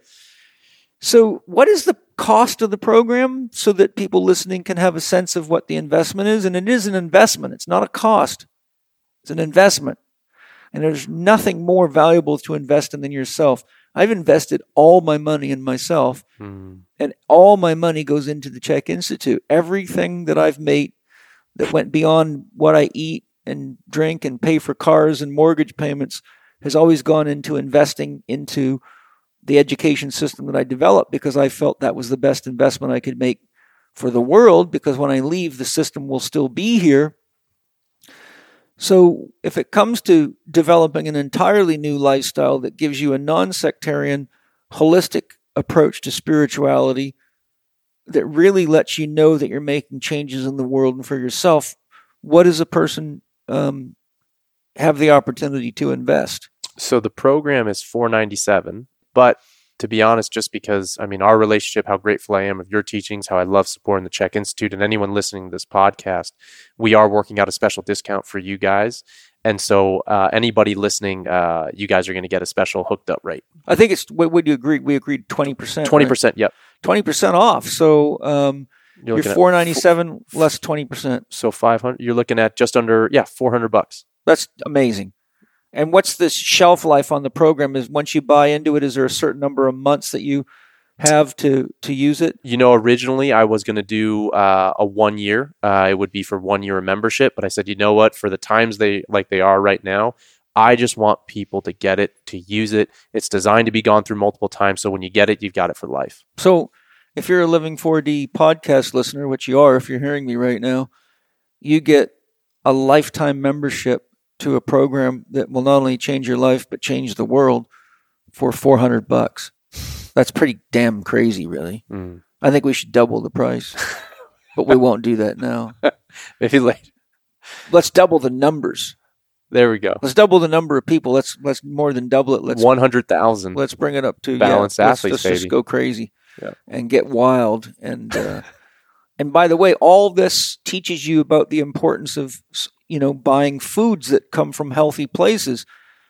S2: So what is the cost of the program so that people listening can have a sense of what the investment is? And it is an investment. It's not a cost. It's an investment. And there's nothing more valuable to invest in than yourself. I've invested all my money in myself, mm. and all my money goes into the Chek Institute. Everything that I've made that went beyond what I eat and drink and pay for cars and mortgage payments has always gone into investing into the education system that I developed because I felt that was the best investment I could make for the world because when I leave, the system will still be here. So if it comes to developing an entirely new lifestyle that gives you a non-sectarian, holistic approach to spirituality that really lets you know that you're making changes in the world and for yourself, what does a person um, have the opportunity to invest?
S1: So the program is four hundred ninety-seven dollars. But to be honest, just because, I mean, our relationship, how grateful I am of your teachings, how I love supporting the Chek Institute and anyone listening to this podcast, we are working out a special discount for you guys. And so uh, anybody listening, uh, you guys are going to get a special hooked up rate.
S2: I think it's, what would you agree? We agreed twenty percent.
S1: twenty percent, right? Yep.
S2: twenty percent off. So um, you're, you're four hundred ninety-seven dollars four, less twenty percent.
S1: So five hundred, you're looking at just under, yeah, four hundred bucks.
S2: That's amazing. And what's the shelf life on the program? Is once you buy into it, is there a certain number of months that you have to, to use it?
S1: You know, originally I was going to do uh, a one year. Uh, it would be for one year of membership. But I said, you know what? For the times they like they are right now, I just want people to get it, to use it. It's designed to be gone through multiple times. So when you get it, you've got it for life.
S2: So if you're a Living four D podcast listener, which you are if you're hearing me right now, you get a lifetime membership to a program that will not only change your life but change the world for four hundred bucks. That's pretty damn crazy, really.
S1: Mm.
S2: I think we should double the price, but we won't do that now.
S1: Maybe later.
S2: Let's double the numbers.
S1: There we go.
S2: Let's double the number of people. Let's let's more than double it. Let's
S1: one hundred thousand.
S2: Let's bring it up to
S1: Balanced
S2: yeah, let's,
S1: athletes,
S2: let's
S1: baby.
S2: just go crazy
S1: Yeah.
S2: and get wild. And uh, and by the way, all this teaches you about the importance of, you know, buying foods that come from healthy places.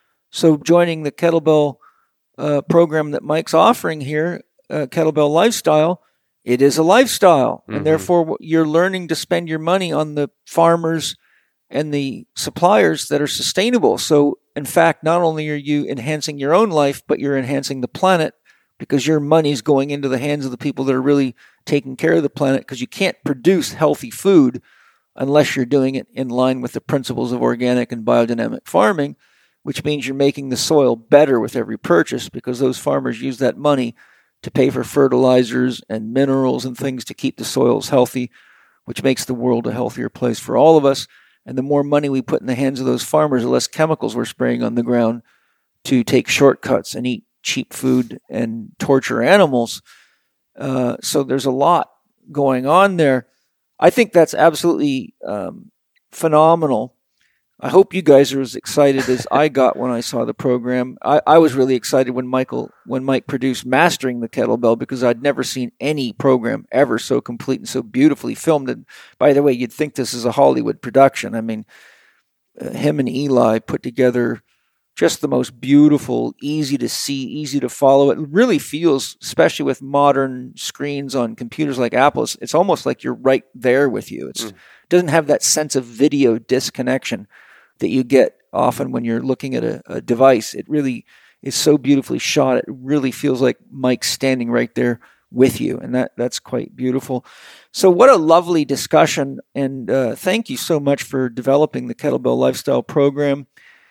S2: So joining the kettlebell uh, program that Mike's offering here, uh, Kettlebell Lifestyle, it is a lifestyle,
S1: Mhm.
S2: and therefore you're learning to spend your money on the farmers and the suppliers that are sustainable. So, in fact, not only are you enhancing your own life, but you're enhancing the planet, because your money's going into the hands of the people that are really taking care of the planet, because you can't produce healthy food unless you're doing it in line with the principles of organic and biodynamic farming, which means you're making the soil better with every purchase, because those farmers use that money to pay for fertilizers and minerals and things to keep the soils healthy, which makes the world a healthier place for all of us. And the more money we put in the hands of those farmers, the less chemicals we're spraying on the ground to take shortcuts and eat cheap food and torture animals. Uh, so there's a lot going on there. I think that's absolutely um, phenomenal. I hope you guys are as excited as I got when I saw the program. I, I was really excited when Michael, when Mike produced Mastering the Kettlebell, because I'd never seen any program ever so complete and so beautifully filmed. And by the way, you'd think this is a Hollywood production. I mean, uh, him and Eli put together just the most beautiful, easy to see, easy to follow. It really feels, especially with modern screens on computers like Apple's, it's almost like you're right there with you. It's, mm. It doesn't have that sense of video disconnection that you get often when you're looking at a, a device. It really is so beautifully shot. It really feels like Mike's standing right there with you, and that that's quite beautiful. So what a lovely discussion, and uh, thank you so much for developing the Kettlebell Lifestyle program,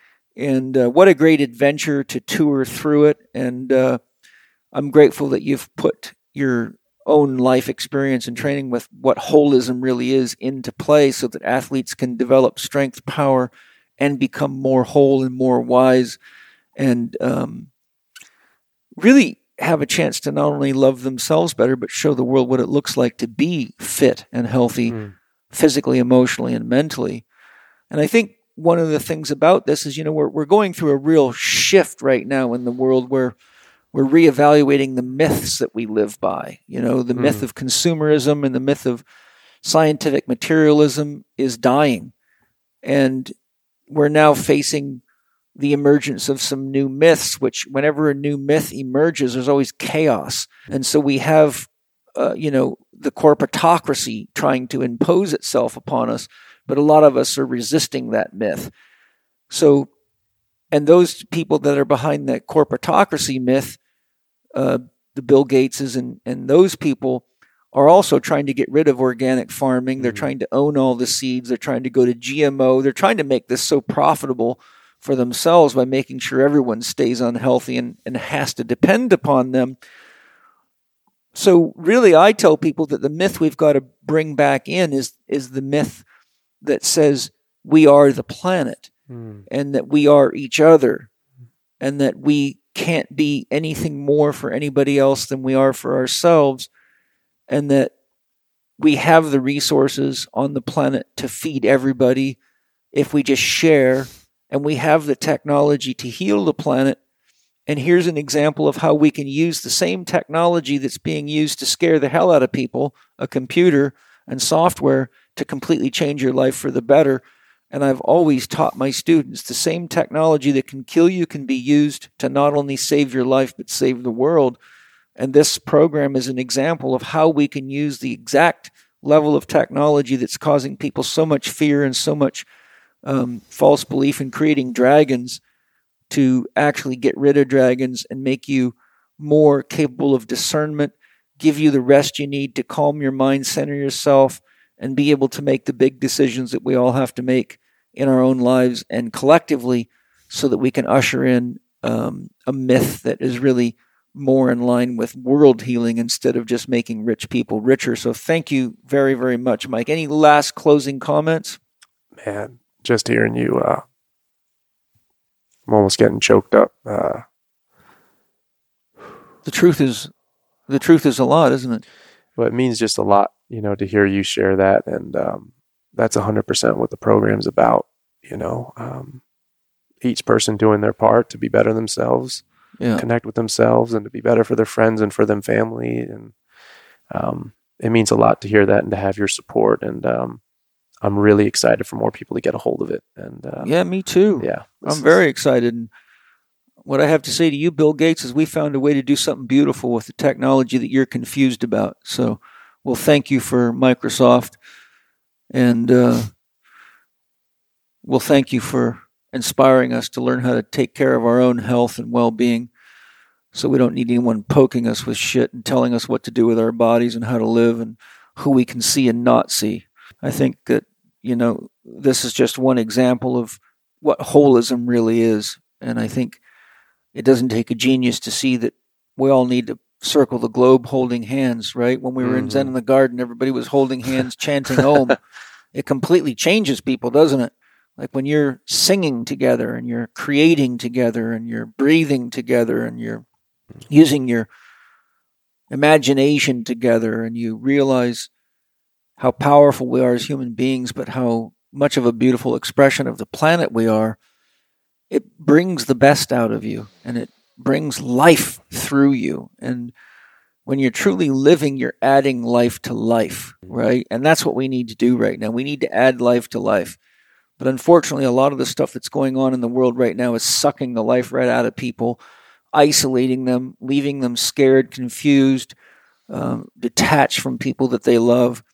S2: and uh, what a great adventure to tour through it. And uh, I'm grateful that you've put your own life experience and training with what holism really is into play, so that athletes can develop strength, power, and become more whole and more wise, and um, really have a chance to not only love themselves better, but show the world what it looks like to be fit and healthy, mm. physically, emotionally, and mentally. And I think one of the things about this is, you know, we're we're going through a real shift right now in the world where we're reevaluating the myths that we live by. You know, the mm. myth of consumerism and the myth of scientific materialism is dying. And we're now facing the emergence of some new myths, which whenever a new myth emerges, there's always chaos. And so we have, uh, you know, the corporatocracy trying to impose itself upon us, but a lot of us are resisting that myth. So, and those people that are behind that corporatocracy myth, uh, the Bill Gateses and, and those people are also trying to get rid of organic farming. They're mm-hmm. trying to own all the seeds. They're trying to go to G M O. They're trying to make this so profitable for themselves by making sure everyone stays unhealthy and, and has to depend upon them. So really, I tell people that the myth we've got to bring back in is, is the myth that says we are the planet mm. and that we are each other and that we can't be anything more for anybody else than we are for ourselves, and that we have the resources on the planet to feed everybody if we just share, and we have the technology to heal the planet. And here's an example of how we can use the same technology that's being used to scare the hell out of people, a computer and software, to completely change your life for the better. And I've always taught my students the same technology that can kill you can be used to not only save your life, but save the world. And this program is an example of how we can use the exact level of technology that's causing people so much fear and so much um, false belief in creating dragons to actually get rid of dragons and make you more capable of discernment, give you the rest you need to calm your mind, center yourself, and be able to make the big decisions that we all have to make in our own lives and collectively, so that we can usher in um, a myth that is really more in line with world healing instead of just making rich people richer. So thank you very, very much, Mike. Any last closing comments?
S1: Man, just hearing you, uh, I'm almost getting choked up. Uh,
S2: The truth is, the truth is a lot, isn't it?
S1: Well, it means just a lot, you know, to hear you share that. And um, that's one hundred percent what the program's about, you know. Um, each person doing their part to be better themselves,
S2: Yeah.
S1: connect with themselves, and to be better for their friends and for them family. And um, it means a lot to hear that and to have your support. And um, I'm really excited for more people to get a hold of it. And uh,
S2: Yeah, me too.
S1: yeah, this
S2: I'm
S1: is-
S2: very excited. And what I have to say to you, Bill Gates, is we found a way to do something beautiful with the technology that you're confused about. So we'll thank you for Microsoft, and uh, we'll thank you for inspiring us to learn how to take care of our own health and well-being, so we don't need anyone poking us with shit and telling us what to do with our bodies and how to live and who we can see and not see. I think that, you know, this is just one example of what holism really is. And I think it doesn't take a genius to see that we all need to circle the globe holding hands, right? When we were in Zen in the Garden, everybody was holding hands, chanting Om. It completely changes people, doesn't it? Like when you're singing together and you're creating together and you're breathing together and you're using your imagination together, and you realize how powerful we are as human beings, but how much of a beautiful expression of the planet we are, it brings the best out of you, and it brings life through you. And when you're truly living, you're adding life to life, right? And that's what we need to do right now. We need to add life to life. But unfortunately, a lot of the stuff that's going on in the world right now is sucking the life right out of people, isolating them, leaving them scared, confused, um, detached from people that they love.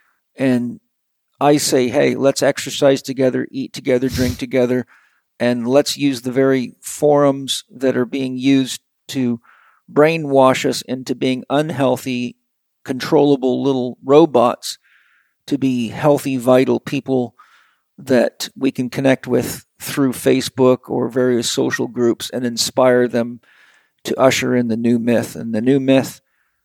S2: And I say, hey, let's exercise together, eat together, drink together, and let's use the very forums that are being used to brainwash us into being unhealthy, controllable little robots to be healthy, vital people that we can connect with through Facebook or various social groups and inspire them to usher in the new myth. And the new myth,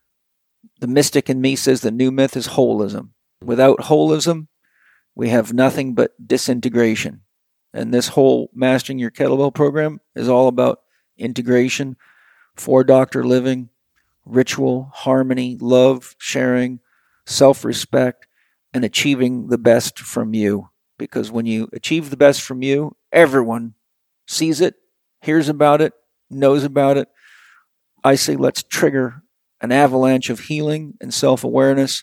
S2: the mystic in me says the new myth is holism. Without holism, we have nothing but disintegration. And this whole Mastering Your Kettlebell program is all about integration, four-doctor living, ritual, harmony, love, sharing, self-respect, and achieving the best from you. Because when you achieve the best from you, everyone sees it, hears about it, knows about it. I say let's trigger an avalanche of healing and self-awareness.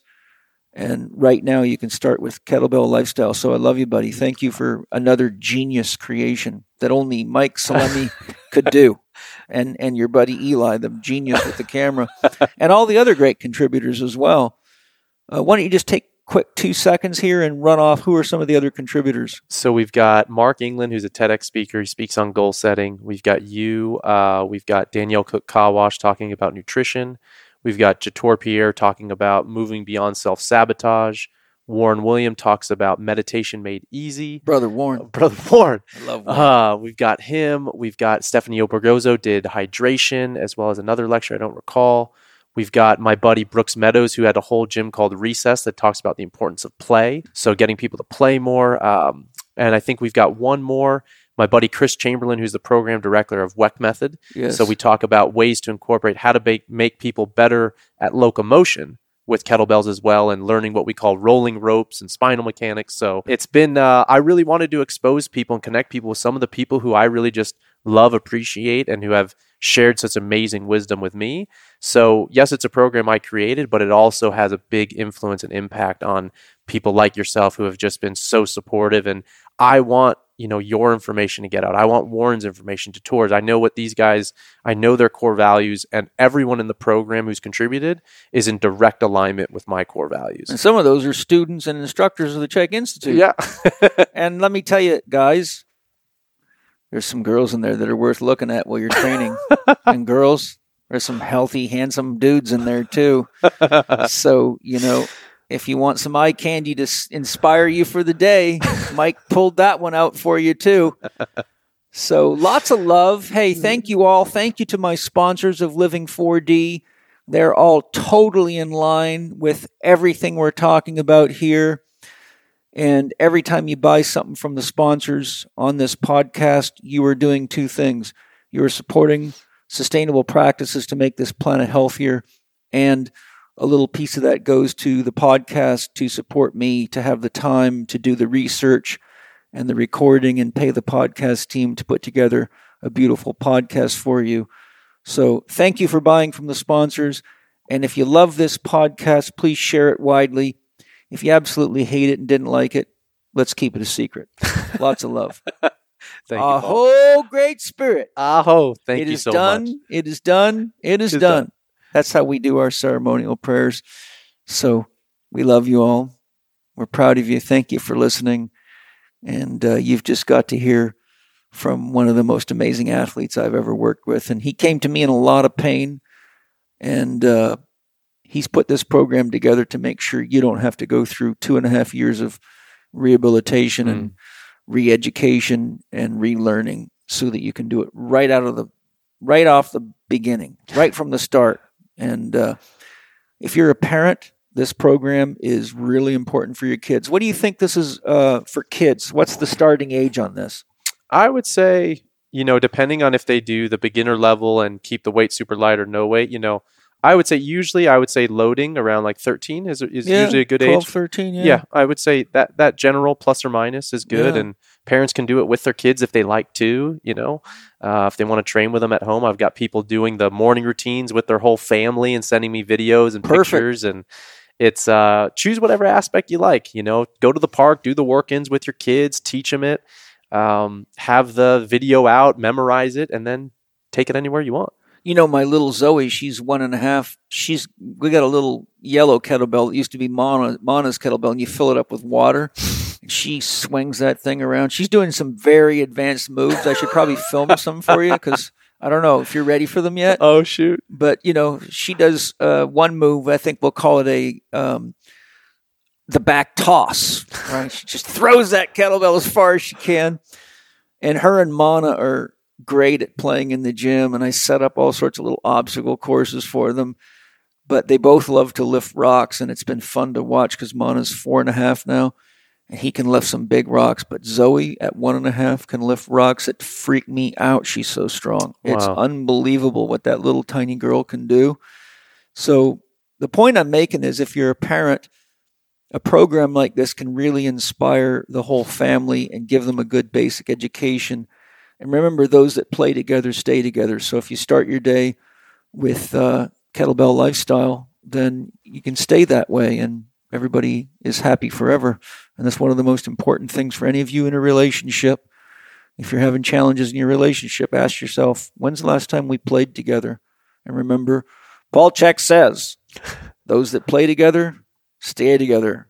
S2: And right now you can start with Kettlebell Lifestyle. So I love you, buddy. Thank you for another genius creation that only Mike Salemi could do. And and your buddy Eli, the genius with the camera. And all the other great contributors as well. Uh, why don't you just take quick two seconds here and run off who are some of the other contributors?
S1: So we've got Mark England, who's a TEDx speaker. He speaks on goal setting. We've got you. Uh, we've got Danielle Cook-Kawash talking about nutrition. We've got Jator Pierre talking about moving beyond self-sabotage. Warren William talks about meditation made easy.
S2: Brother Warren.
S1: Brother Warren.
S2: I love Warren.
S1: Uh, we've got him. We've got Stephanie Obergozo did hydration, as well as another lecture I don't recall. We've got my buddy Brooks Meadows, who had a whole gym called Recess that talks about the importance of play. So getting people to play more. Um, and I think we've got one more. My buddy Chris Chamberlain, who's the program director of W E C Method.
S2: Yes.
S1: So we talk about ways to incorporate how to make, make people better at locomotion with kettlebells as well, and learning what we call rolling ropes and spinal mechanics. So it's been, uh, I really wanted to expose people and connect people with some of the people who I really just love, appreciate, and who have shared such amazing wisdom with me. So yes, it's a program I created, but it also has a big influence and impact on people like yourself who have just been so supportive. And I want, you know, your information to get out. I want Warren's information to tours. I know what these guys, I know their core values, and everyone in the program who's contributed is in direct alignment with my core values.
S2: And some of those are students and instructors of the Czech Institute.
S1: Yeah.
S2: And let me tell you, guys, there's some girls in there that are worth looking at while you're training. And girls, there's some healthy, handsome dudes in there too. So, you know, if you want some eye candy to s- inspire you for the day, Mike pulled that one out for you too. So lots of love. Hey, thank you all. Thank you to my sponsors of Living four D. They're all totally in line with everything we're talking about here. And every time you buy something from the sponsors on this podcast, you are doing two things. You are supporting sustainable practices to make this planet healthier. And a little piece of that goes to the podcast to support me, to have the time to do the research and the recording and pay the podcast team to put together a beautiful podcast for you. So thank you for buying from the sponsors. And if you love this podcast, please share it widely. If you absolutely hate it and didn't like it, let's keep it a secret. Lots of love.
S1: Thank
S2: Aho,
S1: you, Paul.
S2: great spirit.
S1: Aho. Thank
S2: It
S1: you
S2: is
S1: so
S2: done.
S1: much.
S2: It is done. It is
S1: It's
S2: done.
S1: done.
S2: That's how we do our ceremonial prayers. So we love you all. We're proud of you. Thank you for listening. And uh, you've just got to hear from one of the most amazing athletes I've ever worked with. And he came to me in a lot of pain. And uh, he's put this program together to make sure you don't have to go through two and a half years of rehabilitation mm. and re-education and relearning, so that you can do it right out of the, right off the beginning, right from the start. And uh, if you're a parent, this program is really important for your kids. What do you think this is uh, for kids? What's the starting age on this?
S1: I would say, you know, depending on if they do the beginner level and keep the weight super light or no weight, you know, I would say usually I would say loading around like thirteen is is
S2: yeah,
S1: usually a good
S2: twelve,
S1: age.
S2: thirteen, yeah.
S1: Yeah, I would say that that general plus or minus is good,
S2: Yeah.
S1: and parents can do it with their kids if they like to, you know. Uh, if they want to train with them at home, I've got people doing the morning routines with their whole family and sending me videos and
S2: Perfect.
S1: pictures, and it's uh, choose whatever aspect you like, you know. Go to the park, do the work-ins with your kids, teach them it, um, have the video out, memorize it, and then take it anywhere you want.
S2: You know, my little Zoe, she's one and a half. She's we got a little yellow kettlebell that used to be Mona, Mona's kettlebell, and you fill it up with water. And she swings that thing around. She's doing some very advanced moves. I should probably film some for you, because I don't know if you're ready for them yet.
S1: Oh, shoot.
S2: But, you know, she does uh, one move. I think we'll call it a um, the back toss. Right? She just throws that kettlebell as far as she can. And her and Mona are great at playing in the gym, and I set up all sorts of little obstacle courses for them. But they both love to lift rocks, and it's been fun to watch, because Mona's four and a half now, and he can lift some big rocks. But Zoe at one and a half can lift rocks that freak me out. She's so strong.
S1: Wow.
S2: It's unbelievable what that little tiny girl can do. So the point I'm making is, if you're a parent, a program like this can really inspire the whole family and give them a good basic education. And remember, those that play together stay together. So if you start your day with uh, kettlebell lifestyle, then you can stay that way, and everybody is happy forever. And that's one of the most important things for any of you in a relationship. If you're having challenges in your relationship, ask yourself, when's the last time we played together? And remember, Paul Chek says, those that play together, stay together.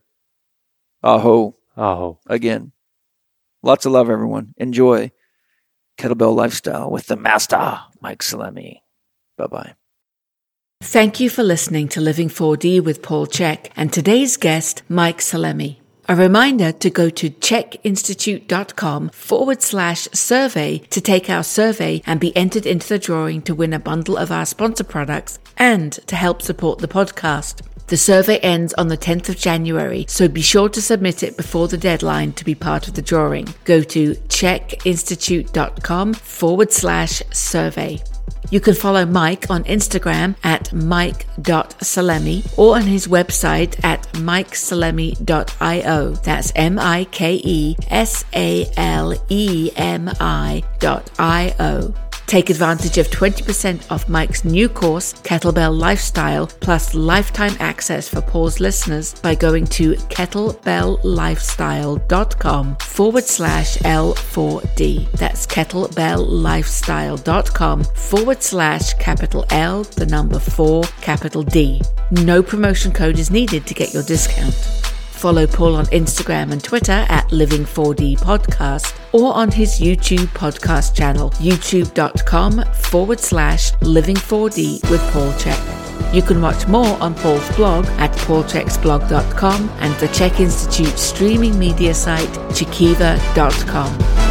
S2: Aho.
S1: Aho.
S2: Again. Lots of love, everyone. Enjoy Kettlebell Lifestyle with the master, Mike Salemi. Bye-bye.
S3: Thank you for listening to Living four D with Paul Chek and today's guest, Mike Salemi. A reminder to go to chekinstitute.com forward slash survey to take our survey and be entered into the drawing to win a bundle of our sponsor products and to help support the podcast. The survey ends on the tenth of January, so be sure to submit it before the deadline to be part of the drawing. Go to chekinstitute.com forward slash survey. You can follow Mike on Instagram at mike dot salemi or on his website at mike salemi dot io. That's M I K E S A L E M I dot I O. Take advantage of twenty percent off Mike's new course, Kettlebell Lifestyle, plus lifetime access for Paul's listeners by going to kettlebelllifestyle.com forward slash L4D. That's kettlebelllifestyle.com forward slash capital L, the number four, capital D. No promotion code is needed to get your discount. Follow Paul on Instagram and Twitter at Living four D Podcast or on his YouTube podcast channel, youtube.com forward slash Living 4D with Paul Chek. You can watch more on Paul's blog at paul cheks blog dot com and the Chek Institute streaming media site, chikiva dot com.